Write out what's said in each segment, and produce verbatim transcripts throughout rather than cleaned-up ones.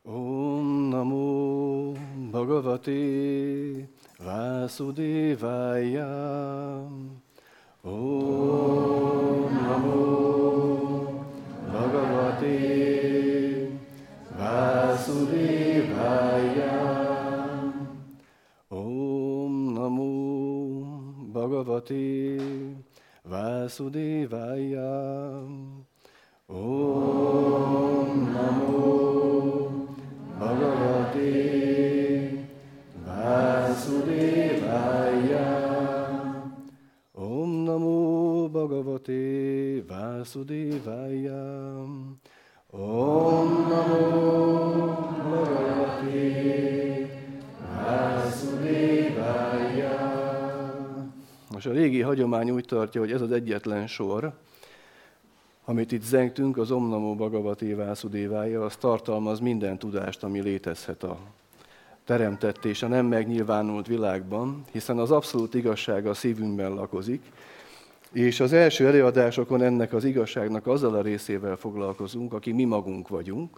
Om Namo Bhagavate Vasudevaya. Om Namo Bhagavate Vasudevaya. Om Namo Bhagavate Vasudevaya. Om Namo Bhagavate Vasudevaya. Om Namo Bhagavate Vasudevaya. Om Namo Bhagavate Vasudevaya. Most a régi hagyomány úgy tartja, hogy ez az egyetlen sor, amit itt zengtünk, az Om Namo Bhagavate Vasudevaya, az tartalmaz minden tudást, ami létezhet a teremtett és a nem megnyilvánult világban, hiszen az abszolút igazság a szívünkben lakozik, és az első előadásokon ennek az igazságnak azzal a részével foglalkozunk, aki mi magunk vagyunk,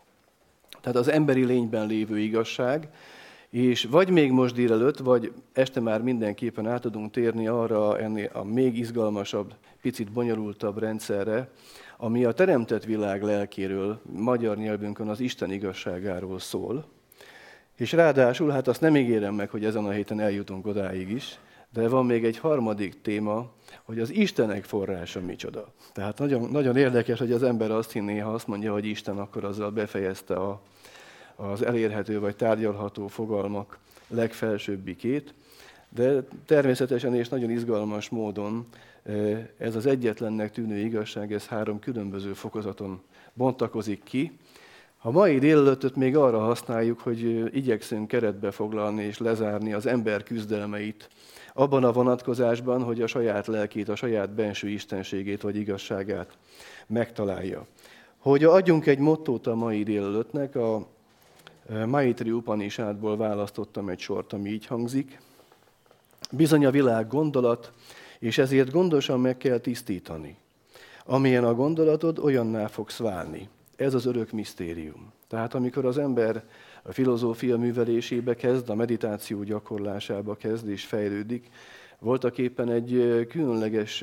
tehát az emberi lényben lévő igazság, és vagy még most délelőtt, vagy este már mindenképpen át tudunk térni arra ennél a még izgalmasabb, picit bonyolultabb rendszerre, ami a teremtett világ lelkéről, magyar nyelvünkön az Isten igazságáról szól. És ráadásul, hát azt nem ígérem meg, hogy ezen a héten eljutunk odáig is, de van még egy harmadik téma, hogy az Istenek forrása micsoda. Tehát nagyon, nagyon érdekes, hogy az ember azt hinné, ha azt mondja, hogy Isten, akkor azzal befejezte a az elérhető vagy tárgyalható fogalmak legfelsőbbikét, de természetesen és nagyon izgalmas módon ez az egyetlennek tűnő igazság, ez három különböző fokozaton bontakozik ki. A mai délelőttöt még arra használjuk, hogy igyekszünk keretbe foglalni és lezárni az ember küzdelmeit abban a vonatkozásban, hogy a saját lelkét, a saját benső istenségét vagy igazságát megtalálja. Hogy adjunk egy mottót a mai délelőttnek, a Maitri Upanishadból választottam egy sort, ami így hangzik. Bizony a világ gondolat, és ezért gondosan meg kell tisztítani. Amilyen a gondolatod, olyanná fogsz válni. Ez az örök misztérium. Tehát amikor az ember a filozófia művelésébe kezd, a meditáció gyakorlásába kezd és fejlődik, voltaképpen egy különleges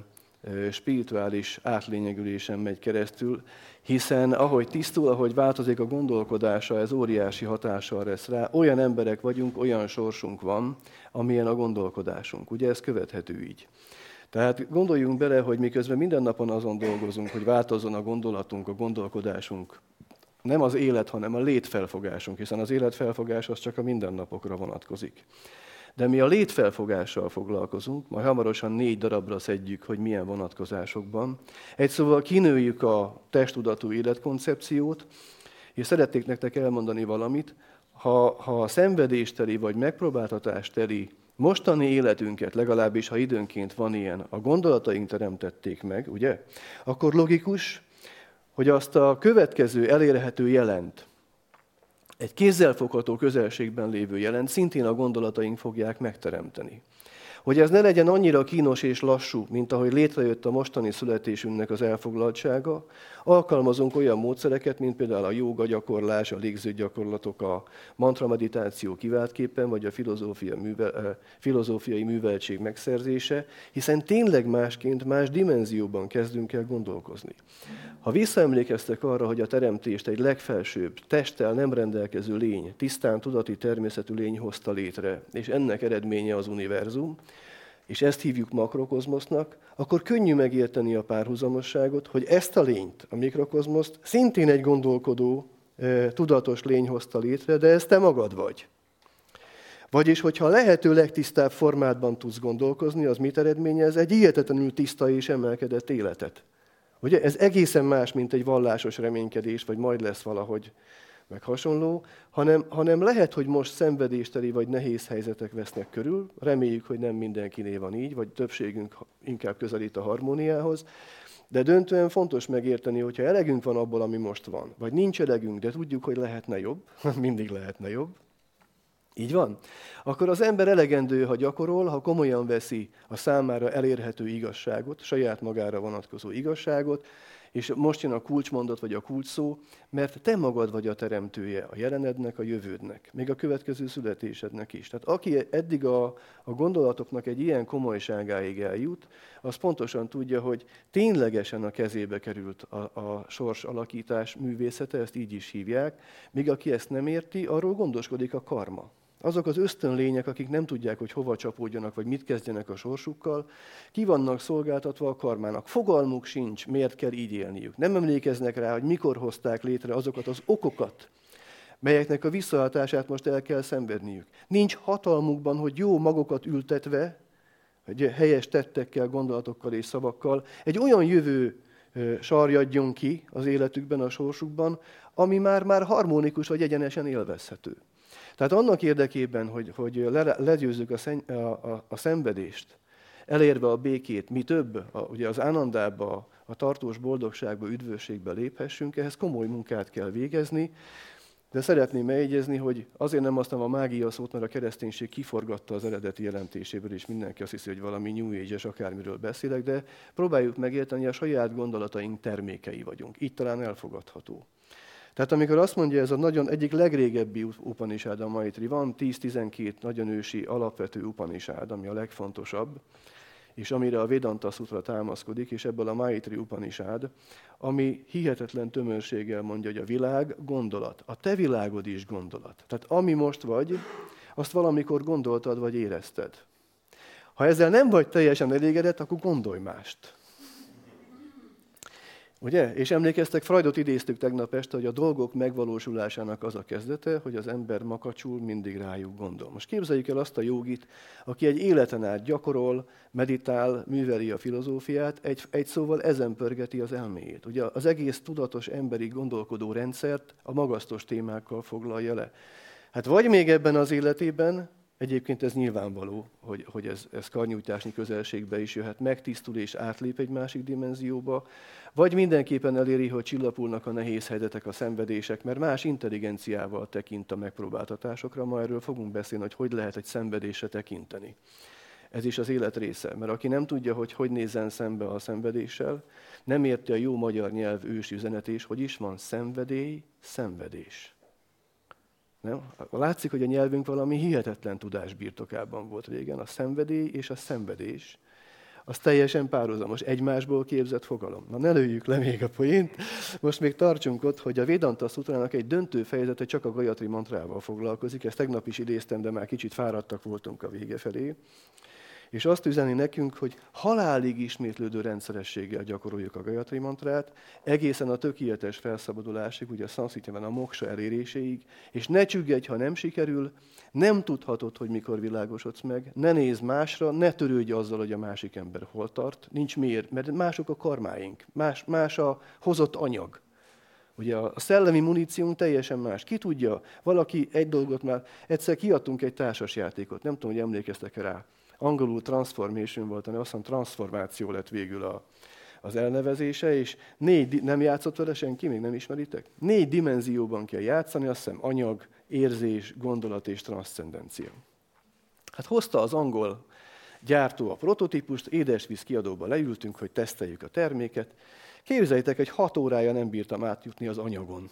spirituális átlényegülésen megy keresztül, hiszen ahogy tisztul, ahogy változik a gondolkodása, ez óriási hatással lesz rá. Olyan emberek vagyunk, olyan sorsunk van, amilyen a gondolkodásunk. Ugye ez követhető így. Tehát gondoljunk bele, hogy miközben minden napon azon dolgozunk, hogy változzon a gondolatunk, a gondolkodásunk, nem az élet, hanem a létfelfogásunk, hiszen az életfelfogás az csak a mindennapokra vonatkozik. De mi a létfelfogással foglalkozunk, majd hamarosan négy darabra szedjük, hogy milyen vonatkozásokban. Egy szóval kinőjük a testtudatú életkoncepciót, és szeretnék nektek elmondani valamit, ha, ha a szenvedésteli vagy megpróbáltatásteli mostani életünket, legalábbis ha időnként van ilyen, a gondolataink teremtették meg, ugye? Akkor logikus, hogy azt a következő elérhető jelent, egy kézzelfogható közelségben lévő jelent szintén a gondolataink fogják megteremteni. Hogy ez ne legyen annyira kínos és lassú, mint ahogy létrejött a mostani születésünknek az elfoglaltsága, alkalmazunk olyan módszereket, mint például a jóga gyakorlás, a légzőgyakorlatok, a mantra meditáció kiváltképpen, vagy a filozófia művel, filozófiai műveltség megszerzése, hiszen tényleg másként, más dimenzióban kezdünk el gondolkozni. Ha visszaemlékeztek arra, hogy a teremtést egy legfelsőbb, testtel nem rendelkező lény, tisztán tudati természetű lény hozta létre, és ennek eredménye az univerzum, és ezt hívjuk makrokozmosznak, akkor könnyű megérteni a párhuzamosságot, hogy ezt a lényt, a mikrokozmoszt szintén egy gondolkodó, tudatos lény hozta létre, de ez te magad vagy. Vagyis, hogyha a lehető legtisztább formátban tudsz gondolkozni, az mit eredményez? Egy hihetetlenül tiszta és emelkedett életet. Ugye? Ez egészen más, mint egy vallásos reménykedés, vagy majd lesz valahogy, meg hasonló, hanem, hanem lehet, hogy most szenvedésteli vagy nehéz helyzetek vesznek körül, reméljük, hogy nem mindenkinél van így, vagy többségünk inkább közelít a harmóniához, de döntően fontos megérteni, hogyha elegünk van abból, ami most van, vagy nincs elegünk, de tudjuk, hogy lehetne jobb, mindig lehetne jobb, így van? Akkor az ember elegendő, ha gyakorol, ha komolyan veszi a számára elérhető igazságot, saját magára vonatkozó igazságot, És most jön a kulcsmondat, vagy a kulcsszó, mert te magad vagy a teremtője a jelenednek, a jövődnek, még a következő születésednek is. Tehát aki eddig a, a gondolatoknak egy ilyen komolyságáig eljut, az pontosan tudja, hogy ténylegesen a kezébe került a, a sors alakítás művészete, ezt így is hívják, míg aki ezt nem érti, arról gondoskodik a karma. Azok az ösztönlények, akik nem tudják, hogy hova csapódjanak, vagy mit kezdjenek a sorsukkal, ki vannak szolgáltatva a karmának. Fogalmuk sincs, miért kell így élniük. Nem emlékeznek rá, hogy mikor hozták létre azokat az okokat, melyeknek a visszahatását most el kell szenvedniük. Nincs hatalmukban, hogy jó magokat ültetve, hogy helyes tettekkel, gondolatokkal és szavakkal egy olyan jövő sarjadjon ki az életükben, a sorsukban, ami már, már harmonikus vagy egyenesen élvezhető. Tehát annak érdekében, hogy, hogy le, legyőzzük a, szenny, a, a, a szenvedést, elérve a békét, mi több, a, ugye az ánandába, a tartós boldogságba, üdvösségbe léphessünk, ehhez komoly munkát kell végezni, de szeretném megjegyezni, hogy azért nem használom a mágia szót, mert a kereszténység kiforgatta az eredeti jelentéséből, és mindenki azt hiszi, hogy valami New Age-es akármiről beszélek, de próbáljuk megérteni, hogy a saját gondolataink termékei vagyunk. Így talán elfogadható. Tehát amikor azt mondja, ez a nagyon egyik legrégebbi Upanishád, a Maitri, van tíz-tizenkét nagyon ősi alapvető Upanishád, ami a legfontosabb, és amire a Vedanta Sutra támaszkodik, és ebből a Maitri Upanishád, ami hihetetlen tömörséggel mondja, hogy a világ gondolat. A te világod is gondolat. Tehát ami most vagy, azt valamikor gondoltad, vagy érezted. Ha ezzel nem vagy teljesen elégedett, akkor gondolj mást. Ugye? És emlékeztek, Freudot idéztük tegnap este, hogy a dolgok megvalósulásának az a kezdete, hogy az ember makacsul, mindig rájuk gondol. Most képzeljük el azt a jogit, aki egy életen át gyakorol, meditál, műveli a filozófiát, egy, egy szóval ezen pörgeti az elméjét. Ugye az egész tudatos emberi gondolkodó rendszert a magasztos témákkal foglalja le. Hát vagy még ebben az életében, egyébként ez nyilvánvaló, hogy, hogy ez, ez karnyújtásnyi közelségbe is jöhet, megtisztul és átlép egy másik dimenzióba, vagy mindenképpen eléri, hogy csillapulnak a nehéz helyzetek, a szenvedések, mert más intelligenciával tekint a megpróbáltatásokra. Ma erről fogunk beszélni, hogy hogy lehet egy szenvedésre tekinteni. Ez is az élet része, mert aki nem tudja, hogy hogy nézzen szembe a szenvedéssel, nem érti a jó magyar nyelv ősi üzenetés, hogy is van szenvedély, szenvedés. Nem? Látszik, hogy a nyelvünk valami hihetetlen tudás birtokában volt régen. A szenvedély és a szenvedés, az teljesen párhuzamos, egymásból képzett fogalom. Na, ne lőjük le még a poént. Most még tartsunk ott, hogy a Vedanta Szutrának egy döntő fejezete csak a Gayatri mantrával foglalkozik. Ezt tegnap is idéztem, de már kicsit fáradtak voltunk a vége felé. És azt üzeni nekünk, hogy halálig ismétlődő rendszerességgel gyakoroljuk a Gayatri mantrát, egészen a tökéletes felszabadulásig, ugye a szanszkritban a moksa eléréséig, és ne csüggedj, ha nem sikerül, nem tudhatod, hogy mikor világosodsz meg, ne nézz másra, ne törődj azzal, hogy a másik ember hol tart, nincs miért, mert mások a karmáink, más, más a hozott anyag. Ugye a szellemi muníciónk teljesen más. Ki tudja, valaki egy dolgot már, egyszer kiadtunk egy társasjátékot, nem tudom, hogy emlékeztek rá. Angolul transformation volt, ami azt hiszem transformáció lett végül a, az elnevezése, és négy, nem játszott vele senki, még nem ismeritek? Négy dimenzióban kell játszani, azt hiszem anyag, érzés, gondolat és transzcendencia. Hát hozta az angol gyártó a prototípust, édesvíz kiadóba leültünk, hogy teszteljük a terméket. Képzeljétek, egy hat órája nem bírtam átjutni az anyagon.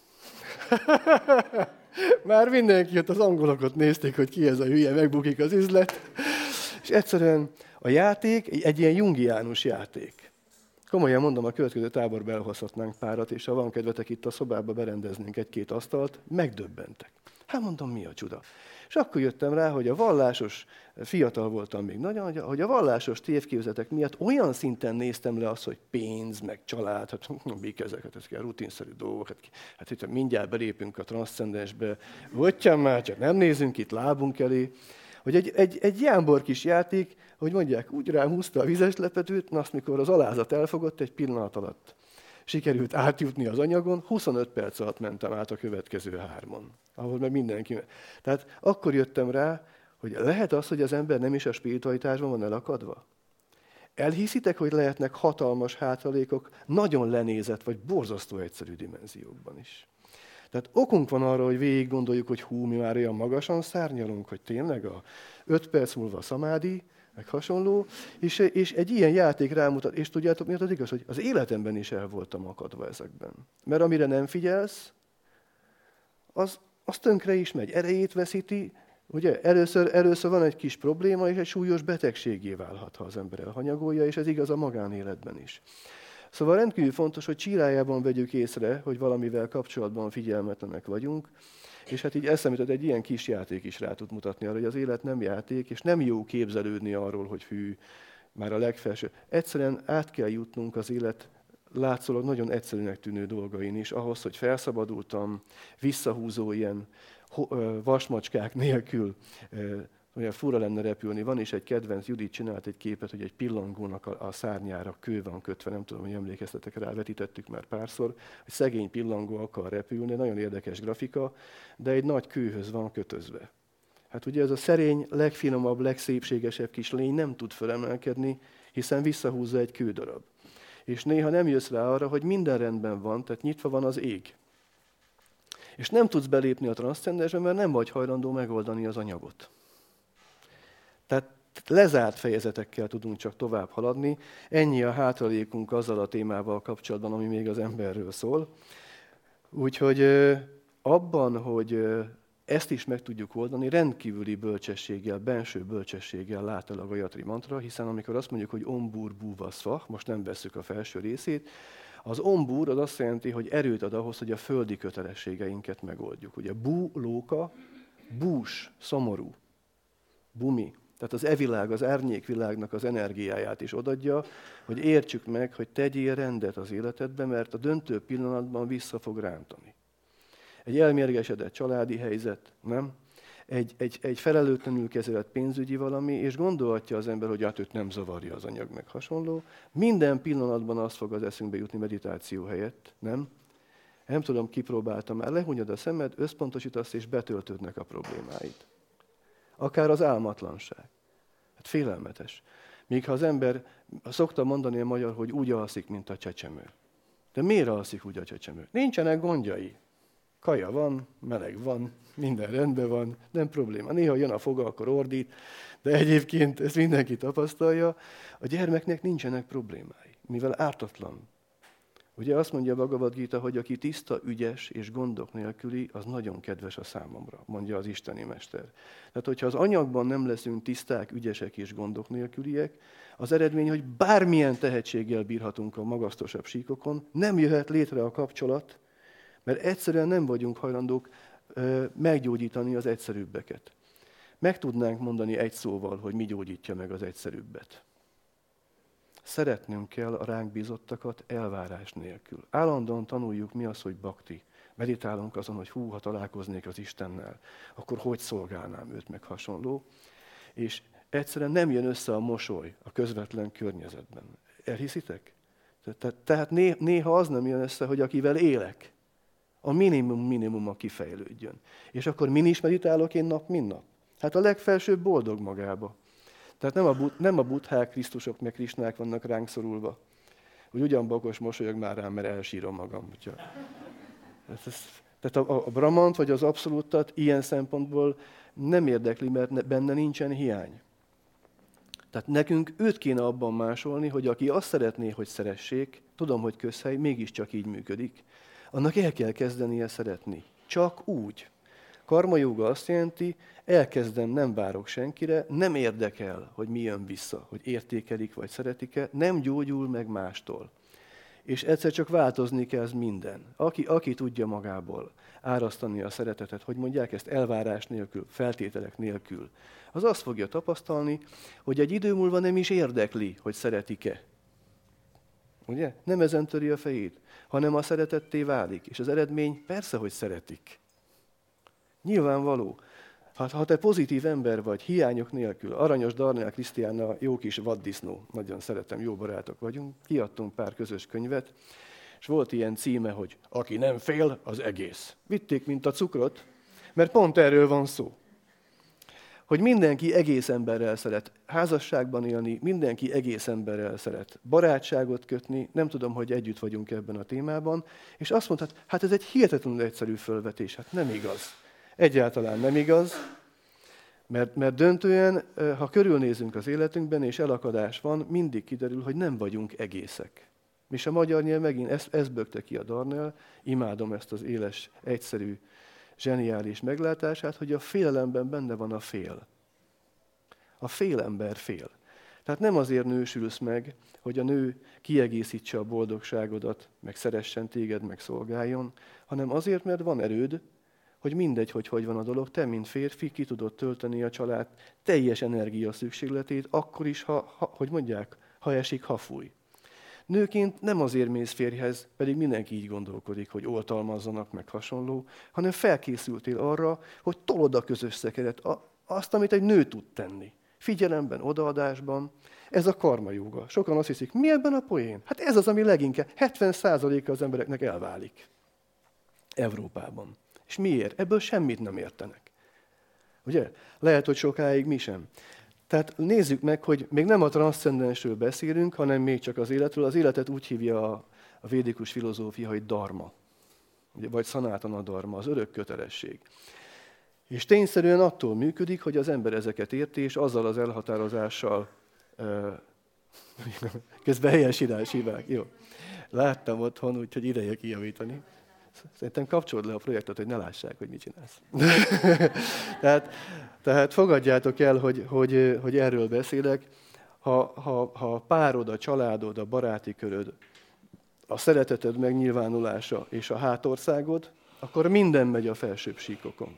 Már mindenki jött, az angolokat nézték, hogy ki ez a hülye, megbukik az üzlet. És egyszerűen a játék egy, egy ilyen jungiánus játék. Komolyan mondom, a következő táborba elhozhatnánk párat, és ha van kedvetek itt a szobába berendeznénk egy-két asztalt, megdöbbentek. Hát mondom, mi a csuda? És akkor jöttem rá, hogy a vallásos, fiatal voltam még nagyon, hogy a vallásos tévképzetek miatt olyan szinten néztem le azt, hogy pénz, meg család, hát mik ezek, hát ezek a rutinszerű dolgok, hát, hát itt mindjárt belépünk a transzcendensbe, vottyan már, csak nem nézünk itt lábunk elé, hogy egy, egy, egy jámbor kis játék, hogy mondják, úgy rám húzta a vizes lepedőt, na azt, mikor az alázat elfogott, egy pillanat alatt sikerült átjutni az anyagon, huszonöt perc alatt mentem át a következő hármon, ahol meg mindenki... Tehát akkor jöttem rá, hogy lehet az, hogy az ember nem is a spiritualitásban van elakadva? Elhiszitek, hogy lehetnek hatalmas hátralékok nagyon lenézett vagy borzasztó egyszerű dimenziókban is. Tehát okunk van arra, hogy végig gondoljuk, hogy hú, mi már olyan magasan szárnyalunk, hogy tényleg a öt perc múlva a szamádi, meg hasonló, és, és egy ilyen játék rámutat, és tudjátok, miért az igaz, hogy az életemben is el voltam akadva ezekben. Mert amire nem figyelsz, az, az tönkre is megy, erejét veszíti, ugye? Először, először van egy kis probléma, és egy súlyos betegségé válhat, ha az ember elhanyagolja, és ez igaz a magánéletben is. Szóval rendkívül fontos, hogy csírájában vegyük észre, hogy valamivel kapcsolatban figyelmetlenek vagyunk, és hát így eszembe jutott, egy ilyen kis játék is rá tud mutatni arra, hogy az élet nem játék, és nem jó képzelődni arról, hogy hű, már a legfelső. Egyszerűen át kell jutnunk az élet látszólag nagyon egyszerűnek tűnő dolgain is, ahhoz, hogy felszabadultam, visszahúzó ilyen vasmacskák nélkül, olyan fura lenne repülni. Van is egy kedvenc, Judit csinált egy képet, hogy egy pillangónak a, a szárnyára kő van kötve, nem tudom, hogy emlékeztetek rá, vetítettük már párszor, hogy szegény pillangó akar repülni, nagyon érdekes grafika, de egy nagy kőhöz van kötözve. Hát ugye ez a szerény, legfinomabb, legszépségesebb kis lény nem tud fölemelkedni, hiszen visszahúzza egy kődarab. És néha nem jössz rá arra, hogy minden rendben van, tehát nyitva van az ég. És nem tudsz belépni a transzcendensbe, mert nem vagy hajlandó megoldani az anyagot. Tehát lezárt fejezetekkel tudunk csak tovább haladni. Ennyi a hátralékunk azzal a témával kapcsolatban, ami még az emberről szól. Úgyhogy abban, hogy ezt is meg tudjuk oldani, rendkívüli bölcsességgel, benső bölcsességgel lát el a Gayatri mantra, hiszen amikor azt mondjuk, hogy Om Bhur Bhuva Svah, most nem vesszük a felső részét, az Om Bhur az azt jelenti, hogy erőt ad ahhoz, hogy a földi kötelességeinket megoldjuk. Ugye bú, lóka, bús, szomorú, bumi. Tehát az evilág, az árnyékvilágnak az energiáját is odadja, hogy értsük meg, hogy tegyél rendet az életedbe, mert a döntő pillanatban vissza fog rántani. Egy elmérgesedett családi helyzet, nem? Egy, egy, egy felelőtlenül kezelett pénzügyi valami, és gondolhatja az ember, hogy hát őt nem zavarja az anyag, meg hasonló. Minden pillanatban azt fog az eszünkbe jutni meditáció helyett, nem? Nem tudom, kipróbáltam már, lehúnyod a szemed, összpontosítasz, és betöltődnek a problémáid. Akár az álmatlanság. Hát félelmetes. Míg ha az ember, szokta mondani a magyar, hogy úgy alszik, mint a csecsemő. De miért alszik úgy a csecsemő? Nincsenek gondjai. Kaja van, meleg van, minden rendben van, nem probléma. Néha jön a foga, akkor ordít, de egyébként ezt mindenki tapasztalja. A gyermeknek nincsenek problémái, mivel ártatlan. Ugye azt mondja a Bhagavad Gita, hogy aki tiszta, ügyes és gondok nélküli, az nagyon kedves a számomra, mondja az isteni mester. Tehát, hogyha az anyagban nem leszünk tiszták, ügyesek és gondok nélküliek, az eredmény, hogy bármilyen tehetséggel bírhatunk a magasztosabb síkokon, nem jöhet létre a kapcsolat, mert egyszerűen nem vagyunk hajlandók ö, meggyógyítani az egyszerűbbeket. Meg tudnánk mondani egy szóval, hogy mi gyógyítja meg az egyszerűbbet. Szeretnünk kell a ránk bízottakat elvárás nélkül. Állandóan tanuljuk, mi az, hogy bhakti. Meditálunk azon, hogy hú, ha találkoznék az Istennel, akkor hogy szolgálnám őt, meg hasonló. És egyszerűen nem jön össze a mosoly a közvetlen környezetben. Elhiszitek? Te- tehát néha az nem jön össze, hogy akivel élek, a minimum minimuma kifejlődjön. És akkor min is meditálok én nap, mint nap? Hát a legfelsőbb boldog magába. Tehát nem a, but, nem a buddhák, krisztusok, meg krisnák vannak ránk szorulva. Úgy ugyan bakos mosolyog már rám, mert elsírom magam. Úgyhogy. Tehát a, a brahmant vagy az abszolúttat ilyen szempontból nem érdekli, mert benne nincsen hiány. Tehát nekünk őt kéne abban másolni, hogy aki azt szeretné, hogy szeressék, tudom, hogy közhely, mégiscsak így működik, annak el kell kezdenie szeretni. Csak úgy. Karma jóga azt jelenti, elkezdem, nem várok senkire, nem érdekel, hogy mi jön vissza, hogy értékelik vagy szeretik-e, nem gyógyul meg mástól. És egyszer csak változni kezd minden. Aki, aki tudja magából árasztani a szeretetet, hogy mondják ezt elvárás nélkül, feltételek nélkül, az azt fogja tapasztalni, hogy egy idő múlva nem is érdekli, hogy szeretik-e. Ugye? Nem ezen töri a fejét, hanem a szeretetté válik. És az eredmény persze, hogy szeretik. Nyilvánvaló. Ha, ha te pozitív ember vagy, hiányok nélkül, Aranyos Darnál Krisztiánnal jó kis vaddisznó, nagyon szeretem, jó barátok vagyunk, kiadtunk pár közös könyvet, és volt ilyen címe, hogy aki nem fél, az egész. Vitték, mint a cukrot, mert pont erről van szó. Hogy mindenki egész emberrel szeret házasságban élni, mindenki egész emberrel szeret barátságot kötni, nem tudom, hogy együtt vagyunk ebben a témában, és azt mondhat, hát ez egy hihetetlenül egyszerű fölvetés, hát nem igaz. Egyáltalán nem igaz, Mert, mert döntően, ha körülnézünk az életünkben, és elakadás van, mindig kiderül, hogy nem vagyunk egészek. És a magyar nyelv megint ezt, ezt bökte ki a Darnell, imádom ezt az éles, egyszerű, zseniális meglátását, hogy a félelemben benne van a fél. A félember fél. Tehát nem azért nősülsz meg, hogy a nő kiegészítse a boldogságodat, meg szeressen téged, meg szolgáljon, hanem azért, mert van erőd, hogy mindegy, hogy hogy van a dolog, te, mint férfi, ki tudod tölteni a család teljes energia szükségletét, akkor is, ha, ha hogy mondják, ha esik, ha fúj. Nőként nem azért mész férjhez, pedig mindenki így gondolkodik, hogy oltalmazzanak, meg hasonló, hanem felkészültél arra, hogy tolod a közös szekeret, azt, amit egy nő tud tenni. Figyelemben, odaadásban. Ez a karma jóga. Sokan azt hiszik, mi ebben a poén? Hát ez az, ami leginkább hetven százaléka az embereknek elválik. Európában. És miért? Ebből semmit nem értenek. Ugye? Lehet, hogy sokáig mi sem. Tehát nézzük meg, hogy még nem a transzcendensről beszélünk, hanem még csak az életről. Az életet úgy hívja a, a védikus filozófia, hogy dharma. Vagy sanatana dharma, az örök kötelesség. És tényszerűen attól működik, hogy az ember ezeket érti, és azzal az elhatározással uh, közben helyesírás hívák. Jó. Láttam otthon, úgyhogy ideje kijavítani. Szerintem kapcsold le a projektet, hogy ne lássák, hogy mit csinálsz. tehát, tehát fogadjátok el, hogy, hogy, hogy erről beszélek. Ha, ha, ha a párod, a családod, a baráti köröd, a szereteted megnyilvánulása és a hátországod, akkor minden megy a felsőbb síkokon.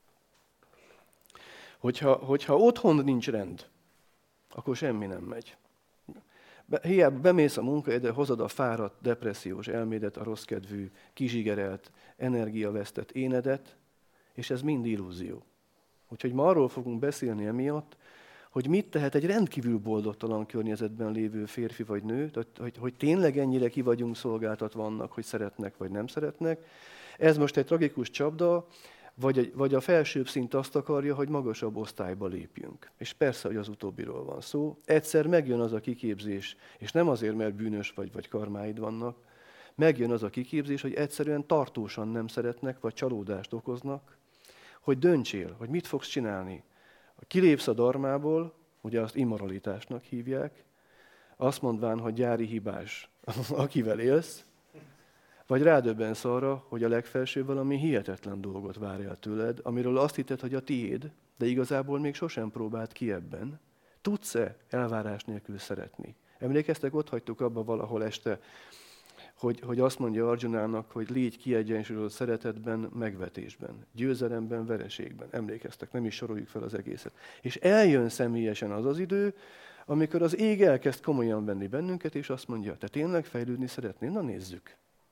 Hogyha, hogyha otthon nincs rend, akkor semmi nem megy. Be, hiába bemész a munkahelyedre, hozod a fáradt, depressziós elmédet, a rosszkedvű, kizsigerelt, energiavesztett énedet, és ez mind illúzió. Úgyhogy ma arról fogunk beszélni emiatt, hogy mit tehet egy rendkívül boldogtalan környezetben lévő férfi vagy nő, hogy, hogy tényleg ennyire ki vagyunk szolgáltatva annak, hogy szeretnek vagy nem szeretnek. Ez most egy tragikus csapda, Vagy, vagy a felsőbb szint azt akarja, hogy magasabb osztályba lépjünk. És persze, hogy az utóbbiról van szó. Egyszer megjön az a kiképzés, és nem azért, mert bűnös vagy, vagy karmáid vannak, megjön az a kiképzés, hogy egyszerűen tartósan nem szeretnek, vagy csalódást okoznak, hogy döntsél, hogy mit fogsz csinálni. Kilépsz a dharmából, ugye azt immoralitásnak hívják, azt mondván, hogy gyári hibás, akivel élsz, vagy rádöbbensz arra, hogy a legfelsőbb valami hihetetlen dolgot várj el tőled, amiről azt hitted, hogy a tiéd, de igazából még sosem próbált ki ebben. Tudsz-e elvárás nélkül szeretni? Emlékeztek, ott hagytuk abba valahol este, hogy, hogy azt mondja Arjunának, hogy légy kiegyensúlyozott szeretetben, megvetésben, győzelemben, vereségben. Emlékeztek, nem is soroljuk fel az egészet. És eljön személyesen az az idő, amikor az ég elkezd komolyan venni bennünket, és azt mondja, te tényleg fejlődni szeretnél? Na nézzük.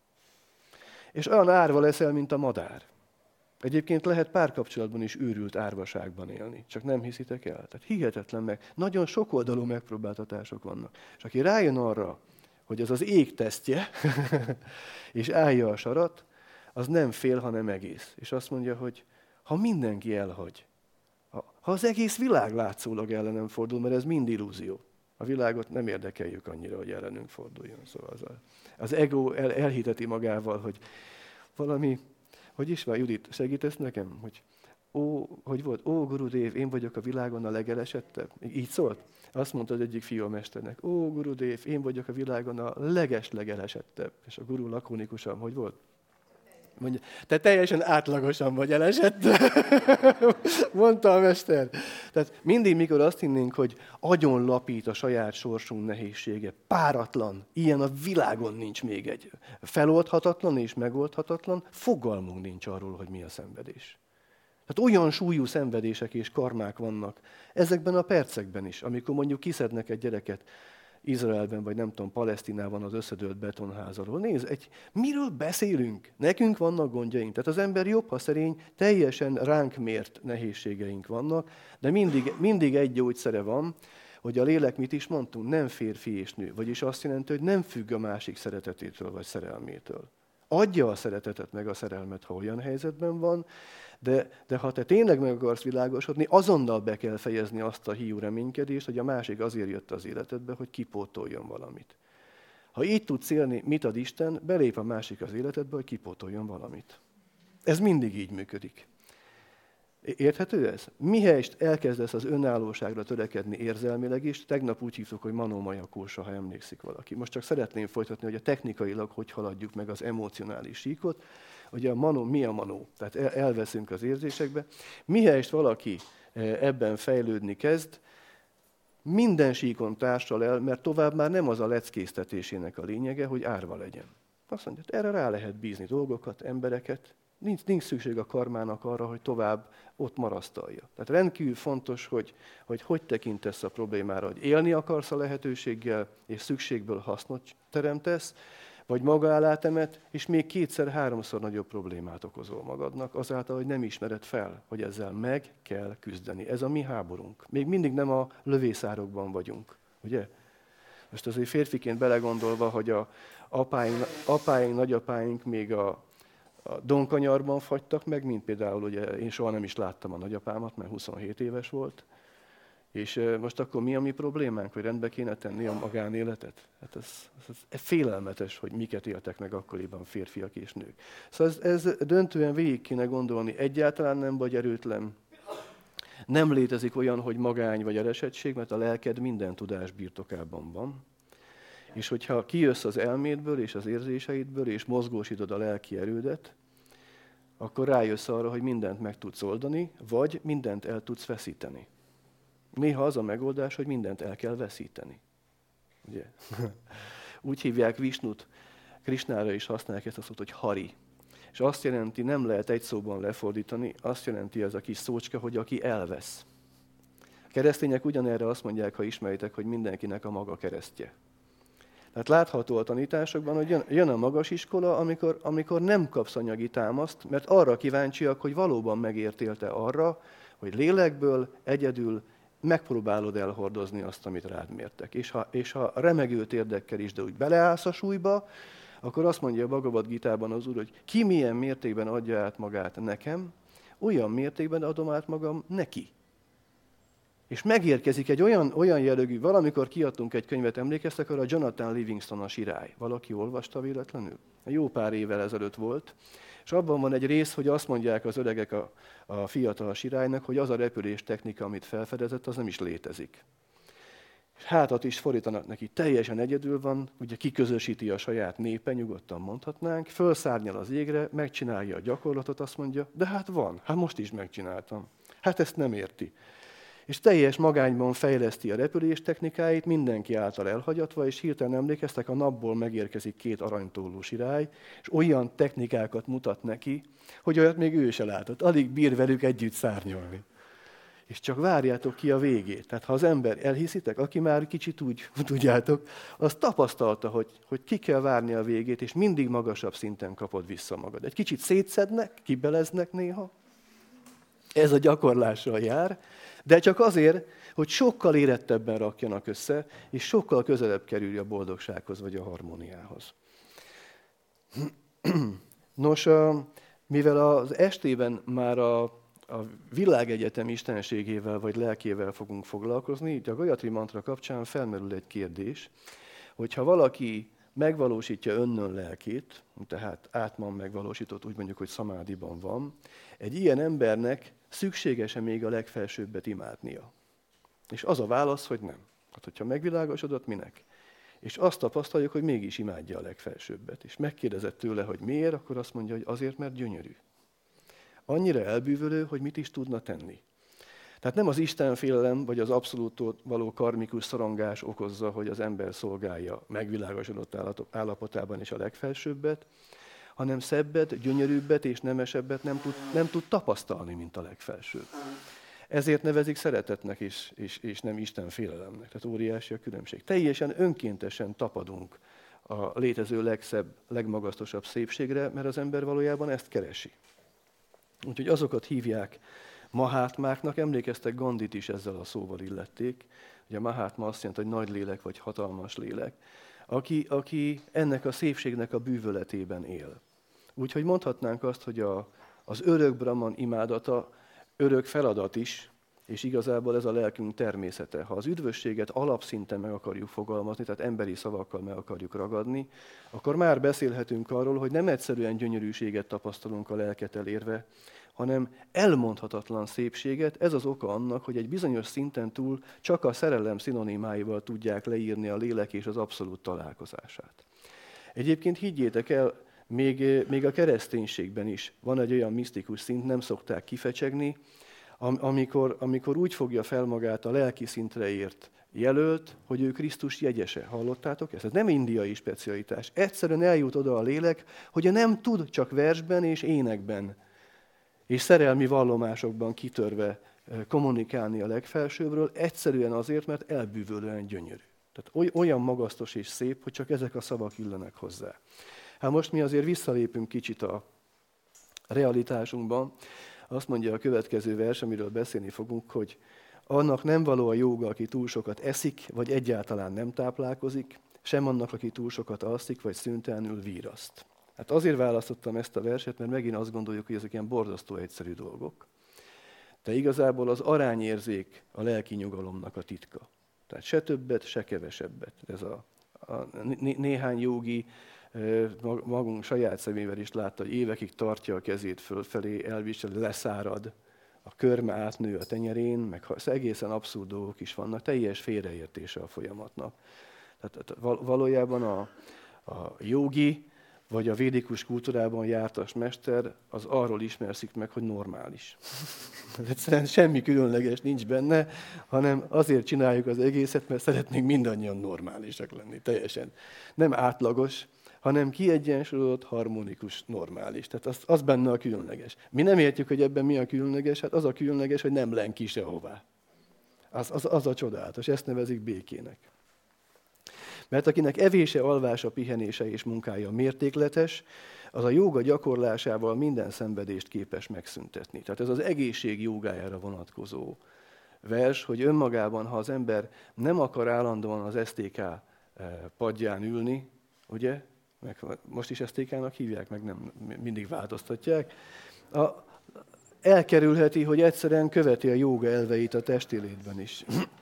És olyan árva leszel, mint a madár. Egyébként lehet párkapcsolatban is őrült árvaságban élni, csak nem hiszitek el. Tehát hihetetlen meg, nagyon sokoldalú megpróbáltatások vannak. És aki rájön arra, hogy ez az ég tesztje, és állja a sarat, az nem fél, hanem egész. És azt mondja, hogy ha mindenki elhagy, ha, ha az egész világ látszólag ellenem fordul, mert ez mind illúzió. A világot nem érdekeljük annyira, hogy ellenünk forduljon. Szóval az, a, az ego el, elhiteti magával, hogy valami, hogy is van, Judit, segítesz nekem? Hogy, ó, hogy volt? Ó, Gurudév, én vagyok a világon a legelesettebb. Így szólt? Azt mondta az egyik fiú a mesternek. Ó, Gurudév, én vagyok a világon a leges-legelesettebb. És a guru lakonikusan, hogy volt? Mondja, te teljesen átlagosan vagy elesett, mondta a mester. Tehát mindig, mikor azt hinnénk, hogy agyon lapít a saját sorsunk nehézsége, páratlan, ilyen a világon nincs még egy feloldhatatlan és megoldhatatlan, fogalmunk nincs arról, hogy mi a szenvedés. Tehát olyan súlyú szenvedések és karmák vannak ezekben a percekben is, amikor mondjuk kiszednek egy gyereket Izraelben, vagy nem tudom, Palesztinában az összedőlt betonházalól. Nézd, egy, miről beszélünk? Nekünk vannak gondjaink. Tehát az ember jobb, ha szerény, teljesen ránk mért nehézségeink vannak, de mindig, mindig egy gyógyszere van, hogy a lélek mit is mondtunk, nem férfi és nő. Vagyis azt jelenti, hogy nem függ a másik szeretetétől vagy szerelmétől. Adja a szeretetet meg a szerelmet, ha olyan helyzetben van, de, de ha te tényleg meg akarsz világosodni, azonnal be kell fejezni azt a hiú reménykedést, hogy a másik azért jött az életedbe, hogy kipótoljon valamit. Ha így tudsz élni, mit ad Isten, belép a másik az életedbe, hogy kipótoljon valamit. Ez mindig így működik. Érthető ez? Mihelyest elkezdesz az önállóságra törekedni érzelmileg is, tegnap úgy hívtuk, hogy Manómaja kósa, ha emlékszik valaki. Most csak szeretném folytatni, hogy a technikailag hogy haladjuk meg az emocionális síkot. Ugye a manó, mi a manó? Tehát elveszünk az érzésekbe. Mihelyest valaki ebben fejlődni kezd, minden síkon társal el, mert tovább már nem az a leckéztetésének a lényege, hogy árva legyen. Azt mondja, erre rá lehet bízni dolgokat, embereket, nincs, nincs szükség a karmának arra, hogy tovább ott marasztalja. Tehát rendkívül fontos, hogy hogy, hogy tekintesz a problémára, hogy élni akarsz a lehetőséggel, és szükségből hasznot teremtesz, vagy maga alá temet, és még kétszer-háromszor nagyobb problémát okozol magadnak, azáltal, hogy nem ismered fel, hogy ezzel meg kell küzdeni. Ez a mi háborunk. Még mindig nem a lövészárokban vagyunk, ugye? Most azért férfiként belegondolva, hogy a apáink, apáink nagyapáink még a, a Donkanyarban fagytak meg, mint például, ugye én soha nem is láttam a nagyapámat, mert huszonhét éves volt. És most akkor mi a mi problémánk, hogy rendbe kéne tenni a magánéletet? Hát ez, ez, ez félelmetes, hogy miket éltek meg akkoriban férfiak és nők. Szóval ez, ez döntően végig kéne gondolni. Egyáltalán nem vagy erőtlen. Nem létezik olyan, hogy magány vagy eresettség, mert a lelked minden tudás birtokában van. És hogyha kijössz az elmédből és az érzéseidből, és mozgósítod a lelki erődet, akkor rájössz arra, hogy mindent meg tudsz oldani, vagy mindent el tudsz veszíteni. Néha az a megoldás, hogy mindent el kell veszíteni. Ugye? Úgy hívják Visnut, Krisnára is használják ezt a szót, hogy Hari. És azt jelenti, nem lehet egy szóban lefordítani, azt jelenti ez a kis szócska, hogy aki elvesz. A keresztények ugyanerre azt mondják, ha ismeritek, hogy mindenkinek a maga keresztje. Tehát látható a tanításokban, hogy jön, jön a magas iskola, amikor, amikor nem kapsz anyagi támaszt, mert arra kíváncsiak, hogy valóban megértél-e arra, hogy lélekből egyedül megpróbálod elhordozni azt, amit rád mértek. És ha, és ha remegő térdekkel is, de úgy beleállsz a súlyba, akkor azt mondja a Bhagavad Gitában az Úr, hogy ki milyen mértékben adja át magát nekem, olyan mértékben adom át magam neki. És megérkezik egy olyan, olyan jellegű, valamikor kiadtunk egy könyvet, emlékeztek arra, a Jonathan Livingston a Sirály. Valaki olvasta véletlenül? Jó pár évvel ezelőtt volt. És abban van egy rész, hogy azt mondják az öregek a, a fiatal Sirálynak, hogy az a repülés technika, amit felfedezett, az nem is létezik. És hátat is fordítanak neki, teljesen egyedül van, ugye kiközösíti a saját népe, nyugodtan mondhatnánk, fölszárnyal az égre, megcsinálja a gyakorlatot, azt mondja, de hát van, hát most is megcsináltam. Hát ezt nem érti. És teljes magányban fejleszti a repülés technikáit, mindenki által elhagyatva, és hirtelen emlékeztek, a napból megérkezik két aranytollú sirály, és olyan technikákat mutat neki, hogy olyat még ő se látott. Alig bír velük együtt szárnyalni. És csak várjátok ki a végét. Tehát ha az ember, elhiszitek, aki már kicsit úgy tudjátok, az tapasztalta, hogy, hogy ki kell várni a végét, és mindig magasabb szinten kapod vissza magad. Egy kicsit szétszednek, kibeleznek néha. Ez a gyakorlással jár, de csak azért, hogy sokkal érettebben rakjanak össze, és sokkal közelebb kerülj a boldogsághoz, vagy a harmóniához. Nos, mivel az estében már a, a világegyetem istenségével, vagy lelkével fogunk foglalkozni, így a Gayatri mantra kapcsán felmerül egy kérdés, hogyha valaki megvalósítja önnön lelkét, tehát átman megvalósított, úgy mondjuk, hogy szamádiban van, egy ilyen embernek szükséges-e még a legfelsőbbet imádnia? És az a válasz, hogy nem. Hát, hogyha megvilágosodott, minek? És azt tapasztaljuk, hogy mégis imádja a legfelsőbbet. És megkérdezett tőle, hogy miért, akkor azt mondja, hogy azért, mert gyönyörű. Annyira elbűvölő, hogy mit is tudna tenni. Tehát nem az istenfélelem, vagy az abszolút való karmikus szorongás okozza, hogy az ember szolgálja megvilágosodott állapotában is a legfelsőbbet, hanem szebbet, gyönyörűbbet és nemesebbet nem tud, nem tud tapasztalni, mint a legfelsőbb. Ezért nevezik szeretetnek és, és, és nem istenfélelemnek. Tehát óriási a különbség. Teljesen önkéntesen tapadunk a létező legszebb, legmagasztosabb szépségre, mert az ember valójában ezt keresi. Úgyhogy azokat hívják mahátmáknak, emlékeztek, Gandhit is ezzel a szóval illették. Ugye a mahátma azt jelenti, hogy nagy lélek vagy hatalmas lélek, aki, aki ennek a szépségnek a bűvöletében él. Úgyhogy mondhatnánk azt, hogy a, az örök Brahman imádata örök feladat is, és igazából ez a lelkünk természete. Ha az üdvösséget alapszinten meg akarjuk fogalmazni, tehát emberi szavakkal meg akarjuk ragadni, akkor már beszélhetünk arról, hogy nem egyszerűen gyönyörűséget tapasztalunk a lelket elérve, hanem elmondhatatlan szépséget. Ez az oka annak, hogy egy bizonyos szinten túl csak a szerelem szinonimáival tudják leírni a lélek és az abszolút találkozását. Egyébként higgyétek el, még, még a kereszténységben is van egy olyan misztikus szint, nem szokták kifecsegni, amikor, amikor úgy fogja fel magát a lelki szintre ért jelölt, hogy ő Krisztus jegyese. Hallottátok ezt? Ez nem indiai specialitás. Egyszerűen eljut oda a lélek, hogy nem tud csak versben és énekben és szerelmi vallomásokban kitörve kommunikálni a legfelsőbbről, egyszerűen azért, mert elbűvölően gyönyörű. Tehát olyan magasztos és szép, hogy csak ezek a szavak illenek hozzá. Hát most mi azért visszalépünk kicsit a realitásunkban. Azt mondja a következő vers, amiről beszélni fogunk, hogy annak nem való a jóga, aki túl sokat eszik, vagy egyáltalán nem táplálkozik, sem annak, aki túl sokat alszik, vagy szüntelenül víraszt. Hát azért választottam ezt a verset, mert megint azt gondoljuk, hogy ezek ilyen borzasztó egyszerű dolgok. De igazából az arányérzék a lelki nyugalomnak a titka. Tehát se többet, se kevesebbet. Ez a, a né- néhány jógi magunk saját szemével is látta, hogy évekig tartja a kezét fölfelé, elviseli, leszárad, a körme átnő a tenyerén, meg egészen abszurd dolgok is vannak, teljes félreértése a folyamatnak. Tehát valójában a, a jógi, vagy a védikus kultúrában jártas mester, az arról ismerszik meg, hogy normális. Egyszerűen semmi különleges nincs benne, hanem azért csináljuk az egészet, mert szeretnénk mindannyian normálisak lenni, teljesen. Nem átlagos, hanem kiegyensúlyozott, harmonikus, normális. Tehát az, az benne a különleges. Mi nem értjük, hogy ebben mi a különleges, hát az a különleges, hogy nem lenki sehová. Az, az, az a csodálatos, ezt nevezik békének. Mert akinek evése, alvása, pihenése és munkája mértékletes, az a jóga gyakorlásával minden szenvedést képes megszüntetni. Tehát ez az egészség jógájára vonatkozó vers, hogy önmagában, ha az ember nem akar állandóan az es té ká padján ülni, ugye, meg most is es té ká-nak hívják, meg nem mindig változtatják, a, elkerülheti, hogy egyszerűen követi a jóga elveit a testéletben is.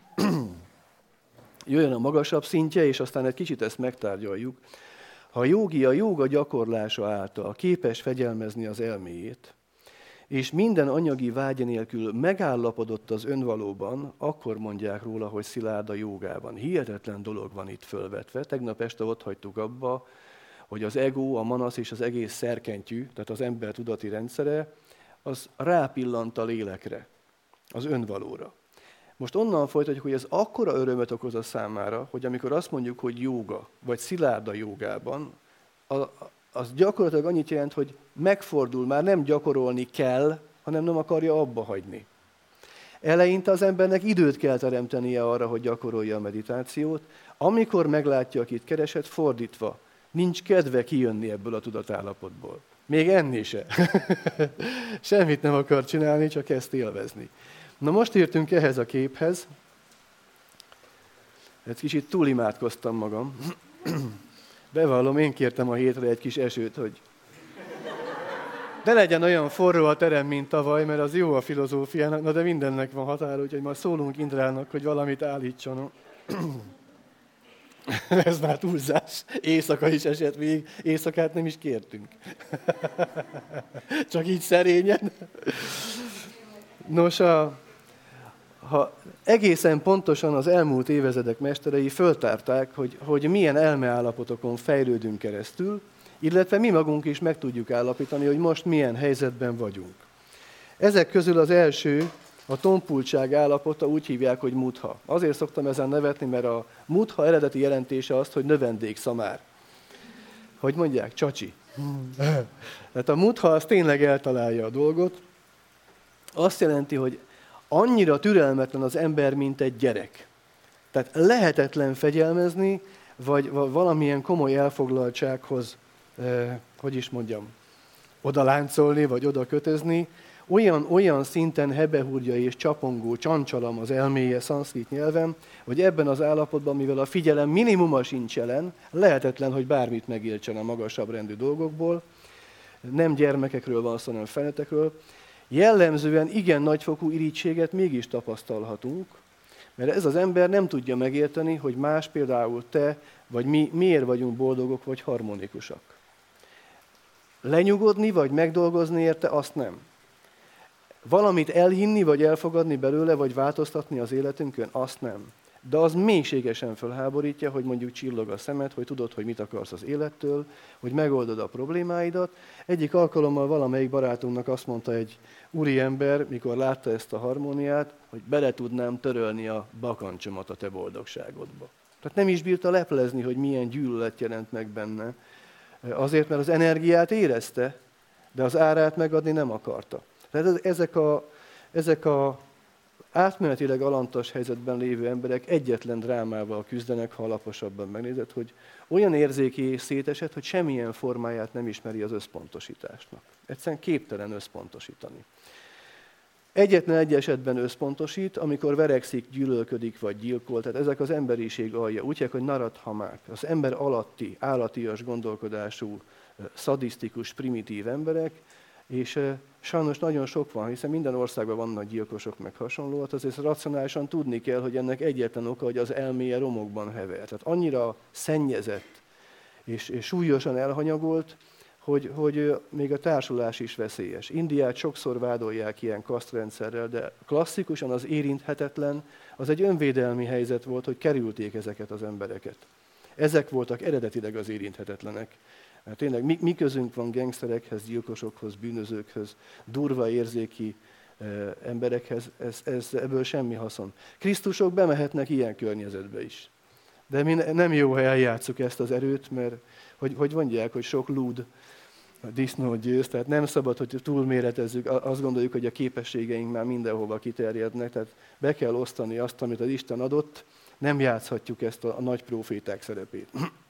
Jöjjön a magasabb szintje, és aztán egy kicsit ezt megtárgyaljuk. Ha a jógi a jóga gyakorlása által képes fegyelmezni az elméjét, és minden anyagi vágy nélkül megállapodott az önvalóban, akkor mondják róla, hogy szilárd a jógában. Hihetetlen dolog van itt fölvetve. Tegnap este ott hagytuk abba, hogy az ego, a manasz és az egész szerkentyű, tehát az ember tudati rendszere, az rápillant a lélekre, az önvalóra. Most onnan folytatjuk, hogy ez akkora örömet okoz a számára, hogy amikor azt mondjuk, hogy jóga, vagy szilárd a jógában, az gyakorlatilag annyit jelent, hogy megfordul, már nem gyakorolni kell, hanem nem akarja abba hagyni. Eleinte az embernek időt kell teremtenie arra, hogy gyakorolja a meditációt. Amikor meglátja, akit keresett, fordítva, nincs kedve kijönni ebből a tudatállapotból. Még enni se. Semmit nem akar csinálni, csak ezt élvezni. Na most értünk ehhez a képhez. Egy kicsit túlimádkoztam magam. Bevallom, én kértem a hétre egy kis esőt, hogy ne legyen olyan forró a terem, mint tavaly, mert az jó a filozófiának, na de mindennek van határa, úgyhogy majd szólunk Indrának, hogy valamit állítson. Ez már túlzás. Éjszaka is esett végig, éjszakát nem is kértünk. Csak így szerényen. Nos, a, ha egészen pontosan az elmúlt évezredek mesterei föltárták, hogy, hogy milyen elmeállapotokon fejlődünk keresztül, illetve mi magunk is meg tudjuk állapítani, hogy most milyen helyzetben vagyunk. Ezek közül az első, a tompultság állapota, úgy hívják, hogy mutha. Azért szoktam ezen nevetni, mert a mutha eredeti jelentése az, hogy növendékszamár. Hogy mondják? Csacsi. Tehát a mutha az tényleg eltalálja a dolgot. Azt jelenti, hogy annyira türelmetlen az ember, mint egy gyerek. Tehát lehetetlen fegyelmezni, vagy valamilyen komoly elfoglaltsághoz, eh, hogy is mondjam, oda láncolni, vagy oda kötözni. Olyan, olyan szinten hebehúrja és csapongó, csancsalam az elméje szanszkrit nyelven, hogy ebben az állapotban, mivel a figyelem minimuma sincs jelen, lehetetlen, hogy bármit megértsen a magasabb rendű dolgokból. Nem gyermekekről van szó, hanem felnőttekről. Jellemzően igen nagyfokú irítséget mégis tapasztalhatunk, mert ez az ember nem tudja megérteni, hogy más, például te, vagy mi miért vagyunk boldogok, vagy harmonikusak. Lenyugodni, vagy megdolgozni érte, azt nem. Valamit elhinni, vagy elfogadni belőle, vagy változtatni az életünkön, azt nem. De az mélységesen fölháborítja, hogy mondjuk csillog a szemed, hogy tudod, hogy mit akarsz az élettől, hogy megoldod a problémáidat. Egyik alkalommal valamelyik barátunknak azt mondta egy úriember, mikor látta ezt a harmóniát, hogy bele tudnám törölni a bakancsomat a te boldogságodba. Tehát nem is bírta leplezni, hogy milyen gyűlölet jelent meg benne. Azért, mert az energiát érezte, de az árát megadni nem akarta. Tehát ezek a, ezek a átmenetileg alantas helyzetben lévő emberek egyetlen drámával küzdenek, ha alaposabban megnézed, hogy olyan érzéki és szétesett, hogy semmilyen formáját nem ismeri az összpontosításnak. Egyszerűen képtelen összpontosítani. Egyetlen egy esetben összpontosít, amikor verekszik, gyűlölködik vagy gyilkol. Tehát ezek az emberiség alja. Úgy hívják, hogy narathamák, az ember alatti, állatias gondolkodású, szadisztikus, primitív emberek, és e, sajnos nagyon sok van, hiszen minden országban vannak gyilkosok, meg hasonló, hát azért racionálisan tudni kell, hogy ennek egyetlen oka, hogy az elméje romokban hever. Tehát annyira szennyezett és, és súlyosan elhanyagolt, hogy, hogy még a társulás is veszélyes. Indiát sokszor vádolják ilyen kasztrendszerrel, de klasszikusan az érinthetetlen, az egy önvédelmi helyzet volt, hogy kerülték ezeket az embereket. Ezek voltak eredetileg az érinthetetlenek. Mert tényleg mi, mi közünk van gengszterekhez, gyilkosokhoz, bűnözőkhöz, durva érzéki e, emberekhez, ez, ez, ebből semmi haszon. Krisztusok bemehetnek ilyen környezetbe is. De mi nem jó, ha eljátszuk ezt az erőt, mert hogy, hogy mondják, hogy sok lúd a disznót győz, tehát nem szabad, hogy túlméretezzük, azt gondoljuk, hogy a képességeink már mindenhova kiterjednek, tehát be kell osztani azt, amit az Isten adott, nem játszhatjuk ezt a, a nagy próféták szerepét.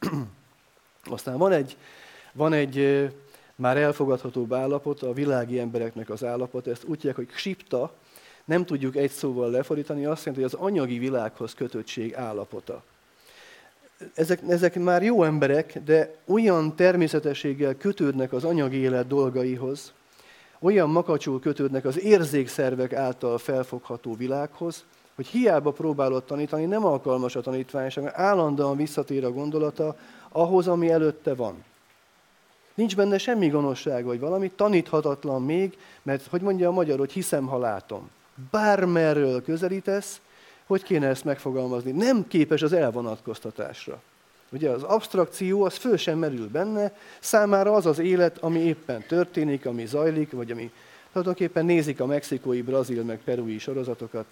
Aztán van egy, van egy már elfogadhatóbb állapot, a világi embereknek az állapot, ezt úgy hívják, hogy ksipta, nem tudjuk egy szóval lefordítani, azt jelenti, hogy az anyagi világhoz kötöttség állapota. Ezek, ezek már jó emberek, de olyan természetességgel kötődnek az anyagi élet dolgaihoz, olyan makacsul kötődnek az érzékszervek által felfogható világhoz, hogy hiába próbálod tanítani, nem alkalmas a tanítványság, mert állandóan visszatér a gondolata ahhoz, ami előtte van. Nincs benne semmi gonoszság, vagy valami, taníthatatlan még, mert hogy mondja a magyar, hogy hiszem, ha látom. Bármerről közelítesz, hogy kéne ezt megfogalmazni? Nem képes az elvonatkoztatásra. Ugye az abstrakció, az föl sem merül benne, számára az az élet, ami éppen történik, ami zajlik, vagy ami tulajdonképpen nézik a mexikói, brazil, meg perui sorozatokat,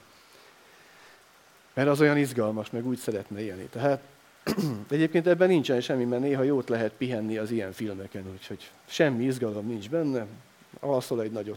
mert az olyan izgalmas, meg úgy szeretne élni. Tehát egyébként ebben nincsen semmi, mert néha jót lehet pihenni az ilyen filmeken, úgyhogy semmi izgalom nincs benne, alszol egy nagyot.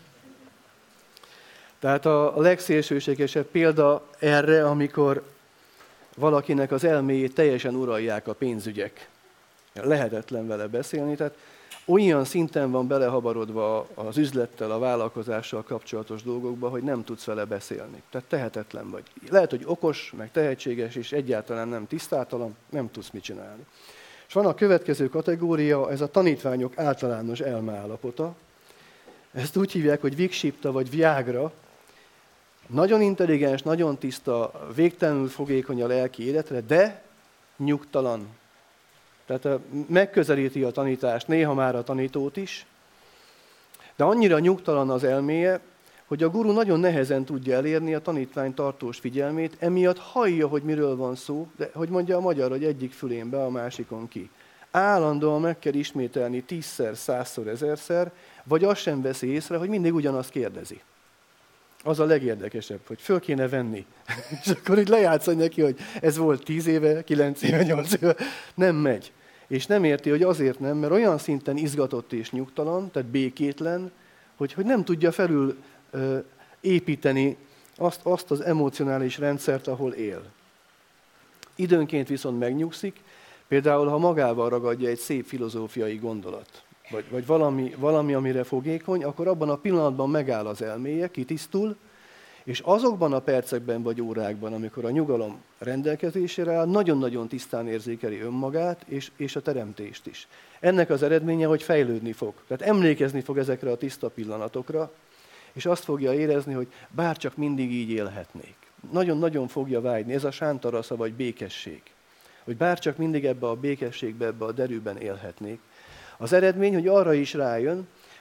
Tehát a legszélsőségesebb példa erre, amikor valakinek az elméjét teljesen uralják a pénzügyek. Lehetetlen vele beszélni, tehát olyan szinten van belehabarodva az üzlettel, a vállalkozással kapcsolatos dolgokba, hogy nem tudsz vele beszélni. Tehát tehetetlen vagy. Lehet, hogy okos, meg tehetséges, és egyáltalán nem tisztátalan, nem tudsz mit csinálni. És van a következő kategória, ez a tanítványok általános elmeállapota. Ezt úgy hívják, hogy viksipta vagy viagra. Nagyon intelligens, nagyon tiszta, végtelenül fogékony a lelki életre, de nyugtalan. Tehát megközelíti a tanítást, néha már a tanítót is, de annyira nyugtalan az elméje, hogy a guru nagyon nehezen tudja elérni a tanítvány tartós figyelmét, emiatt hallja, hogy miről van szó, de hogy mondja a magyar, hogy egyik fülén be, a másikon ki. Állandóan meg kell ismételni tízszer, százszor, ezerszer, vagy azt sem veszi észre, hogy mindig ugyanazt kérdezi. Az a legérdekesebb, hogy föl kéne venni. És akkor így lejátszani neki, hogy ez volt tíz éve, kilenc éve, nyolc éve. Nem megy. És nem érti, hogy azért nem, mert olyan szinten izgatott és nyugtalan, tehát békétlen, hogy, hogy nem tudja felül ö, építeni azt, azt az emocionális rendszert, ahol él. Időnként viszont megnyugszik, például ha magával ragadja egy szép filozófiai gondolat, vagy, vagy valami, valami, amire fogékony, akkor abban a pillanatban megáll az elméje, kitisztul, és azokban a percekben vagy órákban, amikor a nyugalom rendelkezésére áll, nagyon-nagyon tisztán érzékeli önmagát és, és a teremtést is. Ennek az eredménye, hogy fejlődni fog. Tehát emlékezni fog ezekre a tiszta pillanatokra, és azt fogja érezni, hogy bárcsak mindig így élhetnék. Nagyon-nagyon fogja vágyni, ez a sántarasza vagy békesség. Hogy bárcsak mindig ebbe a békességbe, ebbe a derűben élhetnék. Az eredmény, hogy arra is rájön,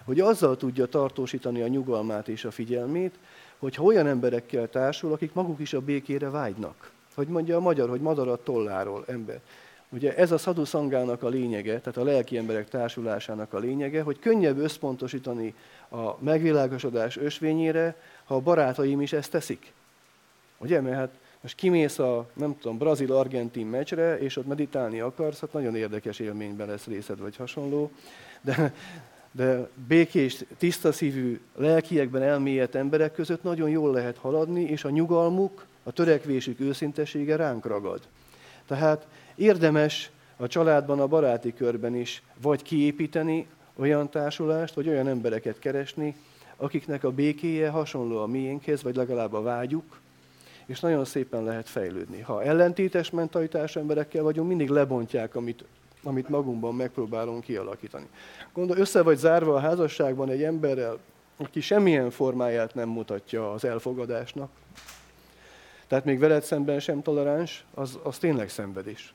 hogy azzal tudja tartósítani a nyugalmát és a figyelmét, hogyha olyan emberekkel társul, akik maguk is a békére vágynak. Hogy mondja a magyar, hogy madarat tolláról ember. Ugye ez a sadhu szangának a lényege, tehát a lelki emberek társulásának a lényege, hogy könnyebb összpontosítani a megvilágosodás ösvényére, ha a barátaim is ezt teszik. Ugye, mert hát most kimész a, nem tudom, brazil-argentin meccsre, és ott meditálni akarsz, hát nagyon érdekes élményben lesz részed, vagy hasonló, de, de békés, tiszta szívű, lelkiekben elmélyedt emberek között nagyon jól lehet haladni, és a nyugalmuk, a törekvésük őszintesége ránk ragad. Tehát érdemes a családban, a baráti körben is vagy kiépíteni olyan társulást, vagy olyan embereket keresni, akiknek a békéje hasonló a miénkhez, vagy legalább a vágyuk, és nagyon szépen lehet fejlődni. Ha ellentétes mentalitású emberekkel vagyunk, mindig lebontják, amit, amit magunkban megpróbálunk kialakítani. Gondolj, össze vagy zárva a házasságban egy emberrel, aki semmilyen formáját nem mutatja az elfogadásnak, tehát még veled szemben sem toleráns, az, az tényleg szenvedés.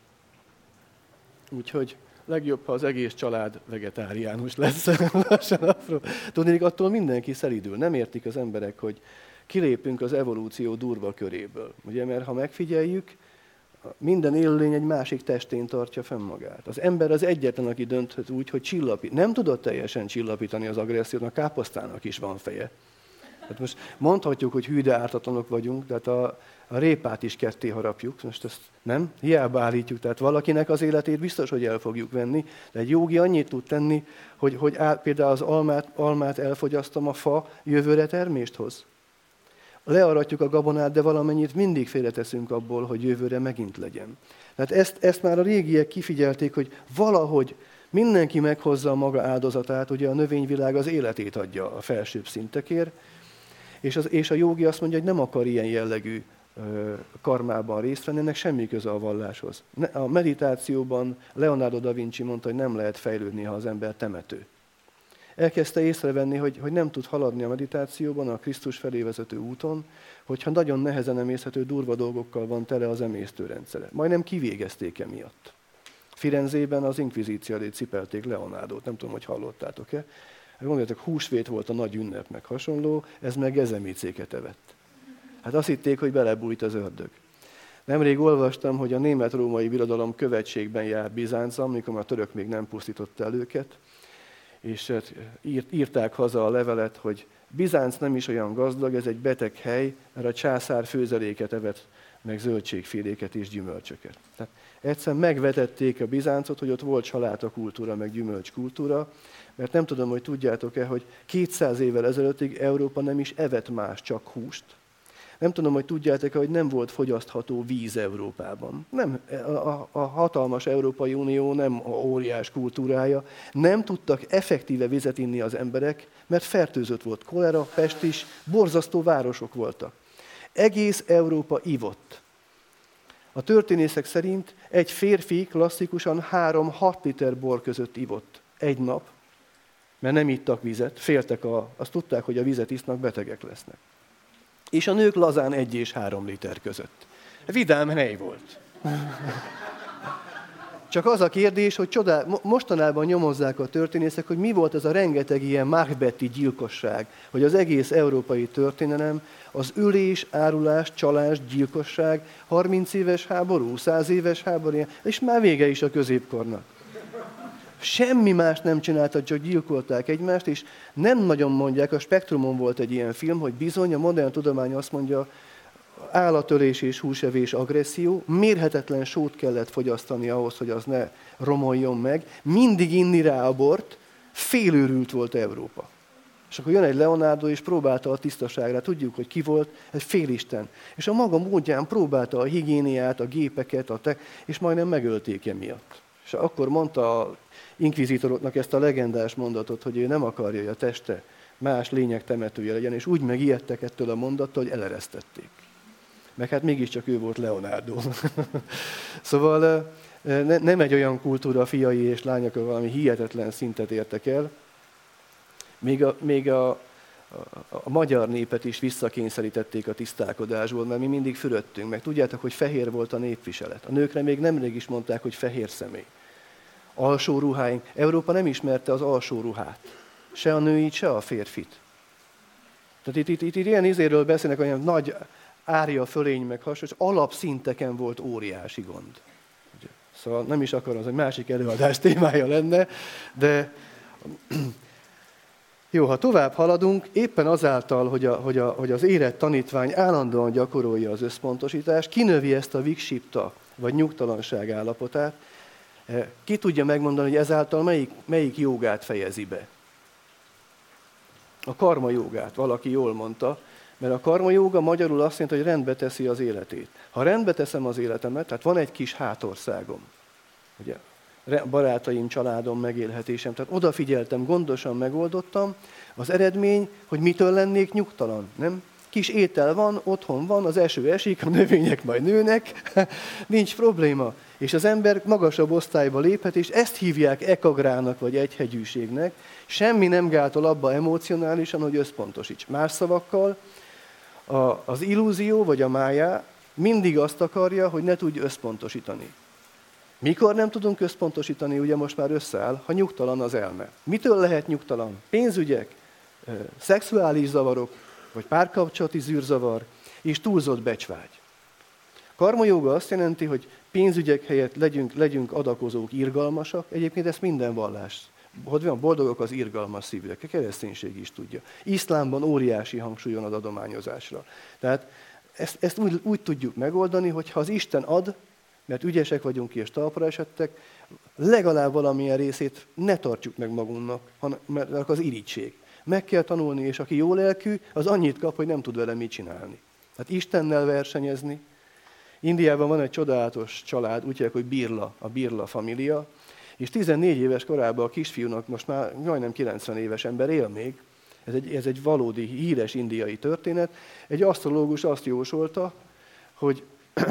Úgyhogy legjobb, ha az egész család vegetáriánus lesz. Tudnék, attól mindenki szelídül. Nem értik az emberek, hogy kilépünk az evolúció durva köréből. Ugye, mert ha megfigyeljük, minden élőlény egy másik testén tartja fenn magát. Az ember az egyetlen, aki dönthet úgy, hogy csillapít. Nem tudott teljesen csillapítani az agressziót, a káposztának is van feje. Hát most mondhatjuk, hogy hű, de ártatlanok vagyunk, de hát a, a répát is ketté harapjuk, most ezt nem, hiába állítjuk, tehát valakinek az életét biztos, hogy el fogjuk venni, de egy jógi annyit tud tenni, hogy, hogy á, például az almát, almát elfogyasztom, a fa jövőre termést hoz. Learatjuk a gabonát, de valamennyit mindig félreteszünk abból, hogy jövőre megint legyen. Tehát ezt, ezt már a régiek kifigyelték, hogy valahogy mindenki meghozza a maga áldozatát, ugye a növényvilág az életét adja a felsőbb szintekért, és, az, és a jógi azt mondja, hogy nem akar ilyen jellegű ö, karmában részt venni, ennek semmi köze a valláshoz. A meditációban Leonardo da Vinci mondta, hogy nem lehet fejlődni, ha az ember temető. Elkezdte észrevenni, hogy, hogy nem tud haladni a meditációban, a Krisztus felé vezető úton, hogyha nagyon nehezen emészhető durva dolgokkal van tele az emésztőrendszere. Majdnem kivégezték emiatt. Firenzében az inkvizíció elé cipelték Leonardót, nem tudom, hogy hallottátok-e. Gondoljatok, húsvét volt a nagy ünnep, meg hasonló, ez meg gezemicéket evett. Hát azt hitték, hogy belebújt az ördög. Nemrég olvastam, hogy a német-római birodalom követségben járt Bizáncban, amikor a török még nem pusztította el őket, és írták haza a levelet, hogy Bizánc nem is olyan gazdag, ez egy beteg hely, mert a császár főzeléket evett, meg zöldségféléket és gyümölcsöket. Tehát egyszer megvetették a Bizáncot, hogy ott volt salátakultúra, meg gyümölcskultúra, mert nem tudom, hogy tudjátok-e, hogy kétszáz évvel ezelőttig Európa nem is evett más, csak húst. Nem tudom, hogy tudjátok-e, hogy nem volt fogyasztható víz Európában. Nem, a, a, a hatalmas Európai Unió nem a óriás kultúrája. Nem tudtak effektíve vizet inni az emberek, mert fertőzött volt kolera, pestis, borzasztó városok voltak. Egész Európa ivott. A történészek szerint egy férfi klasszikusan három-hat liter bor között ivott egy nap, mert nem ittak vizet, féltek, a, azt tudták, hogy a vizet isznak, betegek lesznek. És a nők lazán egy és három liter között. Vidám hely volt. Csak az a kérdés, hogy csodál, mostanában nyomozzák a történészek, hogy mi volt ez a rengeteg ilyen Macbethi gyilkosság, hogy az egész európai történelem, az ölés, árulás, csalás, gyilkosság, harminc éves háború, száz éves háború, és már vége is a középkornak. Semmi más nem csináltak, csak gyilkolták egymást, és nem nagyon mondják, a Spektrumon volt egy ilyen film, hogy bizony a modern tudomány azt mondja, állatölés és húsevés agresszió, mérhetetlen sót kellett fogyasztani ahhoz, hogy az ne romoljon meg, mindig inni rá a bort, félőrült volt Európa. És akkor jön egy Leonardo, és próbálta a tisztaságra, tudjuk, hogy ki volt, egy félisten. És a maga módján próbálta a higiéniát, a gépeket, a te, és majdnem megölték emiatt. És akkor mondta a inkvizítoroknak ezt a legendás mondatot, hogy ő nem akarja, hogy a teste más lények temetője legyen, és úgy megijedtek ettől a mondattól, hogy eleresztették. Meg hát mégiscsak ő volt Leonardo. Szóval ne, nem egy olyan kultúra, a fiai és lányok valami hihetetlen szintet értek el. Még a, még a, a, a magyar népet is visszakényszerítették a tisztálkodásból, mert mi mindig fürödtünk. Meg tudjátok, hogy fehér volt a népviselet. A nőkre még nemrég is mondták, hogy fehér személy. Alsó ruháink. Európa nem ismerte az alsó ruhát. Se a nőit, se a férfit. Tehát itt, itt, itt, itt ilyen izéről beszélnek, olyan nagy árja fölény meg hasonló, és alapszinteken volt óriási gond. Szóval nem is akarom, az egy másik előadás témája lenne, de jó, ha tovább haladunk, éppen azáltal, hogy, a, hogy, a, hogy az érett tanítvány állandóan gyakorolja az összpontosítást, kinövi ezt a viksipta, vagy nyugtalanság állapotát, ki tudja megmondani, hogy ezáltal melyik, melyik jogát fejezi be? A karma jogát, valaki jól mondta, mert a karma jóga magyarul azt jelenti, hogy rendbe teszi az életét. Ha rendbe teszem az életemet, tehát van egy kis hátországom, ugye, barátaim, családom, megélhetésem, tehát odafigyeltem, gondosan megoldottam, az eredmény, hogy mitől lennék nyugtalan, nem? Kis étel van, otthon van, az eső esik, a növények majd nőnek, nincs probléma. És az ember magasabb osztályba léphet, és ezt hívják ekagrának, vagy egyhegyűségnek. Semmi nem gátol abba emocionálisan, hogy összpontosíts. Más szavakkal, a, az illúzió, vagy a májá mindig azt akarja, hogy ne tudj összpontosítani. Mikor nem tudunk összpontosítani, ugye most már összeáll, ha nyugtalan az elme. Mitől lehet nyugtalan? Pénzügyek, szexuális zavarok, vagy párkapcsolati zűrzavar, és túlzott becsvágy. Karma jóga azt jelenti, hogy pénzügyek helyett legyünk, legyünk adakozók, irgalmasak. Egyébként ezt minden vallás. Hogy van, boldogok az irgalmas szívűek. A kereszténység is tudja. Iszlámban óriási hangsúly van az adományozásra. Tehát ezt, ezt úgy, úgy tudjuk megoldani, hogy ha az Isten ad, mert ügyesek vagyunk és talpra esettek, legalább valamilyen részét ne tartsuk meg magunknak, hanem, mert az irigység. Meg kell tanulni, és aki jó lelkű, az annyit kap, hogy nem tud vele mit csinálni. Tehát Istennel versenyezni. Indiában van egy csodálatos család, úgy hívják, hogy Birla, a Birla família, és tizennégy éves korában a kisfiúnak, most már majdnem kilencven éves ember él még, ez egy, ez egy valódi híres indiai történet, egy asztrológus azt jósolta, hogy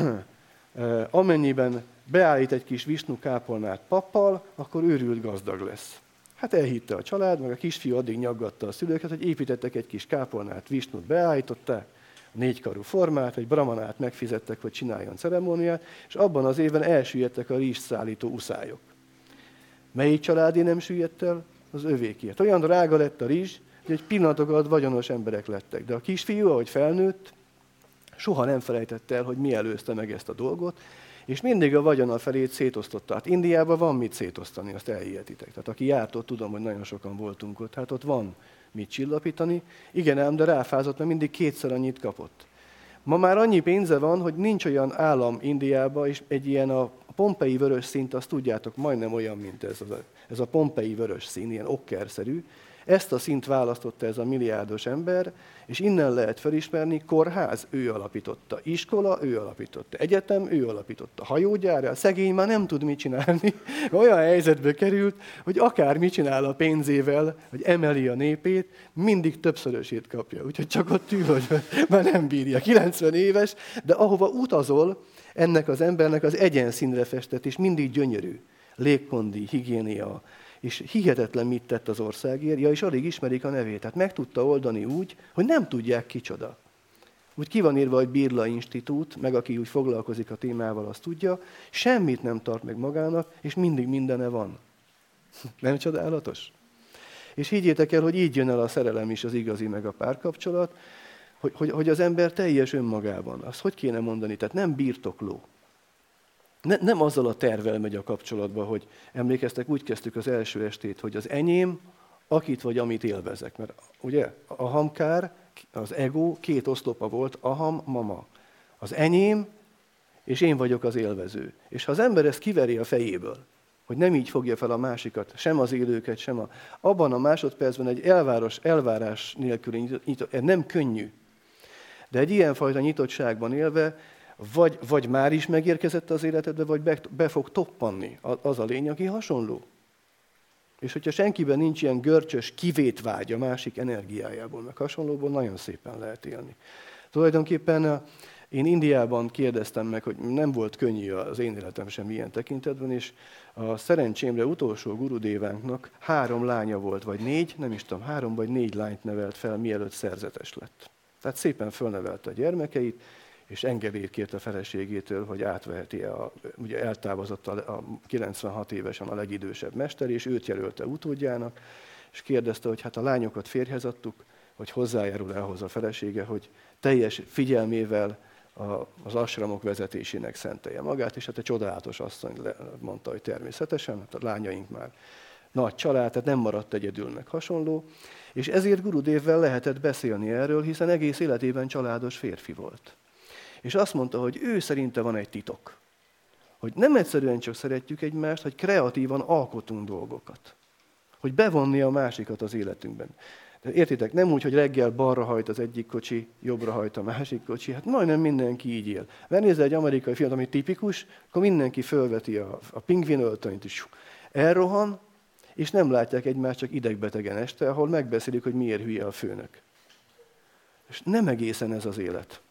amennyiben beállít egy kis Visnu kápolnát pappal, akkor őrült gazdag lesz. Hát elhitte a család, meg a kisfiú addig nyaggatta a szülőket, hogy építettek egy kis kápolnát, Visnut beállították, a négykarú formát, egy brahmanát megfizettek, hogy csináljon ceremóniát, és abban az évben elsüllyedtek a rizst szállító uszályok. Melyik családé nem süllyedt el? Az övékért. Olyan drága lett a rizs, hogy egy pillanatok alatt vagyonos emberek lettek. De a kisfiú, ahogy felnőtt, soha nem felejtette el, hogy mi előzte meg ezt a dolgot, és mindig a vagyona felét szétosztotta. Hát Indiában van mit szétosztani, azt elhihetitek. Tehát aki járt ott, tudom, hogy nagyon sokan voltunk ott, hát ott van mit csillapítani. Igen ám, de ráfázott, mert mindig kétszer annyit kapott. Ma már annyi pénze van, hogy nincs olyan állam Indiában, és egy ilyen a pompei vörös szint, azt tudjátok, majdnem olyan, mint ez, a, ez a pompei vörös szín, ilyen okkerszerű. Ezt a szint választotta ez a milliárdos ember, és innen lehet felismerni, kórház, ő alapította, iskola, ő alapította, egyetem, ő alapította, hajógyár, a szegény már nem tud mit csinálni. Olyan helyzetbe került, hogy akár mit csinál a pénzével, hogy emeli a népét, mindig többszörösét kapja. Úgyhogy csak ott ül, hogy már nem bírja. kilencven éves, de ahova utazol, ennek az embernek az egyenszínre festett, és mindig gyönyörű. Légkondi, higiénia, és hihetetlen mit tett az országért, ja, és alig ismerik a nevét. Tehát meg tudta oldani úgy, hogy nem tudják kicsoda. Úgy ki van írva, hogy Birla Institút, meg aki úgy foglalkozik a témával, azt tudja, semmit nem tart meg magának, és mindig mindene van. Nem csodálatos? És higgyétek el, hogy így jön el a szerelem is, az igazi, meg a párkapcsolat, hogy, hogy, hogy az ember teljes önmagában. Azt hogy kéne mondani? Tehát nem birtokló. Ne, nem azzal a tervvel megy a kapcsolatba, hogy emlékeztek, úgy kezdtük az első estét, hogy az enyém, akit vagy amit élvezek. Mert ugye a hamkár, az ego két oszlopa volt, aham, mama. Az enyém, és én vagyok az élvező. És ha az ember ezt kiveri a fejéből, hogy nem így fogja fel a másikat, sem az élőket, sem a... Abban a másodpercben egy elváros, elvárás nélküli nyitott, nem könnyű. De egy ilyenfajta nyitottságban élve, Vagy, vagy már is megérkezett az életedbe, vagy be, be fog toppanni az a lény, aki hasonló. És hogyha senkiben nincs ilyen görcsös kivétvágy a másik energiájából, meg hasonlóból, nagyon szépen lehet élni. Tulajdonképpen én Indiában kérdeztem meg, hogy nem volt könnyű az én életem sem ilyen tekintetben, és a szerencsémre utolsó gurudévánknak három lánya volt, vagy négy, nem is tudom, három vagy négy lányt nevelt fel, mielőtt szerzetes lett. Tehát szépen fölnevelte a gyermekeit, és engedélyt kért a feleségétől, hogy átveheti, a, ugye eltávozott a, a kilencvenhat évesen a legidősebb mester, és őt jelölte utódjának, és kérdezte, hogy hát a lányokat férjhez adtuk, hogy hozzájárul ahhoz a felesége, hogy teljes figyelmével az asramok vezetésének szentelje magát, és hát egy csodálatos asszony mondta, hogy természetesen, hát a lányaink már nagy család, tehát nem maradt egyedül, meg hasonló, és ezért Gurudevvel lehetett beszélni erről, hiszen egész életében családos férfi volt. És azt mondta, hogy ő szerinte van egy titok, hogy nem egyszerűen csak szeretjük egymást, hogy kreatívan alkotunk dolgokat, hogy bevonni a másikat az életünkben. De értitek, nem úgy, hogy reggel balra hajt az egyik kocsi, jobbra hajt a másik kocsi, hát majdnem mindenki így él. Megnézze egy amerikai filmet, ami tipikus, akkor mindenki fölveti a, a pingvin öltönyt, és elrohan, és nem látják egymást csak idegbetegen este, ahol megbeszélik, hogy miért hülye a főnök. És nem egészen ez az élet.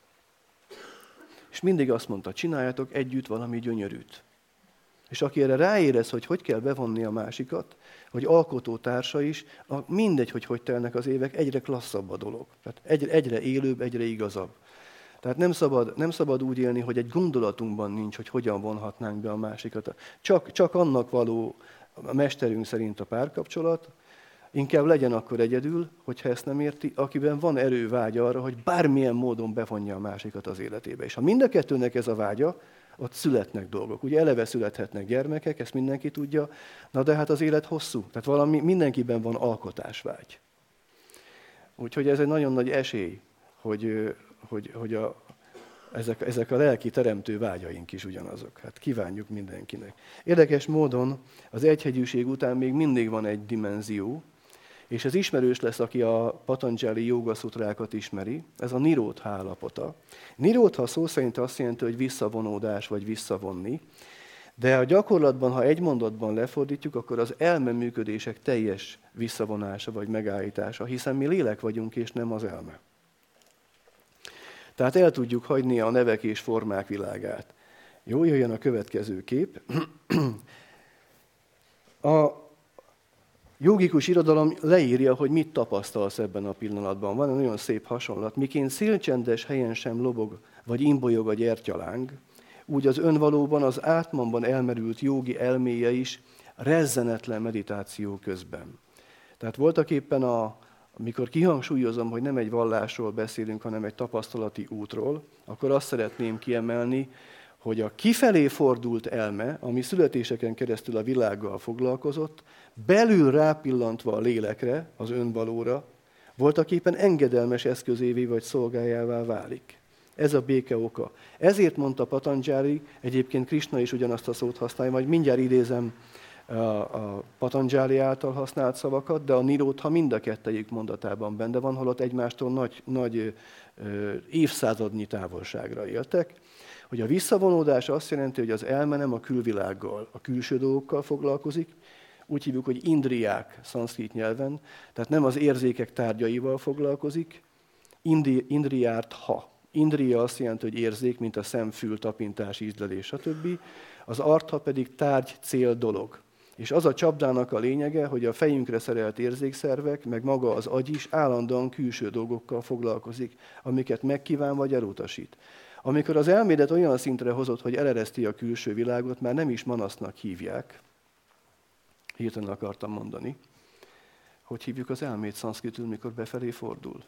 És mindig azt mondta, csináljátok együtt valami gyönyörűt. És aki erre ráérez, hogy hogy kell bevonni a másikat, hogy alkotótársa is, mindegy, hogy hogy telnek az évek, egyre klasszabb a dolog. Tehát egyre, egyre élőbb, egyre igazabb. Tehát nem szabad, nem szabad úgy élni, hogy egy gondolatunkban nincs, hogy hogyan vonhatnánk be a másikat. Csak, csak annak való a mesterünk szerint a párkapcsolat, inkább legyen akkor egyedül, hogyha ezt nem érti, akiben van erő, vágya arra, hogy bármilyen módon bevonja a másikat az életébe. És ha mind a kettőnek ez a vágya, ott születnek dolgok. Ugye eleve születhetnek gyermekek, ezt mindenki tudja, na de hát az élet hosszú, tehát valami, mindenkiben van alkotásvágy. Úgyhogy ez egy nagyon nagy esély, hogy, hogy, hogy a, ezek, ezek a lelki teremtő vágyaink is ugyanazok. Hát kívánjuk mindenkinek. Érdekes módon az egyhegyűség után még mindig van egy dimenzió, és ez ismerős lesz, aki a Patanjali jogaszutrákat ismeri, ez a niródha állapota. Niródha szó szerint azt jelenti, hogy visszavonódás vagy visszavonni, de a gyakorlatban, ha egy mondatban lefordítjuk, akkor az elme működések teljes visszavonása vagy megállítása, hiszen mi lélek vagyunk, és nem az elme. Tehát el tudjuk hagyni a nevek és formák világát. Jó, jöjjön a következő kép. A jógikus irodalom leírja, hogy mit tapasztalsz ebben a pillanatban. Van egy nagyon szép hasonlat. Miként szélcsendes helyen sem lobog, vagy imbolyog a gyertyaláng, úgy az önvalóban, az átmanban elmerült jógi elméje is rezzenetlen meditáció közben. Tehát voltak éppen, a, amikor kihangsúlyozom, hogy nem egy vallásról beszélünk, hanem egy tapasztalati útról, akkor azt szeretném kiemelni, hogy a kifelé fordult elme, ami születéseken keresztül a világgal foglalkozott, belül rápillantva a lélekre, az önvalóra, voltaképpen engedelmes eszközévé vagy szolgájává válik. Ez a béke oka. Ezért mondta Patanjali, egyébként Krishna is ugyanazt a szót használja, majd mindjárt idézem a, a Patanjali által használt szavakat, de a niródha mind a kettejük mondatában benne van, holott egymástól nagy, nagy ö, évszázadnyi távolságra éltek. Hogy a visszavonódás azt jelenti, hogy az elme nem a külvilággal, a külső dolgokkal foglalkozik, úgy hívjuk, hogy indriák szanszkrit nyelven, tehát nem az érzékek tárgyaival foglalkozik, Indi, indriárt ha. Indria azt jelenti, hogy érzék, mint a szem, fül, tapintás, ízlelés, stb. Az artha pedig tárgy, cél, dolog. És az a csapdának a lényege, hogy a fejünkre szerelt érzékszervek, meg maga az agy is állandóan külső dolgokkal foglalkozik, amiket megkíván vagy elutasít. Amikor az elmédet olyan szintre hozott, hogy elereszti a külső világot, már nem is manasznak hívják, hirtelen akartam mondani, hogy hívjuk az elmét szanszkritül, mikor befelé fordul.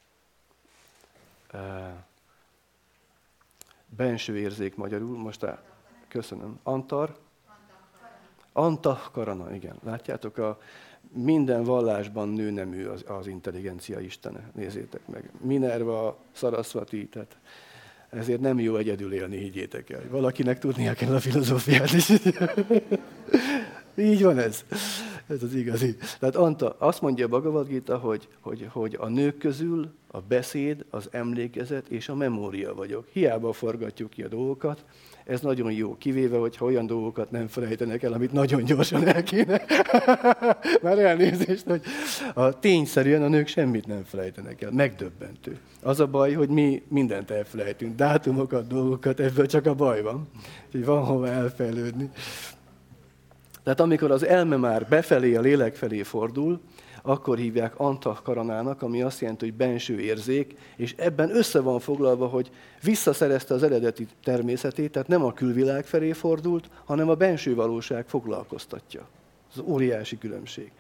Benső érzék magyarul, most á, köszönöm, antar, antahkarana, igen, látjátok, a minden vallásban nőnemű az, az intelligencia istene, nézzétek meg, Minerva, Sarasvati, tehát ezért nem jó egyedül élni, higgyétek el. Valakinek tudnia kell a filozófiát is. Így van ez. Ez az igazi. Tehát Anta, azt mondja a Bhagavad Gita, hogy, hogy, hogy a nők közül a beszéd, az emlékezet és a memória vagyok. Hiába forgatjuk ki a dolgokat, ez nagyon jó, kivéve, hogyha olyan dolgokat nem felejtenek el, amit nagyon gyorsan el kéne. Már elnézést, hogy a tényszerűen a nők semmit nem felejtenek el. Megdöbbentő. Az a baj, hogy mi mindent elfelejtünk. Dátumokat, dolgokat, ebből csak a baj van. Úgyhogy van hova elfejlődni. Tehát amikor az elme már befelé, a lélek felé fordul, akkor hívják antahkaranának, ami azt jelenti, hogy benső érzék, és ebben össze van foglalva, hogy visszaszerezte az eredeti természetét, tehát nem a külvilág felé fordult, hanem a benső valóság foglalkoztatja. Ez óriási különbség.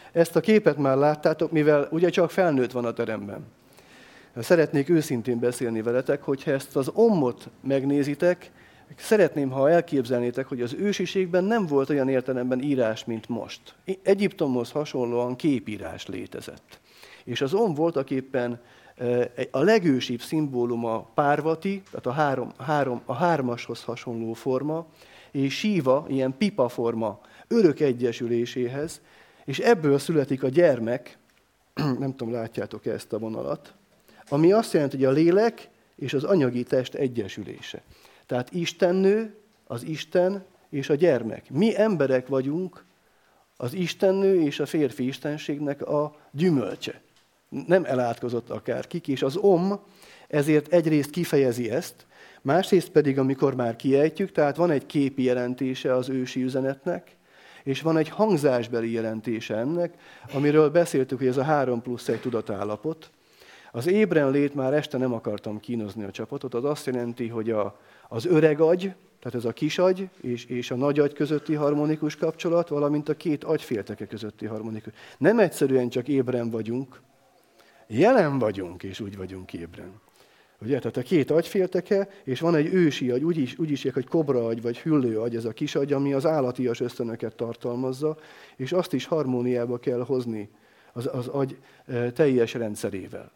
Ezt a képet már láttátok, mivel ugye csak felnőtt van a teremben. Szeretnék őszintén beszélni veletek, hogyha ezt az ommot megnézitek, szeretném, ha elképzelnétek, hogy az ősiségben nem volt olyan értelemben írás, mint most. Egyiptomhoz hasonlóan képírás létezett. És az om voltaképpen a legősibb szimbóluma Párvati, tehát a, három, három, a hármashoz hasonló forma, és Síva, ilyen pipa forma, örök egyesüléséhez, és ebből születik a gyermek, nem tudom, látjátok ezt a vonalat, ami azt jelenti, hogy a lélek és az anyagi test egyesülése. Tehát Istennő, az Isten és a gyermek. Mi emberek vagyunk az Istennő és a férfi istenségnek a gyümölcse. Nem elátkozott akárkik, és az om ezért egyrészt kifejezi ezt, másrészt pedig, amikor már kiejtjük, tehát van egy képi jelentése az ősi üzenetnek, és van egy hangzásbeli jelentése ennek, amiről beszéltük, hogy ez a három plusz egy tudatállapot. Az ébren lét, már este nem akartam kínozni a csapatot, az azt jelenti, hogy a, az öreg agy, tehát ez a kis agy és, és a nagy agy közötti harmonikus kapcsolat, valamint a két agyfélteke közötti harmonikus. Nem egyszerűen csak ébren vagyunk, jelen vagyunk, és úgy vagyunk ébren. Ugye? Tehát a két agyfélteke, és van egy ősi agy, úgy is, úgy is hogy kobra agy, vagy hüllő agy, ez a kis agy, ami az állatias ösztönöket tartalmazza, és azt is harmóniába kell hozni az, az agy teljes rendszerével.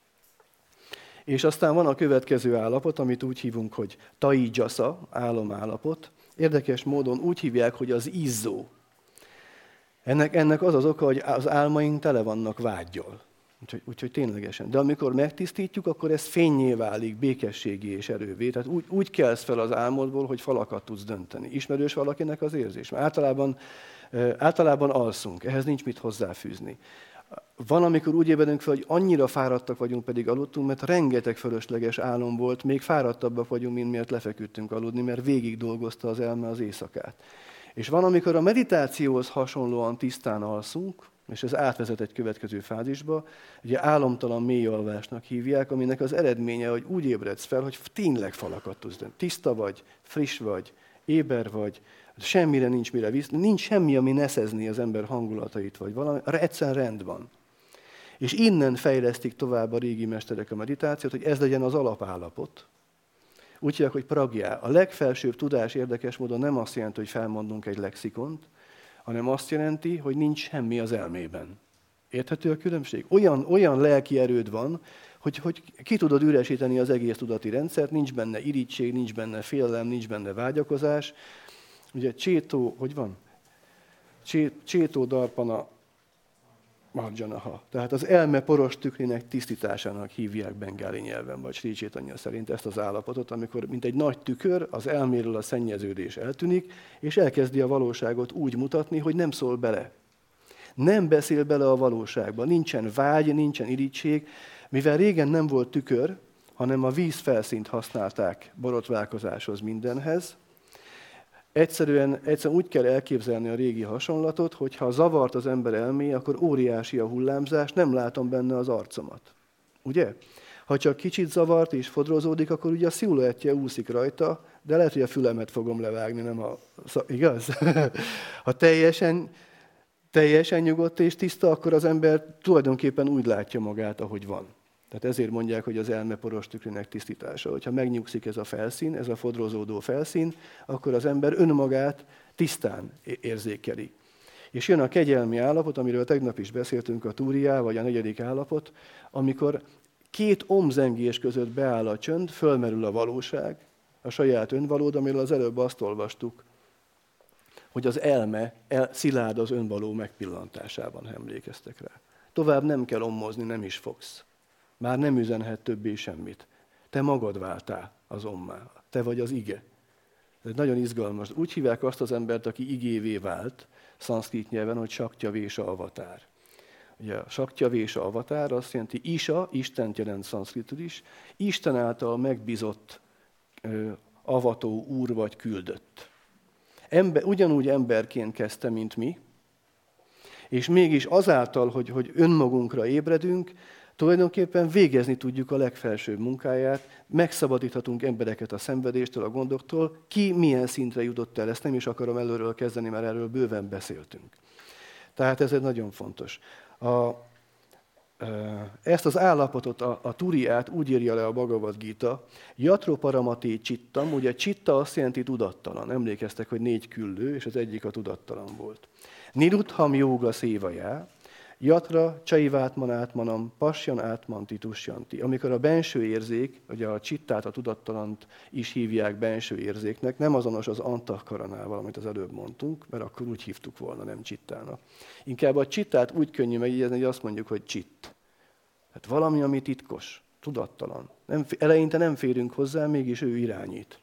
És aztán van a következő állapot, amit úgy hívunk, hogy taijasa, álomállapot. Érdekes módon úgy hívják, hogy az izzó. Ennek, ennek az az oka, hogy az álmaink tele vannak vággyal. Úgyhogy, úgyhogy ténylegesen. De amikor megtisztítjuk, akkor ez fénnyé válik, békességé és erővé. Tehát úgy, úgy kelsz fel az álmodból, hogy falakat tudsz dönteni. Ismerős valakinek az érzés? Általában, általában alszunk, ehhez nincs mit hozzáfűzni. Van, amikor úgy ébredünk fel, hogy annyira fáradtak vagyunk, pedig aludtunk, mert rengeteg fölösleges álom volt, még fáradtabbak vagyunk, mint miért lefeküdtünk aludni, mert végig dolgozta az elme az éjszakát. És van, amikor a meditációhoz hasonlóan tisztán alszunk, és ez átvezet egy következő fázisba, ugye álomtalan mély alvásnak hívják, aminek az eredménye, hogy úgy ébredsz fel, hogy tényleg falakat tudsz dönteni. Tiszta vagy, friss vagy, éber vagy, semmire nincs mire visz, nincs semmi, ami neszezni az ember hangulatait, vagy valami, egyszerűen rend van. És innen fejlesztik tovább a régi mesterek a meditációt, hogy ez legyen az alapállapot. Úgy hívják, hogy pragyá. A legfelsőbb tudás érdekes módon nem azt jelenti, hogy felmondunk egy lexikont, hanem azt jelenti, hogy nincs semmi az elmében. Érthető a különbség? Olyan, olyan lelki erőd van, hogy, hogy ki tudod üresíteni az egész tudati rendszert, nincs benne irigység, nincs benne félelem, nincs benne vágyakozás. Ugye csétó, hogy van? Csétó darpana marjanaha. Tehát az elme poros tükrének tisztításának hívják bengáli nyelven, vagy Sri Chaitanya szerint ezt az állapotot, amikor mint egy nagy tükör, az elméről a szennyeződés eltűnik, és elkezdi a valóságot úgy mutatni, hogy nem szól bele. Nem beszél bele a valóságba. Nincsen vágy, nincsen irigység. Mivel régen nem volt tükör, hanem a víz felszínt használták borotválkozáshoz mindenhez, Egyszerűen, egyszerűen úgy kell elképzelni a régi hasonlatot, hogy ha zavart az ember elméje, akkor óriási a hullámzás, nem látom benne az arcomat. Ugye? Ha csak kicsit zavart és fodrozódik, akkor ugye a sziluettje úszik rajta, de lehet, hogy a fülemet fogom levágni, nem a... Igaz? Ha teljesen, teljesen nyugodt és tiszta, akkor az ember tulajdonképpen úgy látja magát, ahogy van. Tehát ezért mondják, hogy az elme poros tükrének tisztítása. Hogyha megnyugszik ez a felszín, ez a fodrozódó felszín, akkor az ember önmagát tisztán érzékeli. És jön a kegyelmi állapot, amiről tegnap is beszéltünk, a túriá, vagy a negyedik állapot, amikor két omzengés között beáll a csönd, fölmerül a valóság, a saját önvalód, amiről az előbb azt olvastuk, hogy az elme el, szilárd az önvaló megpillantásában, ha emlékeztek rá. Tovább nem kell ommozni, nem is fogsz. Már nem üzenhet többé semmit. Te magad váltál az ommá. Te vagy az ige. Ez nagyon izgalmas. Úgy hívják azt az embert, aki igévé vált, szanszkrit nyelven, hogy Saktya Vésa avatár. Ugye a Saktya Vésa avatár azt jelenti, Isa, Istent jelent szanszkritul is, Isten által megbízott ö, avató úr vagy küldött. Ember, ugyanúgy emberként kezdte, mint mi, és mégis azáltal, hogy, hogy önmagunkra ébredünk, tulajdonképpen végezni tudjuk a legfelsőbb munkáját, megszabadíthatunk embereket a szenvedéstől, a gondoktól. Ki milyen szintre jutott el, ezt nem is akarom előről kezdeni, mert erről bőven beszéltünk. Tehát ez egy nagyon fontos. A, ezt az állapotot, a, a turiát úgy írja le a Bhagavad Gita, Yatro paramati csittam, ugye csitta azt jelenti tudattalan. Emlékeztek, hogy négy küllő, és az egyik a tudattalan volt. Nirutham jóga szévajá, Yatra csaivátman átmanam, pasjan átmanti tusjanti. Amikor a benső érzék, ugye a csittát, a tudattalant is hívják benső érzéknek, nem azonos az antahkaranával, amit az előbb mondtunk, mert akkor úgy hívtuk volna, nem csittának. Inkább a csittát úgy könnyű megjegyezni, hogy azt mondjuk, hogy csitt. Hát valami, ami titkos, tudattalan. Nem, eleinte nem férünk hozzá, mégis ő irányít.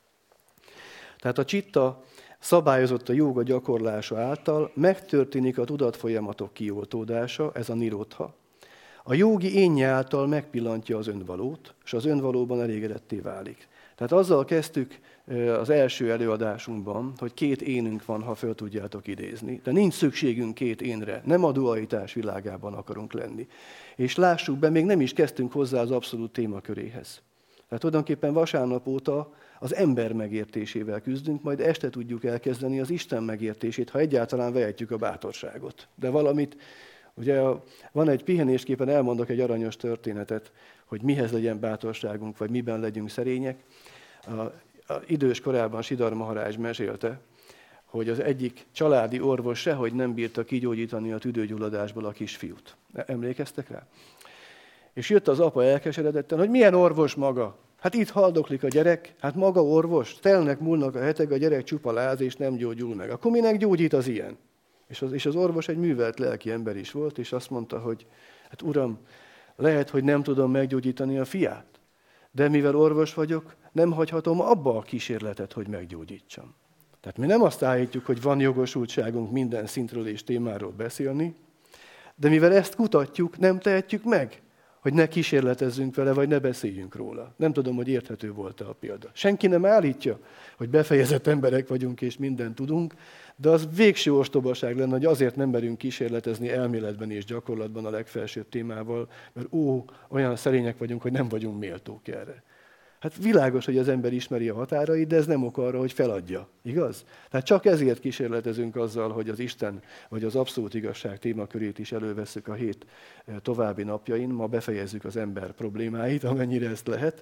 Tehát a csitta szabályozott a jóga gyakorlása által megtörténik a tudatfolyamatok kioltódása, ez a nirodha. A jógi énje által megpillantja az önvalót, és az önvalóban elégedetté válik. Tehát azzal kezdtük az első előadásunkban, hogy két énünk van, ha föl tudjátok idézni. De nincs szükségünk két énre, nem a dualitás világában akarunk lenni. És lássuk be, még nem is kezdtünk hozzá az abszolút témaköréhez. Tehát tulajdonképpen vasárnap óta az ember megértésével küzdünk, majd este tudjuk elkezdeni az Isten megértését, ha egyáltalán vehetjük a bátorságot. De valamit, ugye van egy pihenésképpen, elmondok egy aranyos történetet, hogy mihez legyen bátorságunk, vagy miben legyünk szerények. A, a idős korában Sidar Maharaj mesélte, hogy az egyik családi orvos sehogy nem bírta kigyógyítani a tüdőgyulladásból a kisfiút. Emlékeztek rá? És jött az apa elkeseredetten, hogy milyen orvos maga? Hát itt haldoklik a gyerek, hát maga orvos, telnek, múlnak a hetek, a gyerek csupa láz, és nem gyógyul meg. Akkor minek gyógyít az ilyen? És az, és az orvos egy művelt lelki ember is volt, és azt mondta, hogy hát uram, lehet, hogy nem tudom meggyógyítani a fiát, de mivel orvos vagyok, nem hagyhatom abba a kísérletet, hogy meggyógyítsam. Tehát mi nem azt állítjuk, hogy van jogosultságunk minden szintről és témáról beszélni, de mivel ezt kutatjuk, nem tehetjük meg, hogy ne kísérletezzünk vele, vagy ne beszéljünk róla. Nem tudom, hogy érthető volt-e a példa. Senki nem állítja, hogy befejezett emberek vagyunk, és mindent tudunk, de az végső ostobaság lenne, hogy azért nem merünk kísérletezni elméletben és gyakorlatban a legfelsőbb témával, mert ó, olyan szerények vagyunk, hogy nem vagyunk méltók erre. Hát világos, hogy az ember ismeri a határait, de ez nem ok arra, hogy feladja. Igaz? Tehát csak ezért kísérletezünk azzal, hogy az Isten vagy az abszolút igazság témakörét is elővesszük a hét további napjain. Ma befejezzük az ember problémáit, amennyire ezt lehet.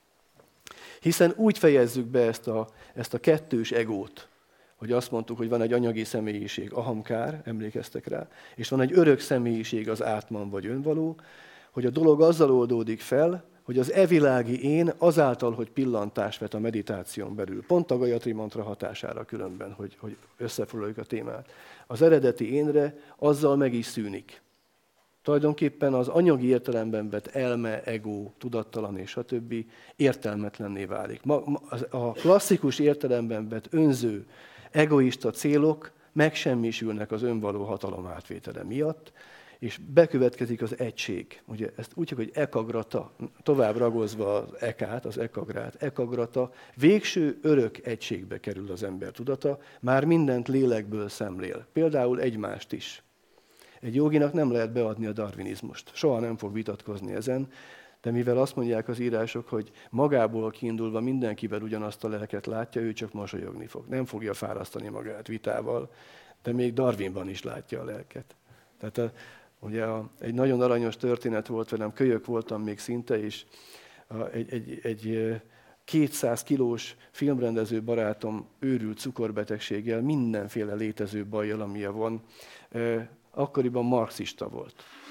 Hiszen úgy fejezzük be ezt a, ezt a kettős egót, hogy azt mondtuk, hogy van egy anyagi személyiség, ahamkár, emlékeztek rá, és van egy örök személyiség, az átman vagy önvaló, hogy a dolog azzal oldódik fel, hogy az evilági én azáltal, hogy pillantást vet a meditáción belül, pont a Gayatri mantra hatására különben, hogy, hogy összefoglaljuk a témát, az eredeti énre azzal meg is szűnik. Tulajdonképpen az anyagi értelemben vett elme, ego, tudattalan és a többi értelmetlenné válik. A klasszikus értelemben vett önző, egoista célok megsemmisülnek az önvaló hatalom átvétele miatt, és bekövetkezik az egység. Ugye ezt úgy, hogy ekagrata, tovább ragozva az ekát, az ekagrát, ekagrata, végső örök egységbe kerül az ember tudata, már mindent lélekből szemlél. Például egymást is. Egy joginak nem lehet beadni a darwinizmust. Soha nem fog vitatkozni ezen, de mivel azt mondják az írások, hogy magából kiindulva mindenkivel ugyanazt a lelket látja, ő csak mosolyogni fog. Nem fogja fárasztani magát vitával, de még Darwinban is látja a lelket. Tehát a, ugye a, egy nagyon aranyos történet volt velem, kölyök voltam még szinte, és a, egy, egy, egy kétszáz kilós filmrendező barátom őrült cukorbetegséggel, mindenféle létező bajjal, amilyen van, akkoriban marxista volt.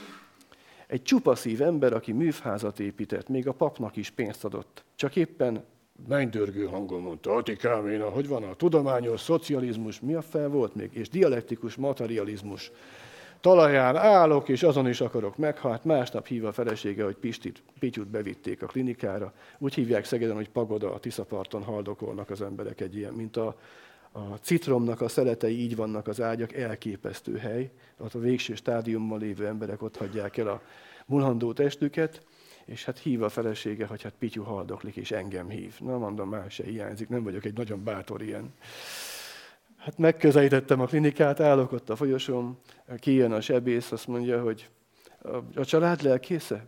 Egy csupaszív ember, aki művházat épített, még a papnak is pénzt adott. Csak éppen mennydörgő hangon mondta, Atikám, én, hogy van a tudományos szocializmus, mi a fel volt még, és dialektikus materializmus. Talaján állok, és azon is akarok meghalni. Másnap hív a felesége, hogy Pistit, Pityut bevitték a klinikára. Úgy hívják Szegeden, hogy pagoda, a Tiszaparton haldokolnak az emberek egy ilyen, mint a, a citromnak a szeletei, így vannak az ágyak, elképesztő hely. Ott a végső stádiumban lévő emberek ott hagyják el a mulandó testüket, és hát hív a felesége, hogy hát Pityu haldoklik, és engem hív. Na mondom, más se hiányzik, nem vagyok egy nagyon bátor ilyen. Hát megközelítettem a klinikát, állok ott a folyosón, kijön a sebész, azt mondja, hogy a, a család lelkésze?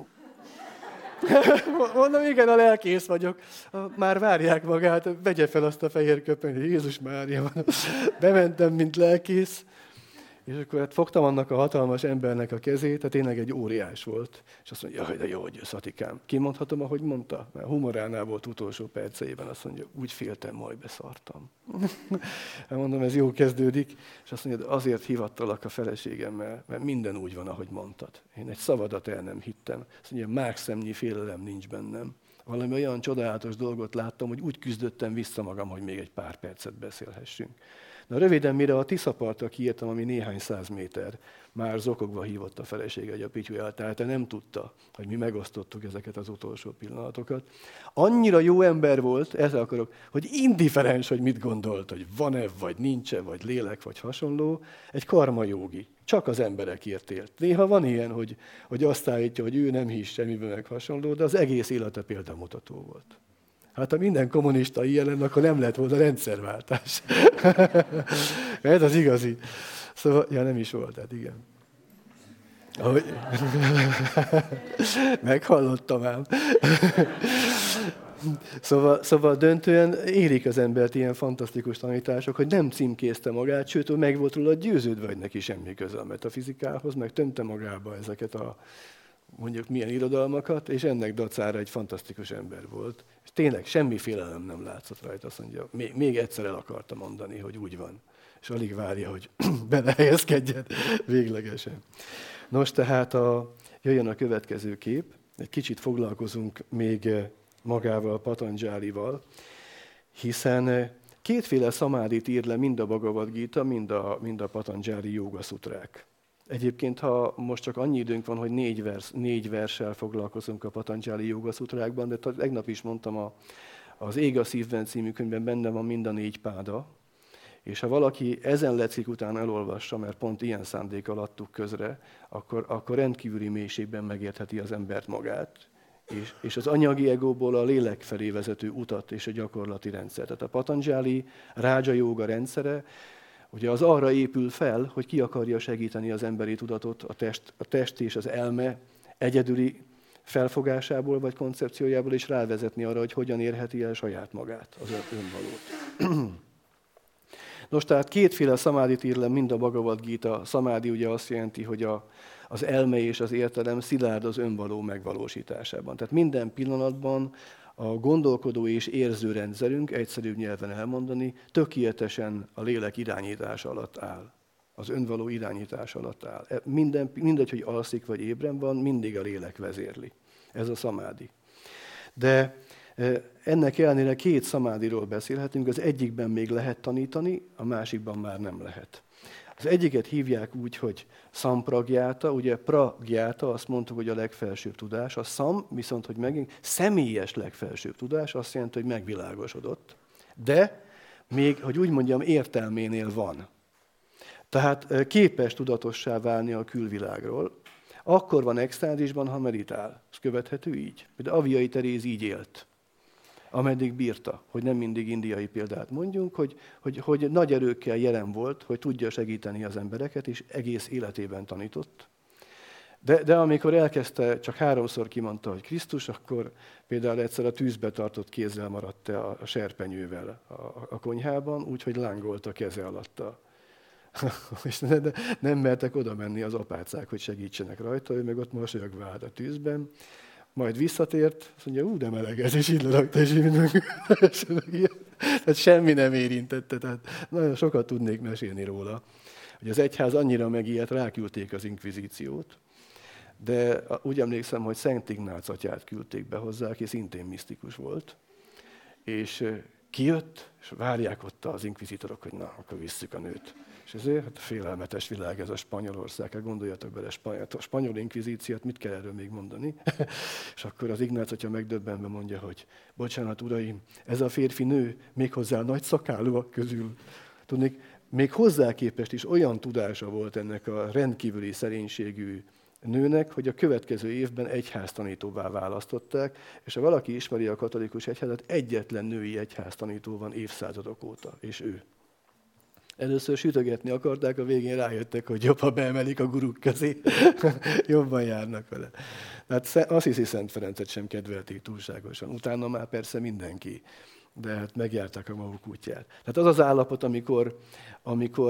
Mondom, igen, a lelkész vagyok. Már várják magát, vegye fel azt a fehér köpenyt, Jézus Mária. Bementem, mint lelkész, És akkor hát fogtam annak a hatalmas embernek a kezét, tehát tényleg egy óriás volt. És azt mondja, jaj, de jó, hogy jössz, Atikám. Kimondhatom, ahogy mondta? Mert humoránál volt utolsó perceiben, azt mondja, úgy féltem, majd beszartam. Mondom, ez jó kezdődik. És azt mondja, azért hívattalak a feleségemmel, mert minden úgy van, ahogy mondtad. Én egy szavadat el nem hittem. Azt mondja, mákszemnyi félelem nincs bennem. Valami olyan csodálatos dolgot láttam, hogy úgy küzdöttem vissza magam, hogy még egy pár percet beszélhessünk. Na röviden, mire a Tiszapartra kiértem, ami néhány száz méter, már zokogva hívott a felesége, hogy a Pityu eltállt, nem tudta, hogy mi megosztottuk ezeket az utolsó pillanatokat. Annyira jó ember volt, ezzel akarok, hogy indifferens, hogy mit gondolt, hogy van-e, vagy nincs-e, vagy lélek, vagy hasonló, egy karmajógi. Csak az emberekért élt. Néha van ilyen, hogy, hogy azt állítja, hogy ő nem hisz semmiben meg hasonló, de az egész élete példamutató volt. Hát ha minden kommunista ilyen lenne, akkor nem lett volna rendszerváltás. Ez az igazi. Szóval, ja, nem is volt, hát igen. Ahogy... Meghallottam ám. Szóval, szóval döntően érik az embert ilyen fantasztikus tanítások, hogy nem címkézte magát, sőt, meg volt róla győződve, hogy neki semmi köze a metafizikához, meg tömte magába ezeket a mondjuk milyen irodalmakat, és ennek dacára egy fantasztikus ember volt. És tényleg semmi félelem nem látszott rajta, azt mondja, még, még egyszer el akarta mondani, hogy úgy van. És alig várja, hogy belehelyezkedjen véglegesen. Nos, tehát a, jöjjön a következő kép. Egy kicsit foglalkozunk még magával, Patanjalival, hiszen kétféle szamádit ír le mind a Bhagavad Gita, mind a, mind a Patanjali Jóga Szutrák. Egyébként, ha most csak annyi időnk van, hogy négy, vers, négy verssel foglalkozunk a Patanjali Jóga Szutrákban, de tegnap is mondtam, a, az Ég a szívben című könyvben benne van mind a négy páda, és ha valaki ezen lecik után elolvassa, mert pont ilyen szándékkal adtuk közre, akkor, akkor rendkívüli mélységben megértheti az embert magát, és, és az anyagi egóból a lélek felé vezető utat és a gyakorlati rendszer. Tehát a Patanjali Raja Jóga rendszere, ugye az arra épül fel, hogy ki akarja segíteni az emberi tudatot, a test, a test és az elme egyedüli felfogásából vagy koncepciójából, és rávezetni arra, hogy hogyan érheti el saját magát, az önvalót. Nos, tehát kétféle szamádit ír le mind a Bhagavad Gita. Szamádi ugye azt jelenti, hogy a, az elme és az értelem szilárd az önvaló megvalósításában. Tehát minden pillanatban a gondolkodó és érző rendszerünk, egyszerűbb nyelven elmondani, tökéletesen a lélek irányítása alatt áll. Az önvaló irányítás alatt áll. Minden, mindegy, hogy alszik vagy ébren van, mindig a lélek vezérli. Ez a szamádi. De ennek ellenére két szamádiról beszélhetünk, az egyikben még lehet tanítani, a másikban már nem lehet. Az egyiket hívják úgy, hogy szampragjáta, ugye pragjáta, azt mondtuk, hogy a legfelsőbb tudás, a szam, viszont, hogy megint személyes legfelsőbb tudás, azt jelenti, hogy megvilágosodott, de még, hogy úgy mondjam, értelménél van. Tehát képes tudatossá válni a külvilágról. Akkor van extázisban, ha meditál. Ez követhető így. De Aviai Teréz így élt, ameddig bírta, hogy nem mindig indiai példát mondjunk, hogy, hogy, hogy nagy erőkkel jelen volt, hogy tudja segíteni az embereket, és egész életében tanított. De, de amikor elkezdte, csak háromszor kimondta, hogy Krisztus, akkor például egyszer a tűzbe tartott kézzel maradt a, a serpenyővel a, a konyhában, úgyhogy lángolt a keze alatta. És ne, ne, nem mertek oda menni az apácák, hogy segítsenek rajta, ő meg ott mosolyogva állt a tűzben. Majd visszatért, azt mondja, ú, de meleg ez, és így lerakta, és így tehát semmi nem érintette, tehát nagyon sokat tudnék mesélni róla. Hogy az egyház annyira megijedt, ráküldték az inkvizíciót, de úgy emlékszem, hogy Szent Ignác atyát küldték be hozzá, aki szintén misztikus volt, és kijött, és várják ott az inkvizitorok, hogy na, akkor visszük a nőt. És ezért hát félelmetes világ ez a Spanyolország, hát gondoljatok bele, a spanyol inkvizíciót, mit kell erről még mondani? És akkor az Ignác atya megdöbbenve mondja, hogy bocsánat, uraim, ez a férfi nő méghozzá nagy szakállúak közül. Tudnék, még hozzá képest is olyan tudása volt ennek a rendkívüli szerénységű nőnek, hogy a következő évben egyháztanítóvá választották, és ha valaki ismeri a katolikus egyházat, egyetlen női egyháztanító van évszázadok óta, és ő. Először sütögetni akarták, a végén rájöttek, hogy jobb, ha beemelik a guruk közé, jobban járnak vele. Hát Assisi Szent Ferencet sem kedvelték túlságosan, utána már persze mindenki, de hát megjárták a maguk útját. Tehát az az állapot, amikor, amikor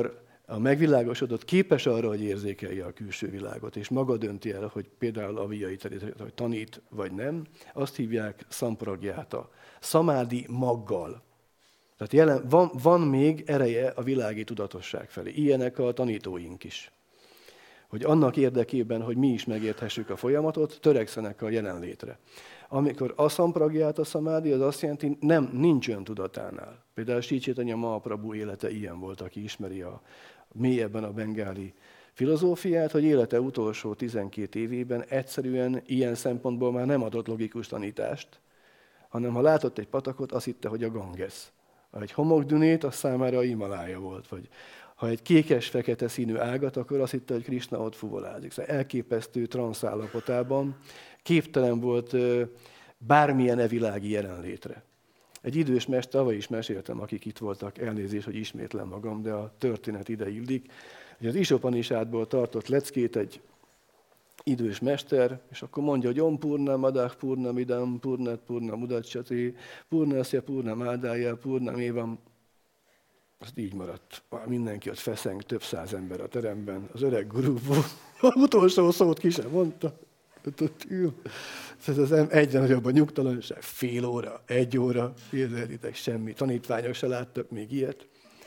A megvilágosodott képes arra, hogy érzékelje a külső világot, és maga dönti el, hogy például a Vijay Teresa, hogy tanít vagy nem, azt hívják sampragyáta, szamádi maggal. Tehát jelen, van, van még ereje a világi tudatosság felé. Ilyenek a tanítóink is. Hogy annak érdekében, hogy mi is megérthessük a folyamatot, törekszenek a jelenlétre. Amikor a sampragyáta szamádi, az azt jelenti, nem, nincs öntudatánál. Például Sri Chaitanya Mahaprabhu élete ilyen volt, aki ismeri a mélyebben a bengáli filozófiát, hogy élete utolsó tizenkét évében egyszerűen ilyen szempontból már nem adott logikus tanítást, hanem ha látott egy patakot, azt hitte, hogy a Ganges. Ha egy homokdünét, az számára a Himalája volt. Vagy ha egy kékes-fekete színű ágat, akkor azt hitte, hogy Krisna ott fuvolázik. Szóval elképesztő transz állapotában képtelen volt bármilyen evilági jelenlétre. Egy idős mester, tavaly is meséltem, akik itt voltak, elnézést, hogy ismétlem magam, de a történet ide illik. Az Isopanisádból tartott leckét egy idős mester, és akkor mondja, hogy Om Purna, Madah Purna, Midam, Purnat Purna, Mudacsyati, Purnasya Purna, Mádája, Purna, Mévam. Azt így maradt. Mindenki ott feszeng, több száz ember a teremben. Az öreg gurúból az utolsó szót ki sem mondta. Ez az egyre nagyobb a nyugtalanság. Fél óra, egy óra, érzelítek semmi. Tanítványok se láttak még ilyet.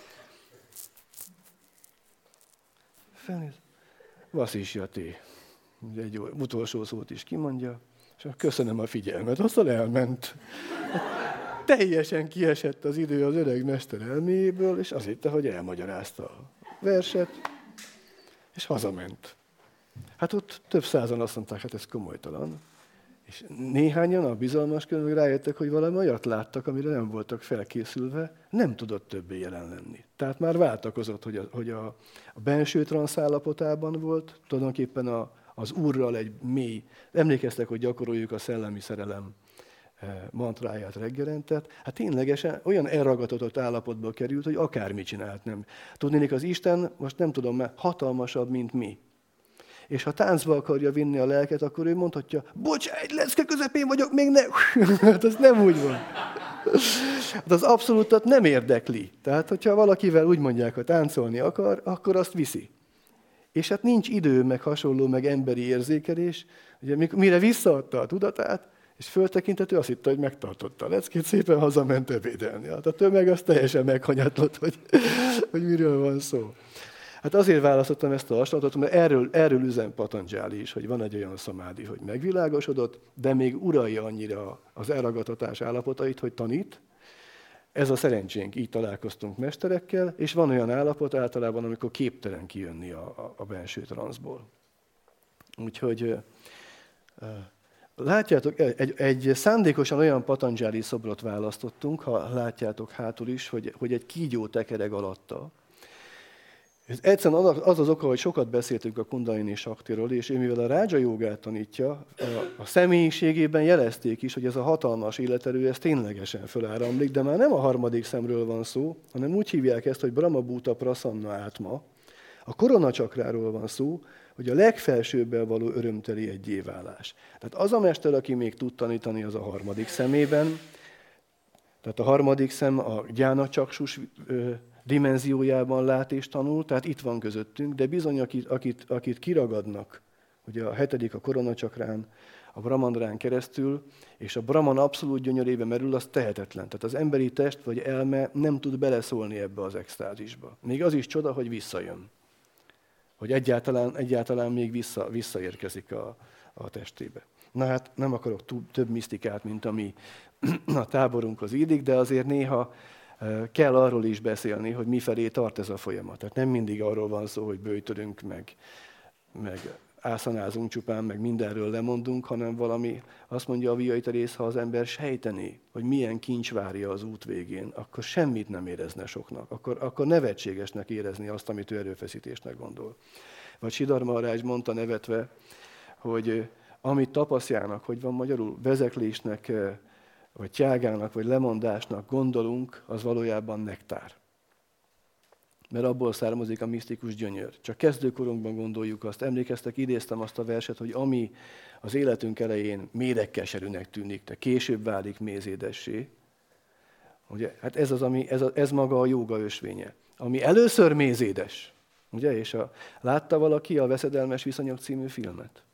Felnéz. Vasisjati. Egy óra, utolsó szót is kimondja, és köszönöm a figyelmet. Aztán elment. Teljesen kiesett az idő az öreg mester elméjéből, és azt hitte, hogy elmagyarázta a verset, és hazament. Hát ott több százan azt mondták, hát ez komolytalan. És néhányan a bizalmas körül rájöttek, hogy valami olyat láttak, amire nem voltak felkészülve, nem tudott többé jelen lenni. Tehát már váltakozott, hogy a, hogy a, a benső transz állapotában volt, tulajdonképpen a, az Úrral egy mély, emlékeztek, hogy gyakoroljuk a szellemi szerelem mantráját reggelentet, hát ténylegesen olyan elragadott állapotba került, hogy akármit csinált nem. Tudnélik, az Isten, most nem tudom, mert hatalmasabb, mint mi. És ha táncba akarja vinni a lelket, akkor ő mondhatja, bocs, egy lecke közepén vagyok, még ne... Hát az nem úgy van. Hát az abszolútat nem érdekli. Tehát, hogyha valakivel úgy mondják, hogy táncolni akar, akkor azt viszi. És hát nincs idő, meg hasonló, meg emberi érzékelés. Ugye, mire visszaadta a tudatát, és föltekintett, ő azt hitte, hogy megtartotta a leckét, szépen hazament ebédelni. Hát a tömeg az teljesen meghanyatlott, hogy, hogy miről van szó. Hát azért választottam ezt a hasonlatot, mert erről, erről üzen Patanjali is, hogy van egy olyan szamádi, hogy megvilágosodott, de még uralja annyira az elragadtatás állapotait, hogy tanít. Ez a szerencsénk, így találkoztunk mesterekkel, és van olyan állapot általában, amikor képtelen kijönni a, a, a belső transzból. Úgyhogy látjátok, egy, egy szándékosan olyan Patanjali szobrot választottunk, ha látjátok hátul is, hogy, hogy egy kígyó tekereg alatta. Ez egyszerűen az az oka, hogy sokat beszéltünk a Kundalini Saktiról, és ő mivel a Raja jogát tanítja, a, a személyiségében jelezték is, hogy ez a hatalmas életerő, ez ténylegesen föláramlik, de már nem a harmadik szemről van szó, hanem úgy hívják ezt, hogy Brahma Bhuta Prasanna Átma. A koronacsakráról van szó, hogy a legfelsőbbel való örömteli egyéválás. Tehát az a mester, aki még tud tanítani, az a harmadik szemében. Tehát a harmadik szem a gyána csaksus dimenziójában lát és tanul, tehát itt van közöttünk, de bizony, akit, akit, akit kiragadnak, ugye a hetedik a koronacsakrán, a Brahmandrán keresztül, és a Brahman abszolút gyönyörébe merül, az tehetetlen. Tehát az emberi test vagy elme nem tud beleszólni ebbe az extázisba. Még az is csoda, hogy visszajön. Hogy egyáltalán, egyáltalán még vissza, visszaérkezik a, a testébe. Na hát nem akarok túl, több misztikát, mint ami a táborunkhoz illik, de azért néha kell arról is beszélni, hogy mifelé tart ez a folyamat. Tehát nem mindig arról van szó, hogy böjtölünk, meg, meg ászanázunk csupán, meg mindenről lemondunk, hanem valami, azt mondja a Vijay Teresa, ha az ember sejtené, hogy milyen kincs várja az út végén, akkor semmit nem érezne soknak. Akkor, akkor nevetségesnek érezni azt, amit ő erőfeszítésnek gondol. Vagy Siddhartha Maharaj mondta nevetve, hogy amit tapaszjának, hogy van magyarul, vezeklésnek, vagy tyágának, vagy lemondásnak gondolunk, az valójában nektár. Mert abból származik a misztikus gyönyör. Csak kezdőkorunkban gondoljuk azt. Emlékeztek, idéztem azt a verset, hogy ami az életünk elején méregkeserűnek tűnik, de később válik mézédessé. Ugye, hát ez, az, ami, ez, a, ez maga a jóga ösvénye. Ami először mézédes, Ugye? És a, látta valaki a Veszedelmes viszonyok című filmet?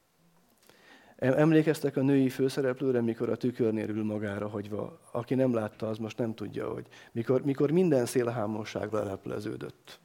Emlékeztek a női főszereplőre, mikor a tükörnél ül magára hagyva? Aki nem látta, az most nem tudja, hogy mikor, mikor minden szélhámosság lelepleződött.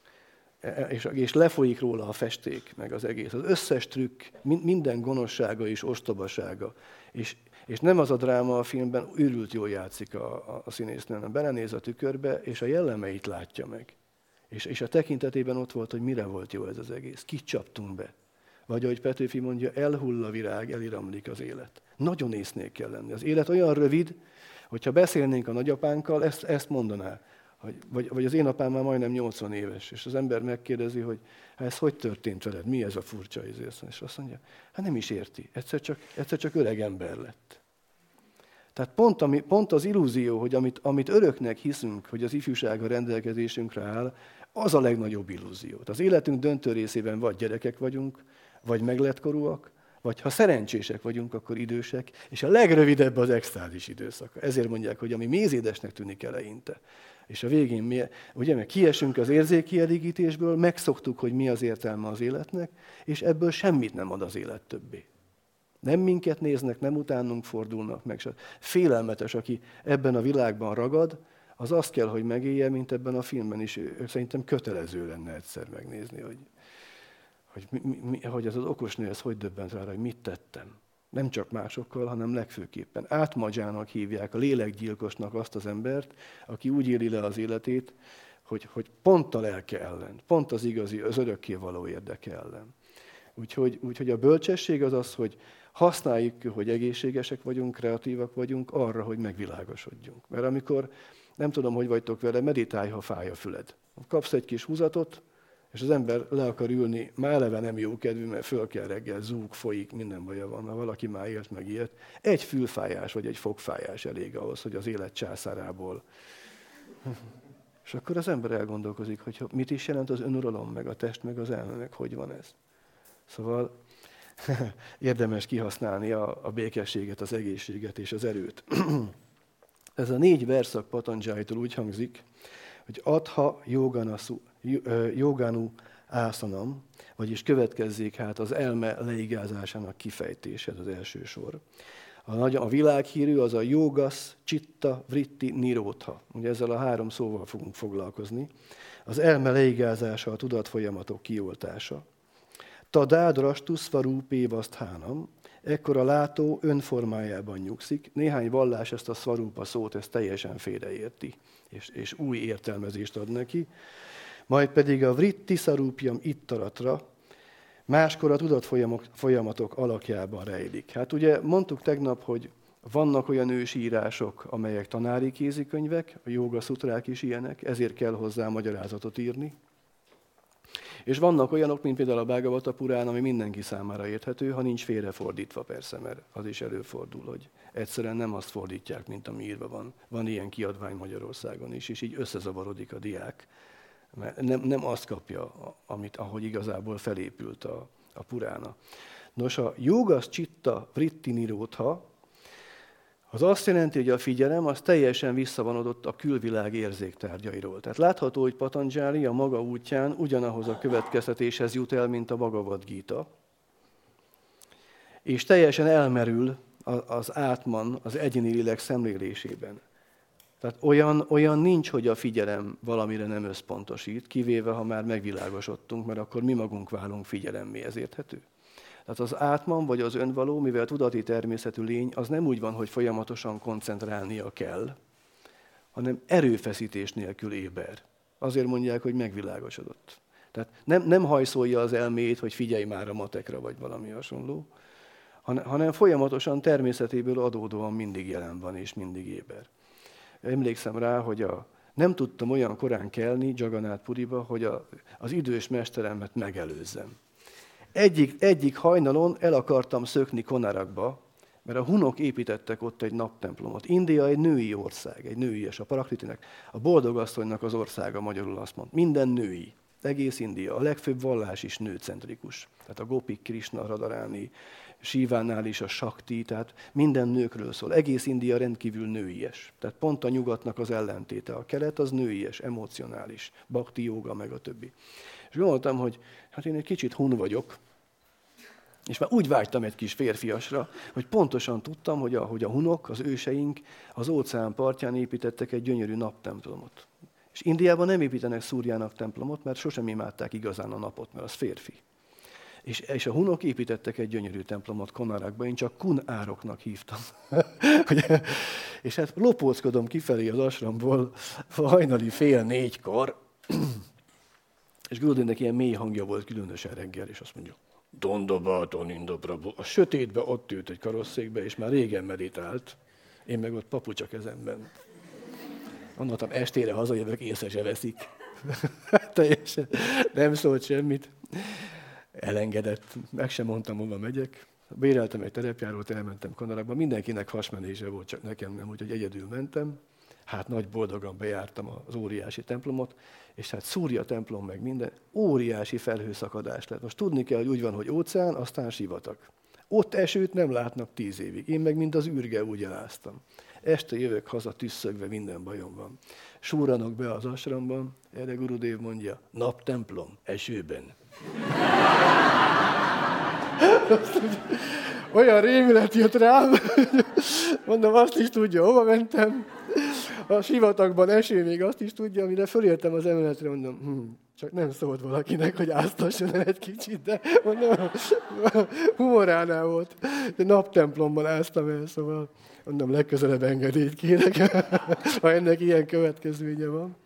És, és lefolyik róla a festék, meg az egész. Az összes trükk, minden gonoszsága és ostobasága. És, és nem az a dráma a filmben, őrült jól játszik a, a, a színésznő, hanem belenéz a tükörbe, és a jellemeit látja meg. És, és a tekintetében ott volt, hogy mire volt jó ez az egész. Kit csaptunk be. Vagy ahogy Petőfi mondja, elhull a virág, eliramlik az élet. Nagyon észnél kell lenni. Az élet olyan rövid, hogyha beszélnénk a nagyapánkkal, ezt, ezt mondaná. Hogy, vagy, vagy az én apám már majdnem nyolcvan éves, és az ember megkérdezi, hogy hát ez hogy történt veled, mi ez a furcsa izész? És azt mondja, hát nem is érti, egyszer csak, egyszer csak öreg ember lett. Tehát pont, ami, pont az illúzió, hogy amit, amit öröknek hiszünk, hogy az ifjúság a rendelkezésünkre áll, az a legnagyobb illúzió. Az életünk döntő részében vagy gyerekek vagyunk, vagy meglettkorúak, vagy ha szerencsések vagyunk, akkor idősek, és a legrövidebb az extázis időszaka. Ezért mondják, hogy ami mézédesnek tűnik eleinte. És a végén, mi, ugye, meg kiesünk az érzékkielégítésből, megszoktuk, hogy mi az értelme az életnek, és ebből semmit nem ad az élet többé. Nem minket néznek, nem utánunk fordulnak meg. Félelmetes, aki ebben a világban ragad, az azt kell, hogy megélje, mint ebben a filmben is. Szerintem kötelező lenne egyszer megnézni, hogy, hogy, mi, mi, hogy ez az okos nő, ez hogy döbbent rá, hogy mit tettem. Nem csak másokkal, hanem legfőképpen. Átmagyának hívják, a lélekgyilkosnak azt az embert, aki úgy éli le az életét, hogy, hogy pont a lelke ellen, pont az igazi, az örökké való érdeke ellen. Úgyhogy, úgyhogy a bölcsesség az az, hogy használjuk, hogy egészségesek vagyunk, kreatívak vagyunk arra, hogy megvilágosodjunk. Mert amikor, nem tudom, hogy vagytok vele, meditálj, ha fáj a füled. Kapsz egy kis húzatot, és az ember le akar ülni, már eleve nem jó kedvű, mert föl kell reggel, zúg, folyik, minden baja van, ha valaki már élt meg ilyet. Egy fülfájás vagy egy fogfájás elég ahhoz, hogy az élet császárából. És akkor az ember elgondolkozik, hogy mit is jelent az önuralom, meg a test, meg az elme, meg hogy van ez. Szóval érdemes kihasználni a, a békességet, az egészséget és az erőt. Ez a négy verszak Patanjalitól úgy hangzik, hogy Atha Yoganasu, Yoganu Ászanam, vagyis következzék hát az elme leigázásának kifejtése, ez az első sor. A, nagy, a világhírű az a Yogas, Chitta, Vritti, Nirodha. Ugye ezzel a három szóval fogunk foglalkozni. Az elme leigázása, a tudatfolyamatok kioltása. Tadádrastu Svarupé Vasthánam, ekkor a látó önformájában nyugszik. Néhány vallás ezt a Svarupa szót ezt teljesen félreérti, és, és új értelmezést ad neki. Majd pedig a Vritti Sarupjam Ittaratra, máskor a tudatfolyamatok alakjában rejlik. Hát ugye mondtuk tegnap, hogy vannak olyan ősírások, amelyek tanári kézikönyvek, a jóga szutrák is ilyenek, ezért kell hozzá magyarázatot írni. És vannak olyanok, mint például a Bhagavata Purán, ami mindenki számára érthető, ha nincs félrefordítva persze, mert az is előfordul, hogy egyszerűen nem azt fordítják, mint ami írva van. Van ilyen kiadvány Magyarországon is, és így összezavarodik a diák, mert nem, nem azt kapja, amit, ahogy igazából felépült a, a Purána. Nos, a Yogas Chitta Vritti Nirodha, az azt jelenti, hogy a figyelem az teljesen visszavonodott a külvilág érzéktárgyairól. Tehát látható, hogy Patanjali a maga útján ugyanahoz a következtetéshez jut el, mint a Bhagavad Gita, és teljesen elmerül az átman az egyéni lélek szemlélésében. Tehát olyan, olyan nincs, hogy a figyelem valamire nem összpontosít, kivéve, ha már megvilágosodtunk, mert akkor mi magunk válunk figyelemmé, ez érthető? Tehát az átman, vagy az önvaló, mivel tudati természetű lény, az nem úgy van, hogy folyamatosan koncentrálnia kell, hanem erőfeszítés nélkül éber. Azért mondják, hogy megvilágosodott. Tehát nem, nem hajszolja az elméjét, hogy figyelj már a matekra, vagy valami hasonló, hanem folyamatosan természetéből adódóan mindig jelen van, és mindig éber. Emlékszem rá, hogy a, nem tudtam olyan korán kelni Jagannath Puriba, hogy a, az idős mesteremet megelőzzem. Egyik, egyik hajnalon el akartam szökni Konarakba, mert a hunok építettek ott egy naptemplomot. India egy női ország, egy női, és a Prakritinek, a boldogasszonynak az országa, magyarul azt mond. Minden női, egész India, a legfőbb vallás is nőcentrikus. Tehát a Gopik, Krishna, Radharani, Sívánál is a Sakti, tehát minden nőkről szól. Egész India rendkívül nőies. Tehát pont a nyugatnak az ellentéte. A kelet az nőies, emocionális, bhakti jóga, meg a többi. És gondoltam, hogy hát én egy kicsit hun vagyok, és már úgy vágytam egy kis férfiasra, hogy pontosan tudtam, hogy a, hogy a hunok, az őseink az óceán partján építettek egy gyönyörű naptemplomot. És Indiában nem építenek Szúrjának templomot, mert sosem imádták igazán a napot, mert az férfi. És, és a hunok építettek egy gyönyörű templomot Konarakba, én csak Kun-ároknak hívtam. És hát lopózkodom kifelé az asramból hajnali fél négykor, és Gurudev-nek ilyen mély hangja volt különösen reggel, és azt mondja, Dondobáton Inda Prabhu. A sötétbe ott ült egy karosszékbe, és már régen meditált. Én meg ott papucsa kezemben. Mondtam, estére hazajövök, észre se veszik. Teljesen nem szólt semmit. Elengedett. Meg sem mondtam, hova megyek. Béreltem egy terepjárót, elmentem Konarakba. Mindenkinek hasmenése volt, csak nekem nem, úgyhogy egyedül mentem. Hát nagy boldogan bejártam az óriási templomot, és hát Szúrja templom meg minden, óriási felhőszakadás lett. Most tudni kell, hogy úgy van, hogy óceán, aztán sivatag. Ott esőt nem látnak tíz évig. Én meg mint az űrge úgy eláztam. Este jövök haza tüsszögve, minden bajom van. Súranak be az asramban, erre Gurudev mondja, naptemplom, esőben. Olyan rémület jött rám, mondom, azt is tudja, hova mentem. A sivatagban eső még azt is tudja, amire fölértem az emeletre, mondom, hm, csak nem szólt valakinek, hogy áztasson el egy kicsit, de mondom, humoránál volt. De naptemplomban áztam el, szóval mondom, legközelebb engedélyt kérek, ha ennek ilyen következménye van.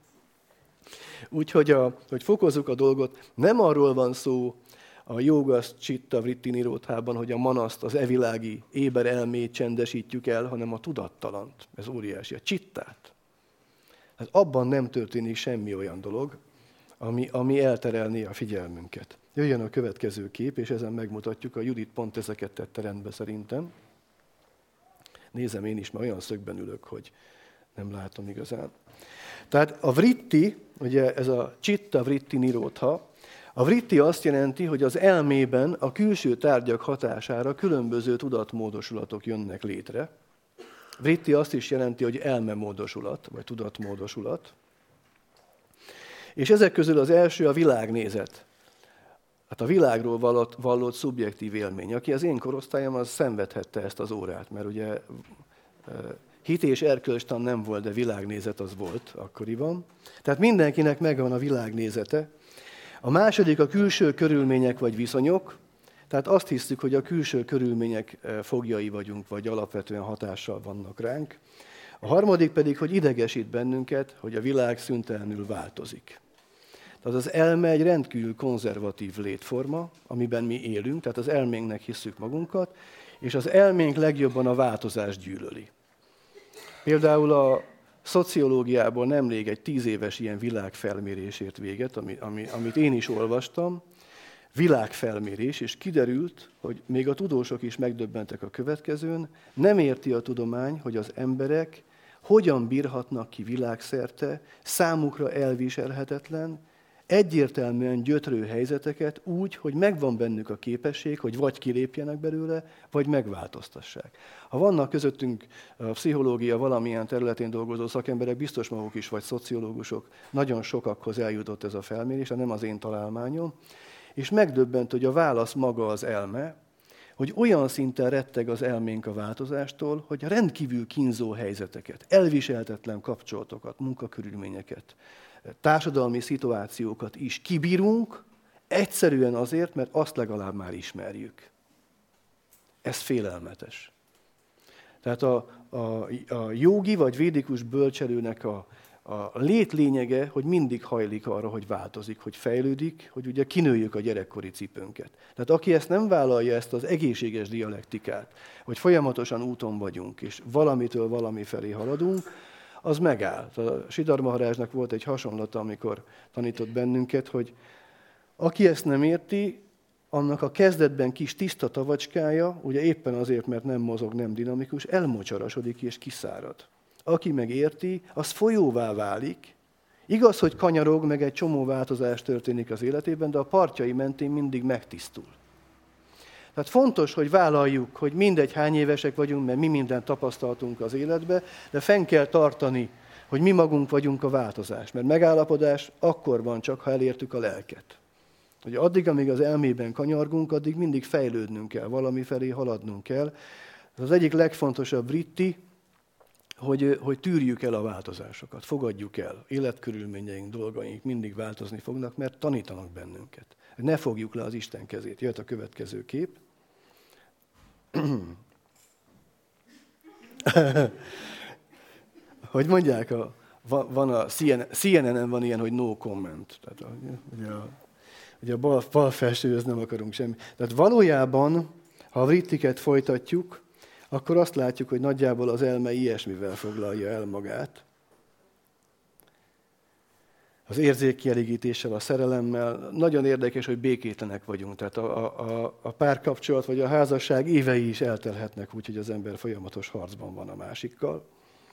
Úgyhogy a, hogy fokozzuk a dolgot, nem arról van szó a Yogas Chitta Vritti Nirodhában, hogy a manaszt, az evilági éber elmét csendesítjük el, hanem a tudattalant. Ez óriási, a csittát. Hát abban nem történik semmi olyan dolog, ami, ami elterelné a figyelmünket. Jöjjön a következő kép, és ezen megmutatjuk, a Judit pont ezeket tette rendbe szerintem. Nézem én is, mert olyan szögben ülök, hogy nem látom igazán. Tehát a vritti, ugye ez a Chitta Vritti Nirodha, a vritti azt jelenti, hogy az elmében a külső tárgyak hatására különböző tudatmódosulatok jönnek létre. Vritti azt is jelenti, hogy elmemódosulat, vagy tudatmódosulat. És ezek közül az első a világnézet. Hát a világról vallott, vallott szubjektív élmény. Aki az én korosztályom, az szenvedhette ezt az órát, mert ugye hit és erkölcstan nem volt, de világnézet az volt akkoriban. Tehát mindenkinek megvan a világnézete. A második a külső körülmények vagy viszonyok, tehát azt hiszük, hogy a külső körülmények foglyai vagyunk, vagy alapvetően hatással vannak ránk. A harmadik pedig, hogy idegesít bennünket, hogy a világ szüntelenül változik. Tehát az elme egy rendkívül konzervatív létforma, amiben mi élünk, tehát az elménknek hisszük magunkat, és az elménk legjobban a változást gyűlöli. Például a szociológiából nemrég egy tíz éves ilyen világfelmérésért véget, ami, ami, amit én is olvastam, világfelmérés, és kiderült, hogy még a tudósok is megdöbbentek a következőn, nem érti a tudomány, hogy az emberek hogyan bírhatnak ki világszerte számukra elviselhetetlen, egyértelműen gyötrő helyzeteket úgy, hogy megvan bennük a képesség, hogy vagy kilépjenek belőle, vagy megváltoztassák. Ha vannak közöttünk a pszichológia valamilyen területén dolgozó szakemberek, biztos maguk is, vagy szociológusok, nagyon sokakhoz eljutott ez a felmérés, nem az én találmányom, és megdöbbent, hogy a válasz maga az elme, hogy olyan szinten retteg az elménk a változástól, hogy rendkívül kínzó helyzeteket, elviselhetetlen kapcsolatokat, munkakörülményeket, társadalmi szituációkat is kibírunk, egyszerűen azért, mert azt legalább már ismerjük. Ez félelmetes. Tehát a, a, a jógi vagy védikus bölcselőnek a, a létlényege, hogy mindig hajlik arra, hogy változik, hogy fejlődik, hogy ugye kinőjük a gyerekkori cipőnket. Tehát aki ezt nem vállalja, ezt az egészséges dialektikát, hogy folyamatosan úton vagyunk, és valamitől valami felé haladunk, az megáll. A Siddhartha Maharajnak volt egy hasonlata, amikor tanított bennünket, hogy aki ezt nem érti, annak a kezdetben kis tiszta tavacskája, ugye éppen azért, mert nem mozog, nem dinamikus, elmocsarasodik és kiszárad. Aki meg érti, az folyóvá válik. Igaz, hogy kanyarog, meg egy csomó változás történik az életében, de a partjai mentén mindig megtisztul. Tehát fontos, hogy vállaljuk, hogy mindegy hány évesek vagyunk, mert mi mindent tapasztaltunk az életbe, de fenn kell tartani, hogy mi magunk vagyunk a változás. Mert megállapodás akkor van csak, ha elértük a lelket. Hogy addig, amíg az elmében kanyargunk, addig mindig fejlődnünk kell, valami felé haladnunk kell. Ez az egyik legfontosabb ritti, hogy, hogy tűrjük el a változásokat, fogadjuk el. Életkörülményeink, dolgaink mindig változni fognak, mert tanítanak bennünket. Ne fogjuk le az Isten kezét. Jöhet a következő kép. Hogy mondják, a, van a C N N-en van ilyen, hogy no comment. Tehát a, ugye a, ugye a bal, bal felsőhöz nem akarunk semmi. Tehát valójában, ha a rittiket folytatjuk, akkor azt látjuk, hogy nagyjából az elme ilyesmivel foglalja el magát. Az érzékkielégítéssel, a szerelemmel. Nagyon érdekes, hogy békétlenek vagyunk. Tehát a, a, a párkapcsolat vagy a házasság évei is eltelhetnek úgy, hogy az ember folyamatos harcban van a másikkal.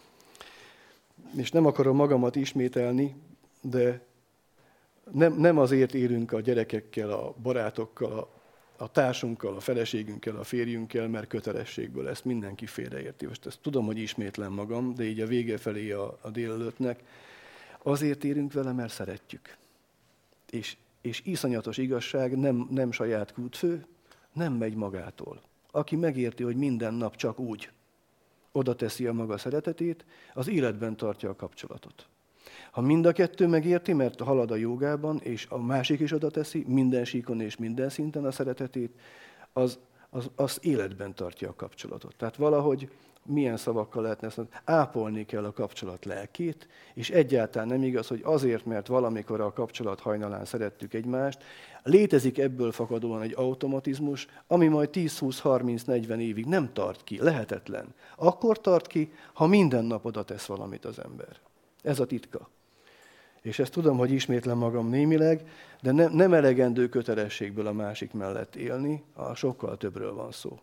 És nem akarom magamat ismételni, de nem, nem azért élünk a gyerekekkel, a barátokkal, a, a társunkkal, a feleségünkkel, a férjünkkel, mert kötelességből ezt mindenki félreérti. Most ezt tudom, hogy ismétlem magam, de így a vége felé a, a délelőttnek. Azért érünk vele, mert szeretjük. És, és iszonyatos igazság, nem, nem saját kútfő, nem megy magától. Aki megérti, hogy minden nap csak úgy oda teszi a maga szeretetét, az életben tartja a kapcsolatot. Ha mind a kettő megérti, mert halad a jogában, és a másik is oda teszi, minden síkon és minden szinten a szeretetét, az, az, az életben tartja a kapcsolatot. Tehát valahogy milyen szavakkal lehetne ezt mondani? Ápolni kell a kapcsolat lelkét, és egyáltalán nem igaz, hogy azért, mert valamikor a kapcsolat hajnalán szerettük egymást, létezik ebből fakadóan egy automatizmus, ami majd tíz, húsz, harminc, negyven évig nem tart ki, lehetetlen. Akkor tart ki, ha minden nap oda tesz valamit az ember. Ez a titka. És ezt tudom, hogy ismétlem magam némileg, de nem, nem elegendő kötelességből a másik mellett élni, a sokkal többről van szó.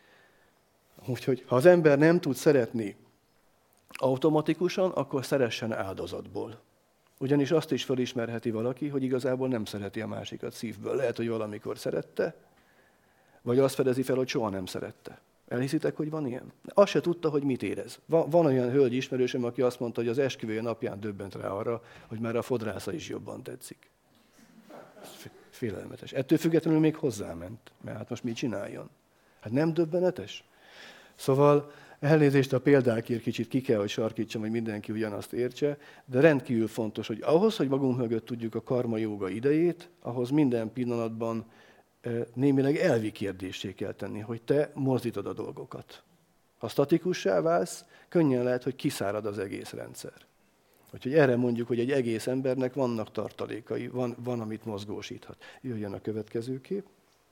Úgyhogy ha az ember nem tud szeretni automatikusan, akkor szeressen áldozatból. Ugyanis azt is felismerheti valaki, hogy igazából nem szereti a másikat szívből. Lehet, hogy valamikor szerette, vagy azt fedezi fel, hogy soha nem szerette. Elhiszitek, hogy van ilyen? Azt se tudta, hogy mit érez. Van, van olyan hölgy ismerősöm, aki azt mondta, hogy az esküvője napján döbbent rá arra, hogy már a fodrásza is jobban tetszik. Félelmetes. Ettől függetlenül még hozzáment. Mert hát most mit csináljon? Hát nem döbbenetes? Szóval elnézést a példákért kicsit ki kell, hogy sarkítsam, hogy mindenki ugyanazt értse, de rendkívül fontos, hogy ahhoz, hogy magunk mögött tudjuk a karma jóga idejét, ahhoz minden pillanatban némileg elvi kérdéssé kell tenni, hogy te mozdítod a dolgokat. Ha statikussá válsz, könnyen lehet, hogy kiszárad az egész rendszer. Úgyhogy erre mondjuk, hogy egy egész embernek vannak tartalékai, van, van amit mozgósíthat. Jöjjön a következő kép.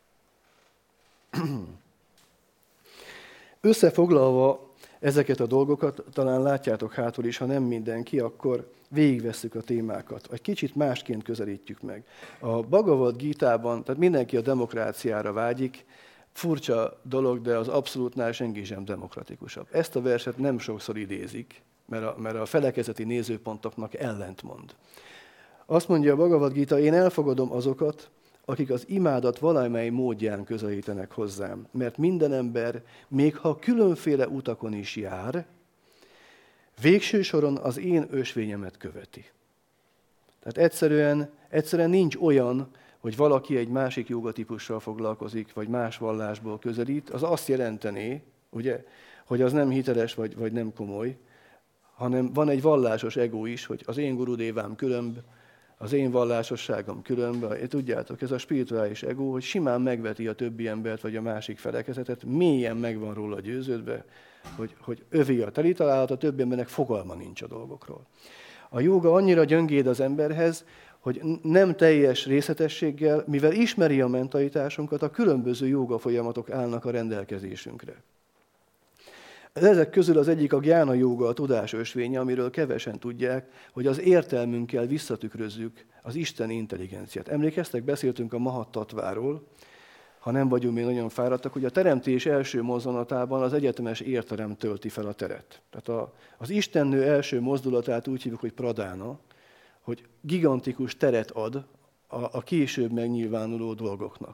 Összefoglalva ezeket a dolgokat, talán látjátok hátul is, ha nem mindenki, akkor végigvesszük a témákat, vagy kicsit másként közelítjük meg. A Bhagavad Gítában, tehát mindenki a demokráciára vágyik, furcsa dolog, de az abszolútnál senki sem demokratikusabb. Ezt a verset nem sokszor idézik, mert a, mert a felekezeti nézőpontoknak ellentmond. Azt mondja a Bhagavad Gita, én elfogadom azokat, akik az imádat valamely módján közelítenek hozzám. Mert minden ember, még ha különféle utakon is jár, végső soron az én ösvényemet követi. Tehát egyszerűen, egyszerűen nincs olyan, hogy valaki egy másik jogatípussal foglalkozik, vagy más vallásból közelít, az azt jelentené, ugye, hogy az nem hiteles, vagy, vagy nem komoly, hanem van egy vallásos ego is, hogy az én gurudévám különb, az én vallásosságom különben, tudjátok, ez a spirituális ego, hogy simán megveti a többi embert, vagy a másik felekezetet, mélyen meg van róla győződve, hogy, hogy övé a teli találat, a többi embernek fogalma nincs a dolgokról. A jóga annyira gyöngéd az emberhez, hogy nem teljes részletességgel, mivel ismeri a mentalitásunkat, a különböző jóga folyamatok állnak a rendelkezésünkre. Ezek közül az egyik a gyána jóga, a tudás ösvénye, amiről kevesen tudják, hogy az értelmünkkel visszatükrözzük az Isten intelligenciát. Emlékeztek, beszéltünk a Mahattatváról, ha nem vagyunk még nagyon fáradtak, hogy a teremtés első mozzanatában az egyetemes értelem tölti fel a teret. Tehát a, az Istennő első mozdulatát úgy hívjuk, hogy pradána, hogy gigantikus teret ad a, a később megnyilvánuló dolgoknak.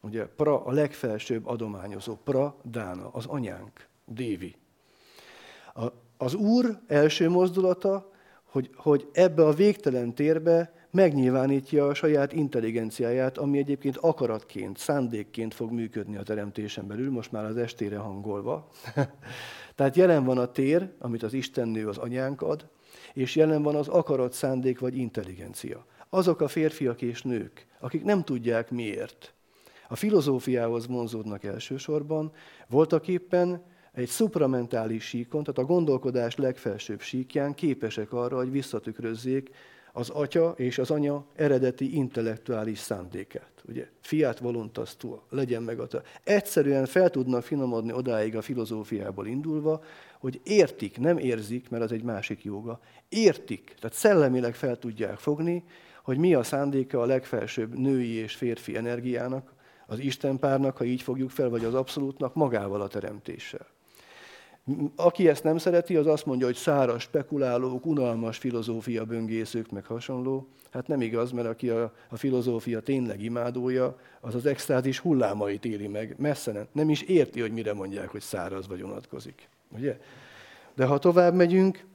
Ugye pra a legfelsőbb adományozó, pra dána, az anyánk, dévi. A, az Úr első mozdulata, hogy, hogy ebbe a végtelen térbe megnyilvánítja a saját intelligenciáját, ami egyébként akaratként, szándékként fog működni a teremtésen belül, most már az estére hangolva. Tehát jelen van a tér, amit az Istennő, az anyánk ad, és jelen van az akarat, szándék vagy intelligencia. Azok a férfiak és nők, akik nem tudják miért, a filozófiához vonzódnak elsősorban, voltaképpen egy szupramentális síkon, tehát a gondolkodás legfelsőbb síkján képesek arra, hogy visszatükrözzék az atya és az anya eredeti intellektuális szándékát. Ugye, fiat voluntas tua, legyen meg a te. Egyszerűen fel tudnak finomodni odáig a filozófiából indulva, hogy értik, nem érzik, mert az egy másik jóga, értik, tehát szellemileg fel tudják fogni, hogy mi a szándéka a legfelsőbb női és férfi energiának, az Istenpárnak, ha így fogjuk fel, vagy az abszolútnak magával a teremtéssel. Aki ezt nem szereti, az azt mondja, hogy száraz spekulálók, unalmas filozófia böngészők, meg hasonló. Hát nem igaz, mert aki a, a filozófia tényleg imádója, az az extázis hullámait éli meg. Messze nem, nem is érti, hogy mire mondják, hogy száraz vagy unatkozik. Ugye? De ha tovább megyünk,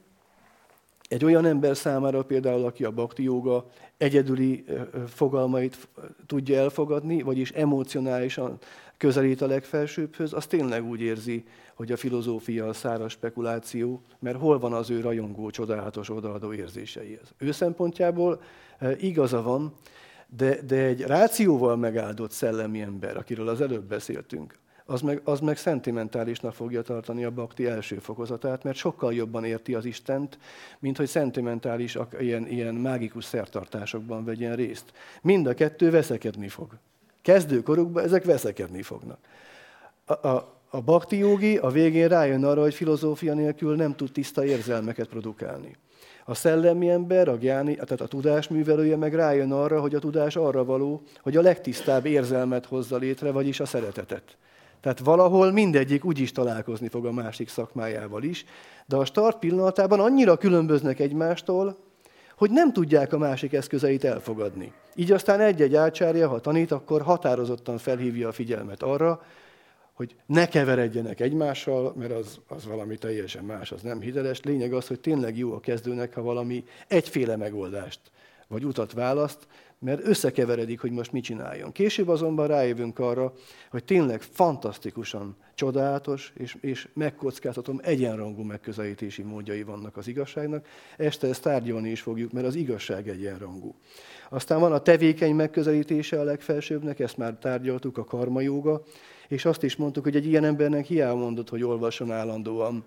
egy olyan ember számára például, aki a bhakti jóga egyedüli fogalmait tudja elfogadni, vagyis emocionálisan közelít a legfelsőbbhöz, az tényleg úgy érzi, hogy a filozófia a száraz spekuláció, mert hol van az ő rajongó, csodálatos, odaadó érzéseihez. Ő szempontjából igaza van, de, de egy rációval megáldott szellemi ember, akiről az előbb beszéltünk, az meg, az meg szentimentálisnak fogja tartani a bhakti első fokozatát, mert sokkal jobban érti az Istent, mint hogy szentimentális, ilyen, ilyen mágikus szertartásokban vegyen részt. Mind a kettő veszekedni fog. Kezdőkorukban ezek veszekedni fognak. A, a, a bhakti jógi a végén rájön arra, hogy filozófia nélkül nem tud tiszta érzelmeket produkálni. A szellemi ember, a gyáni, tehát a tudásművelője meg rájön arra, hogy a tudás arra való, hogy a legtisztább érzelmet hozza létre, vagyis a szeretetet. Tehát valahol mindegyik úgyis találkozni fog a másik szakmájával is, de a start pillanatában annyira különböznek egymástól, hogy nem tudják a másik eszközeit elfogadni. Így aztán egy-egy ácsárja, ha tanít, akkor határozottan felhívja a figyelmet arra, hogy ne keveredjenek egymással, mert az, az valami teljesen más, az nem hiteles. Lényeg az, hogy tényleg jó a kezdőnek, ha valami egyféle megoldást vagy utat választ, mert összekeveredik, hogy most mit csináljon. Később azonban rájövünk arra, hogy tényleg fantasztikusan csodálatos, és, és megkockáztatom, egyenrangú megközelítési módjai vannak az igazságnak. Este ezt tárgyalni is fogjuk, mert az igazság egyenrangú. Aztán van a tevékeny megközelítése a legfelsőbbnek, ezt már tárgyaltuk, a karma jóga, és azt is mondtuk, hogy egy ilyen embernek hiába mondott, hogy olvasson állandóan,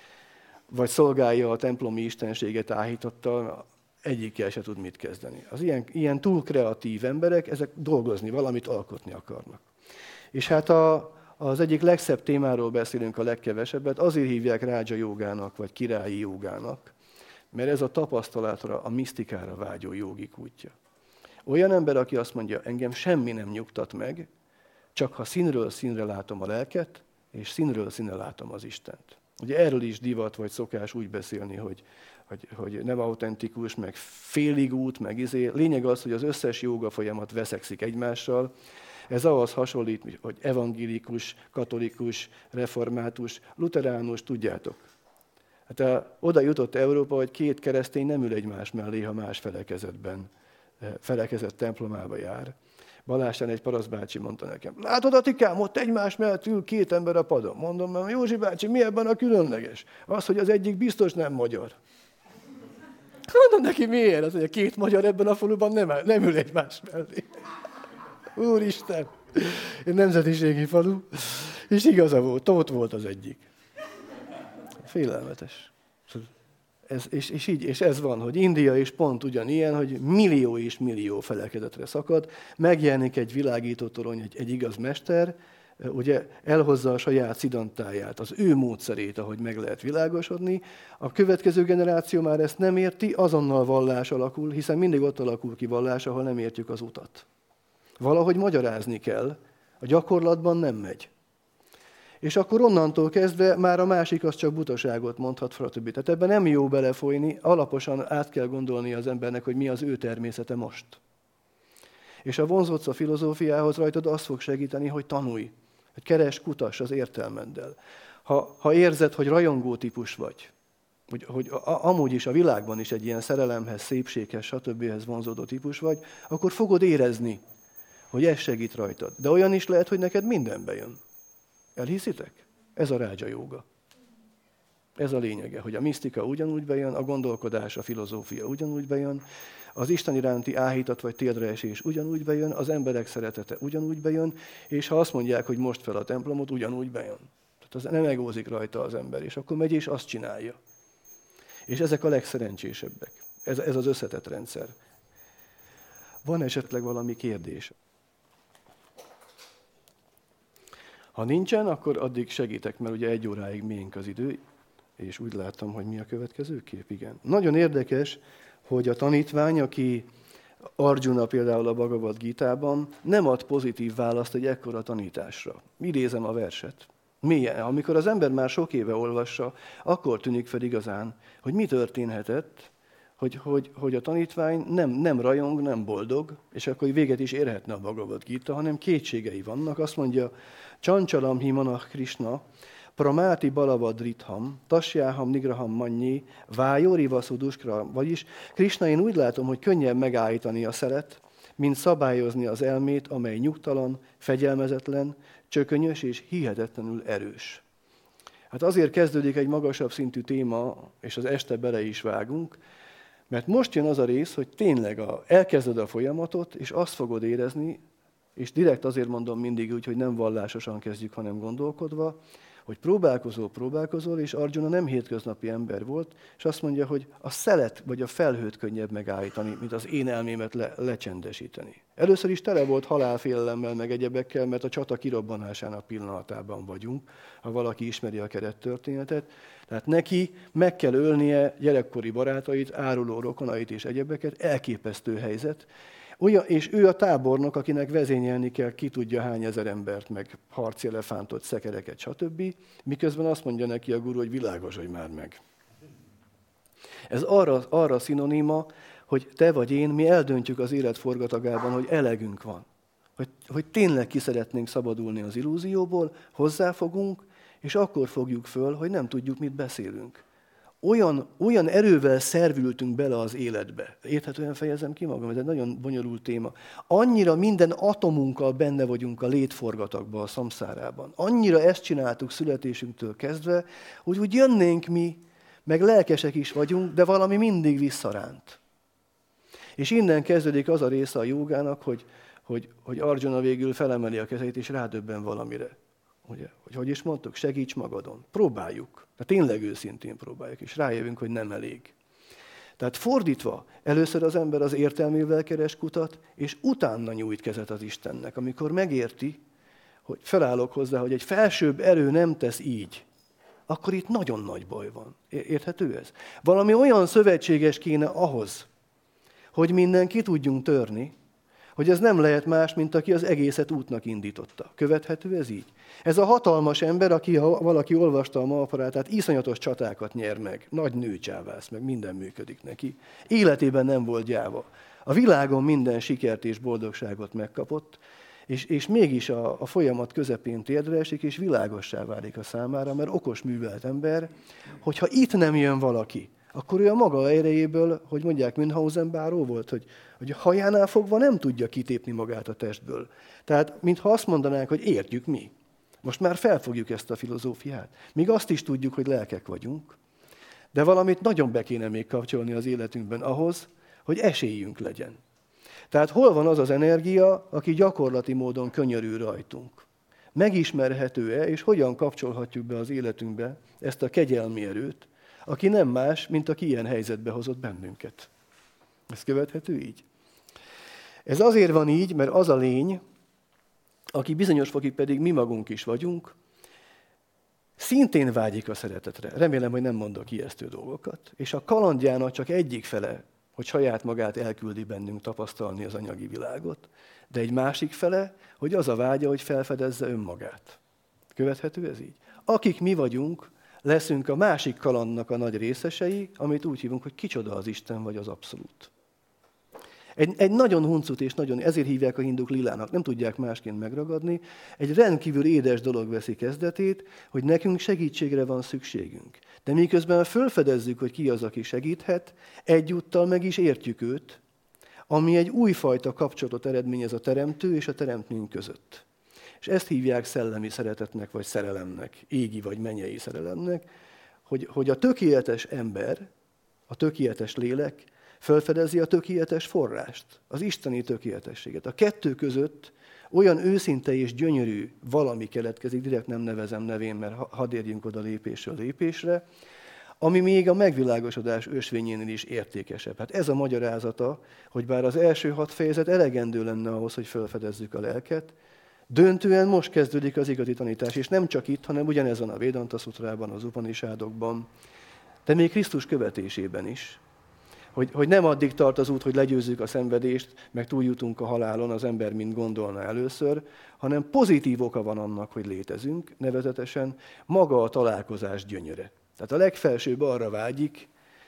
vagy szolgálja a templomi istenséget áhítottal, egyikkel se tud mit kezdeni. Az ilyen, ilyen túl kreatív emberek, ezek dolgozni, valamit alkotni akarnak. És hát a, az egyik legszebb témáról beszélünk a legkevesebbet, azért hívják rádzsa jógának, vagy királyi jógának, mert ez a tapasztalatra, a misztikára vágyó jógik útja. Olyan ember, aki azt mondja, engem semmi nem nyugtat meg, csak ha színről színre látom a lelket, és színről színre látom az Istent. Ugye erről is divat vagy szokás úgy beszélni, hogy, hogy, hogy nem autentikus, meg félig út, meg izé. Lényeg az, hogy az összes jóga folyamat veszekszik egymással. Ez ahhoz hasonlít, hogy evangélikus, katolikus, református, luteránus, tudjátok. Hát oda jutott Európa, hogy két keresztény nem ül egymás mellé, ha más felekezetben, felekezet templomába jár. Balázsán egy parasztbácsi mondta nekem, látod, Atikám, ott egymás mellett ül két ember a padon. Mondom, mert Józsi bácsi, mi ebben a különleges? Az, hogy az egyik biztos nem magyar. Mondom neki, miért? Az, hogy a két magyar ebben a faluban nem, nem ül egymás mellé. Úristen! Egy nemzetiségi falu. És igaza volt, ott volt az egyik. Félelmetes. Ez, és, és, így, és ez van, hogy India is pont ugyanilyen, hogy millió és millió felekezetre szakad, megjelenik egy világító torony, egy, egy igaz mester, ugye elhozza a saját szidantáját, az ő módszerét, ahogy meg lehet világosodni. A következő generáció már ezt nem érti, azonnal vallás alakul, hiszen mindig ott alakul ki vallás, ahol nem értjük az utat. Valahogy magyarázni kell, a gyakorlatban nem megy. És akkor onnantól kezdve már a másik az csak butaságot mondhat, stb. Tehát ebben nem jó belefolyni, alaposan át kell gondolni az embernek, hogy mi az ő természete most. És ha vonzódsz a filozófiához, rajtad azt fog segíteni, hogy tanulj, hogy keresd, kutass az értelmeddel. Ha, ha érzed, hogy rajongó típus vagy, hogy, hogy a, amúgy is a világban is egy ilyen szerelemhez, szépséghez, stb. Vonzódó típus vagy, akkor fogod érezni, hogy ez segít rajtad. De olyan is lehet, hogy neked mindenbe jön. Elhiszitek? Ez a rádzsa jóga. Ez a lényege, hogy a misztika ugyanúgy bejön, a gondolkodás, a filozófia ugyanúgy bejön, az Isten iránti áhítat vagy térdreesés ugyanúgy bejön, az emberek szeretete ugyanúgy bejön, és ha azt mondják, hogy most fel a templomot, ugyanúgy bejön. Tehát az nem egózik rajta az ember, és akkor megy és azt csinálja. És ezek a legszerencsésebbek. Ez, ez az összetett rendszer. Van esetleg valami kérdés? Ha nincsen, akkor addig segítek, mert ugye egy óráig miénk az idő, és úgy láttam, hogy mi a következő kép, igen. Nagyon érdekes, hogy a tanítvány, aki Arjuna például a Bhagavad Gítában nem ad pozitív választ egy ekkora tanításra. Idézem a verset. Milyen? Amikor az ember már sok éve olvassa, akkor tűnik fel igazán, hogy mi történhetett, hogy, hogy, hogy a tanítvány nem, nem rajong, nem boldog, és akkor véget is érhetne a Bhagavad Gita, hanem kétségei vannak. Azt mondja, Csancsalam himanah Krishna, Pramáti balavadritham, Tasjáham nigraham mannyi, Vájóri vaszuduskra, vagyis Krishna, én úgy látom, hogy könnyebb megállítani a szeret, mint szabályozni az elmét, amely nyugtalan, fegyelmezetlen, csökönyös és hihetetlenül erős. Hát azért kezdődik egy magasabb szintű téma, és az este bele is vágunk, mert most jön az a rész, hogy tényleg a, elkezded a folyamatot, és azt fogod érezni, és direkt azért mondom mindig úgy, hogy nem vallásosan kezdjük, hanem gondolkodva, hogy próbálkozol, próbálkozol, és Arjuna nem hétköznapi ember volt, és azt mondja, hogy a szelet vagy a felhőt könnyebb megállítani, mint az én elmémet le, lecsendesíteni. Először is tele volt halálfélelemmel, meg egyebekkel, mert a csata kirobbanásának pillanatában vagyunk, ha valaki ismeri a kerettörténetet. Tehát neki meg kell ölnie gyerekkori barátait, áruló rokonait és egyebeket, elképesztő helyzet. Olyan, és ő a tábornok, akinek vezényelni kell, ki tudja hány ezer embert, meg harci elefántot, szekereket, stb. Miközben azt mondja neki a guru, hogy világosodj már meg. Ez arra, arra szinoníma, hogy te vagy én, mi eldöntjük az élet forgatagában, hogy elegünk van. Hogy, hogy tényleg ki szeretnénk szabadulni az illúzióból, hozzáfogunk, és akkor fogjuk föl, hogy nem tudjuk, mit beszélünk. Olyan, olyan erővel szervültünk bele az életbe. Érthetően fejezem ki magam, ez egy nagyon bonyolult téma. Annyira minden atomunkkal benne vagyunk a létforgatagban, a szamszárában. Annyira ezt csináltuk születésünktől kezdve, hogy úgy jönnénk mi, meg lelkesek is vagyunk, de valami mindig visszaránt. És innen kezdődik az a része a jógának, hogy, hogy, hogy Arjuna végül felemeli a kezét, és rádöbben valamire. Ugye, hogy hogy is mondtuk, segíts magadon. Próbáljuk. Tehát tényleg őszintén próbáljuk, és rájövünk, hogy nem elég. Tehát fordítva, először az ember az értelmével keres kutat, és utána nyújt kezet az Istennek. Amikor megérti, hogy felállok hozzá, hogy egy felsőbb erő nem tesz így, akkor itt nagyon nagy baj van. Érthető ez? Valami olyan szövetséges kéne ahhoz, hogy mindenki tudjunk törni, hogy ez nem lehet más, mint aki az egészet útnak indította. Követhető ez így? Ez a hatalmas ember, aki, ha valaki olvasta a Mahabharátát, iszonyatos csatákat nyer meg, nagy nőcsávász, meg minden működik neki. Életében nem volt gyáva. A világon minden sikert és boldogságot megkapott, és, és mégis a, a folyamat közepén térdre esik, és világossá válik a számára, mert okos művelt ember, hogyha itt nem jön valaki, akkor ő a maga erejéből, hogy mondják, Münchhausen báró volt, hogy, hogy a hajánál fogva nem tudja kitépni magát a testből. Tehát, mintha azt mondanánk, hogy értjük mi. Most már felfogjuk ezt a filozófiát. Míg azt is tudjuk, hogy lelkek vagyunk, de valamit nagyon be kéne még kapcsolni az életünkben ahhoz, hogy esélyünk legyen. Tehát hol van az az energia, aki gyakorlati módon könyörül rajtunk? Megismerhető-e, és hogyan kapcsolhatjuk be az életünkbe ezt a kegyelmi erőt, aki nem más, mint aki ilyen helyzetbe hozott bennünket. Ez követhető így? Ez azért van így, mert az a lény, aki bizonyos fokig pedig mi magunk is vagyunk, szintén vágyik a szeretetre. Remélem, hogy nem mondok ijesztő dolgokat. És a kalandjának csak egyik fele, hogy saját magát elküldi bennünk tapasztalni az anyagi világot, de egy másik fele, hogy az a vágya, hogy felfedezze önmagát. Követhető ez így? Akik mi vagyunk, leszünk a másik kalandnak a nagy részesei, amit úgy hívunk, hogy kicsoda az Isten vagy az abszolút. Egy, egy nagyon huncut és nagyon, ezért hívják a hinduk lilának, nem tudják másként megragadni, egy rendkívül édes dolog veszi kezdetét, hogy nekünk segítségre van szükségünk. De miközben felfedezzük, hogy ki az, aki segíthet, egyúttal meg is értjük őt, ami egy újfajta kapcsolatot eredményez a teremtő és a teremtmény között. És ezt hívják szellemi szeretetnek, vagy szerelemnek, égi vagy mennyei szerelemnek, hogy, hogy a tökéletes ember, a tökéletes lélek felfedezi a tökéletes forrást, az isteni tökéletességet. A kettő között olyan őszinte és gyönyörű valami keletkezik, direkt nem nevezem nevén, mert hadd érjünk oda lépésről lépésre, ami még a megvilágosodás ösvényénél is értékesebb. Hát ez a magyarázata, hogy bár az első hat fejezet elegendő lenne ahhoz, hogy felfedezzük a lelket, döntően most kezdődik az igazi tanítás, és nem csak itt, hanem ugyanez van a Védanta Szutrában, az Upanishadokban, de még Krisztus követésében is. Hogy, hogy nem addig tart az út, hogy legyőzzük a szenvedést, meg túljutunk a halálon, az ember mint gondolna először, hanem pozitív oka van annak, hogy létezünk, nevezetesen maga a találkozás gyönyöre. Tehát a legfelsőbb arra vágyik,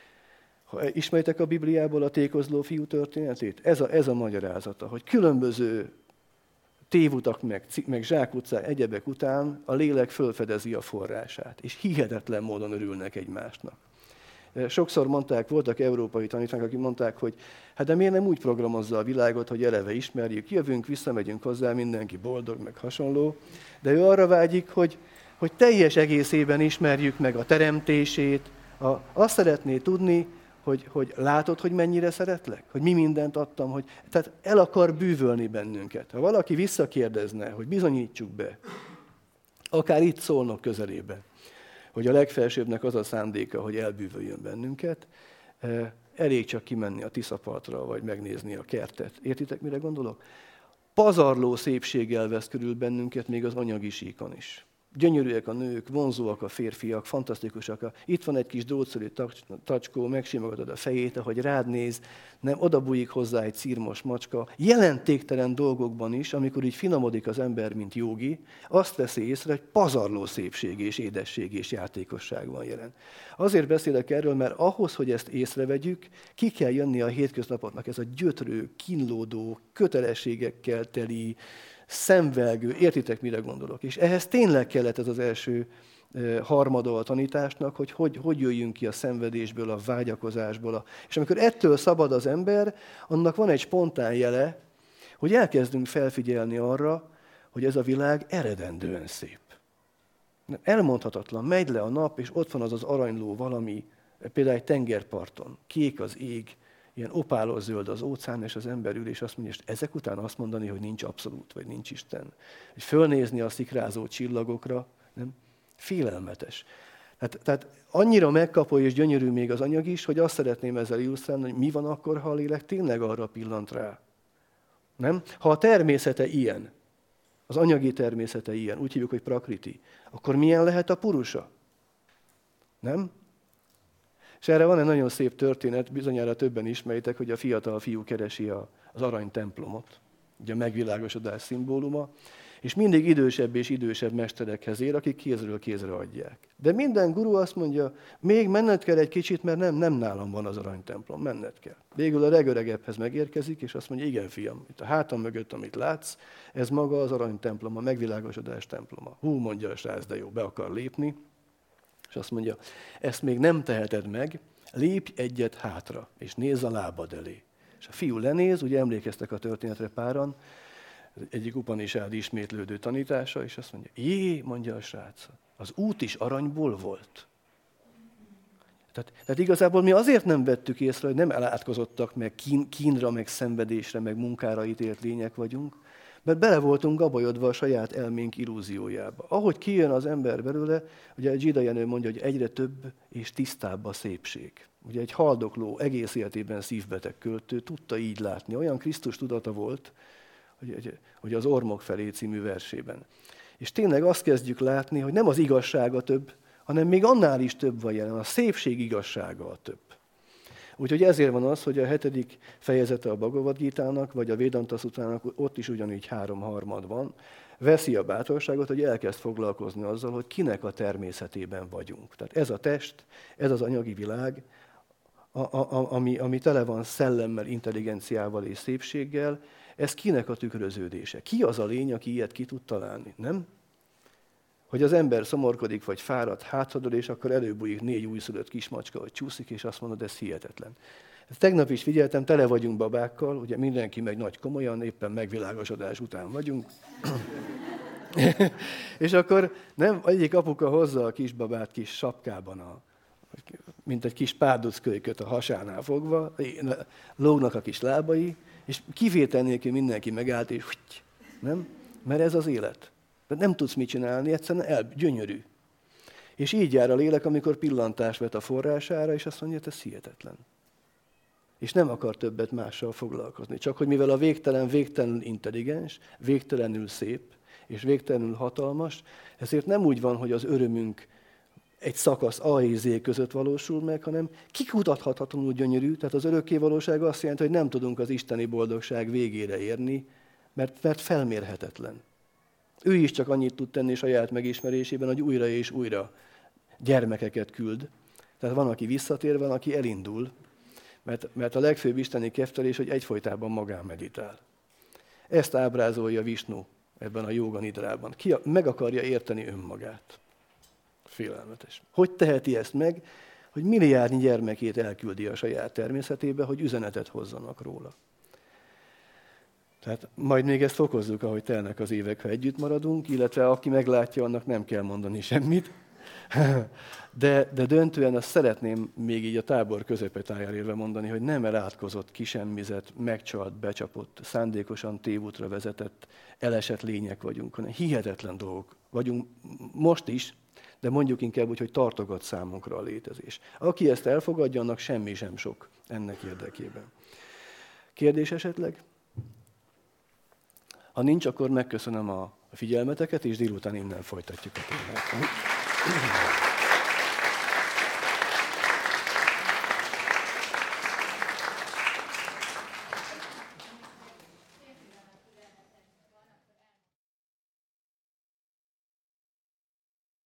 ha ismeritek a Bibliából a tékozló fiú történetét? Ez a, ez a magyarázata, hogy különböző tévutak, meg, meg zsákutcák, egyebek után a lélek fölfedezi a forrását, és hihetetlen módon örülnek egymásnak. Sokszor mondták, voltak európai tanítványok, akik mondták, hogy hát de miért nem úgy programozza a világot, hogy eleve ismerjük, jövünk, visszamegyünk hozzá, mindenki boldog, meg hasonló, de ő arra vágyik, hogy, hogy teljes egészében ismerjük meg a teremtését, a, azt szeretné tudni, hogy, hogy látod, hogy mennyire szeretlek? Hogy mi mindent adtam, hogy tehát el akar bűvölni bennünket. Ha valaki visszakérdezne, hogy bizonyítsuk be, akár itt Szolnok közelében, hogy a legfelsőbbnek az a szándéka, hogy elbűvöljön bennünket, elég csak kimenni a Tiszapartra, vagy megnézni a kertet. Értitek, mire gondolok? Pazarló szépséggel vesz körül bennünket még az anyagi síkon is. Gyönyörűek a nők, vonzóak a férfiak, fantasztikusak. Itt van egy kis drótszerű tacskó, megsimogatod a fejét, ahogy rád néz, nem odabújik hozzá egy szirmos macska. Jelentéktelen dolgokban is, amikor így finomodik az ember, mint jógi, azt veszi észre, hogy pazarló szépség és édesség és játékosság van jelen. Azért beszélek erről, mert ahhoz, hogy ezt észrevegyük, ki kell jönni a hétköznapoknak, ez a gyötrő, kínlódó, kötelességekkel teli, szemvelgő, értitek, mire gondolok. És ehhez tényleg kellett ez az első harmada a tanításnak, hogy, hogy hogy jöjjünk ki a szenvedésből, a vágyakozásból. A... És amikor ettől szabad az ember, annak van egy spontán jele, hogy elkezdünk felfigyelni arra, hogy ez a világ eredendően szép. Elmondhatatlan, megy le a nap, és ott van az az aranyló valami, például egy tengerparton, kék az ég, ilyen opálos zöld az óceán, és az ember ül, és azt mondja, és ezek után azt mondani, hogy nincs abszolút, vagy nincs Isten. Hogy fölnézni a szikrázó csillagokra, nem? Félelmetes. Tehát, tehát annyira megkapó és gyönyörű még az anyag is, hogy azt szeretném ezzel illusztrálni, hogy mi van akkor, ha a lélek tényleg arra pillant rá. Nem? Ha a természete ilyen, az anyagi természete ilyen, úgy hívjuk, hogy prakriti, akkor milyen lehet a purusa? Nem? És erre van egy nagyon szép történet, bizonyára többen ismeritek, hogy a fiatal fiú keresi a, az aranytemplomot, ugye a megvilágosodás szimbóluma, és mindig idősebb és idősebb mesterekhez ér, akik kézről kézre adják. De minden guru azt mondja, még menned kell egy kicsit, mert nem, nem nálam van az aranytemplom, menned kell. Végül a legöregebbhez megérkezik, és azt mondja, igen fiam, itt a hátam mögött, amit látsz, ez maga az aranytemplom, a megvilágosodás temploma. Hú, mondja a srác, de jó, be akar lépni. És azt mondja, ezt még nem teheted meg, lépj egyet hátra, és nézz a lábad elé. És a fiú lenéz, ugye emlékeztek a történetre páran, egyik Upanishad ismétlődő tanítása, és azt mondja, jé, mondja a srác, az út is aranyból volt. Tehát, tehát igazából mi azért nem vettük észre, hogy nem elátkozottak, meg kín, kínra, meg szenvedésre, meg munkára ítélt lények vagyunk, mert bele voltunk gabajodva a saját elménk illúziójába. Ahogy kijön az ember belőle, ugye Dzsida Jenő mondja, hogy egyre több és tisztább a szépség. Ugye egy haldokló, egész életében szívbeteg költő tudta így látni. Olyan Krisztus tudata volt, hogy, hogy az Ormok felé című versében. És tényleg azt kezdjük látni, hogy nem az igazsága több, hanem még annál is több van jelen, a szépség igazsága a több. Úgyhogy ezért van az, hogy a hetedik fejezete a Bhagavad Gítának, vagy a Védanta Szutrának, ott is ugyanígy háromharmad van, veszi a bátorságot, hogy elkezd foglalkozni azzal, hogy kinek a természetében vagyunk. Tehát ez a test, ez az anyagi világ, a, a, ami, ami tele van szellemmel, intelligenciával és szépséggel, ez kinek a tükröződése? Ki az a lény, aki ilyet ki tud találni, nem? Hogy az ember szomorkodik, vagy fáradt, hátradől, és akkor előbújik négy újszülött kismacska, hogy csúszik, és azt mondod, ez hihetetlen. Tegnap is figyeltem, tele vagyunk babákkal, ugye mindenki megy nagy komolyan, éppen megvilágosodás után vagyunk. És akkor nem, egyik apuka hozza a kisbabát kis sapkában, a, mint egy kis párduckölyköt a hasánál fogva, lógnak a kis lábai, és kivétel nélkül mindenki megállt, és hüty, nem? Mert ez az élet. Nem tudsz mit csinálni, egyszerűen el, gyönyörű. És így jár a lélek, amikor pillantást vet a forrására, és azt mondja, hogy ez hihetetlen. És nem akar többet mással foglalkozni. Csak hogy mivel a végtelen végtelenül intelligens, végtelenül szép, és végtelenül hatalmas, ezért nem úgy van, hogy az örömünk egy szakasz A és Z között valósul meg, hanem kikutathatatlanul gyönyörű, tehát az örökké valóság azt jelenti, hogy nem tudunk az isteni boldogság végére érni, mert, mert felmérhetetlen. Ő is csak annyit tud tenni saját megismerésében, hogy újra és újra gyermekeket küld. Tehát van, aki visszatér, van, aki elindul, mert, mert a legfőbb isteni keftelés, hogy egyfolytában magán meditál. Ezt ábrázolja Visnu ebben a jóga nidrában. Ki meg akarja érteni önmagát. Félelmetes. Hogy teheti ezt meg? Hogy milliárdnyi gyermekét elküldi a saját természetébe, hogy üzenetet hozzanak róla. Tehát majd még ezt fokozzuk, ahogy telnek az évek, ha együtt maradunk, illetve aki meglátja, annak nem kell mondani semmit. De, de döntően azt szeretném még így a tábor közepetájára érve mondani, hogy nem elátkozott, kisemmizett, megcsalt, becsapott, szándékosan tévútra vezetett, elesett lények vagyunk, hanem hihetetlen dolgok vagyunk most is, de mondjuk inkább úgy, hogy tartogat számunkra a létezés. Aki ezt elfogadja, annak semmi sem sok ennek érdekében. Kérdés esetleg? Ha nincs, akkor megköszönöm a figyelmeteket, és délután innen folytatjuk a témát.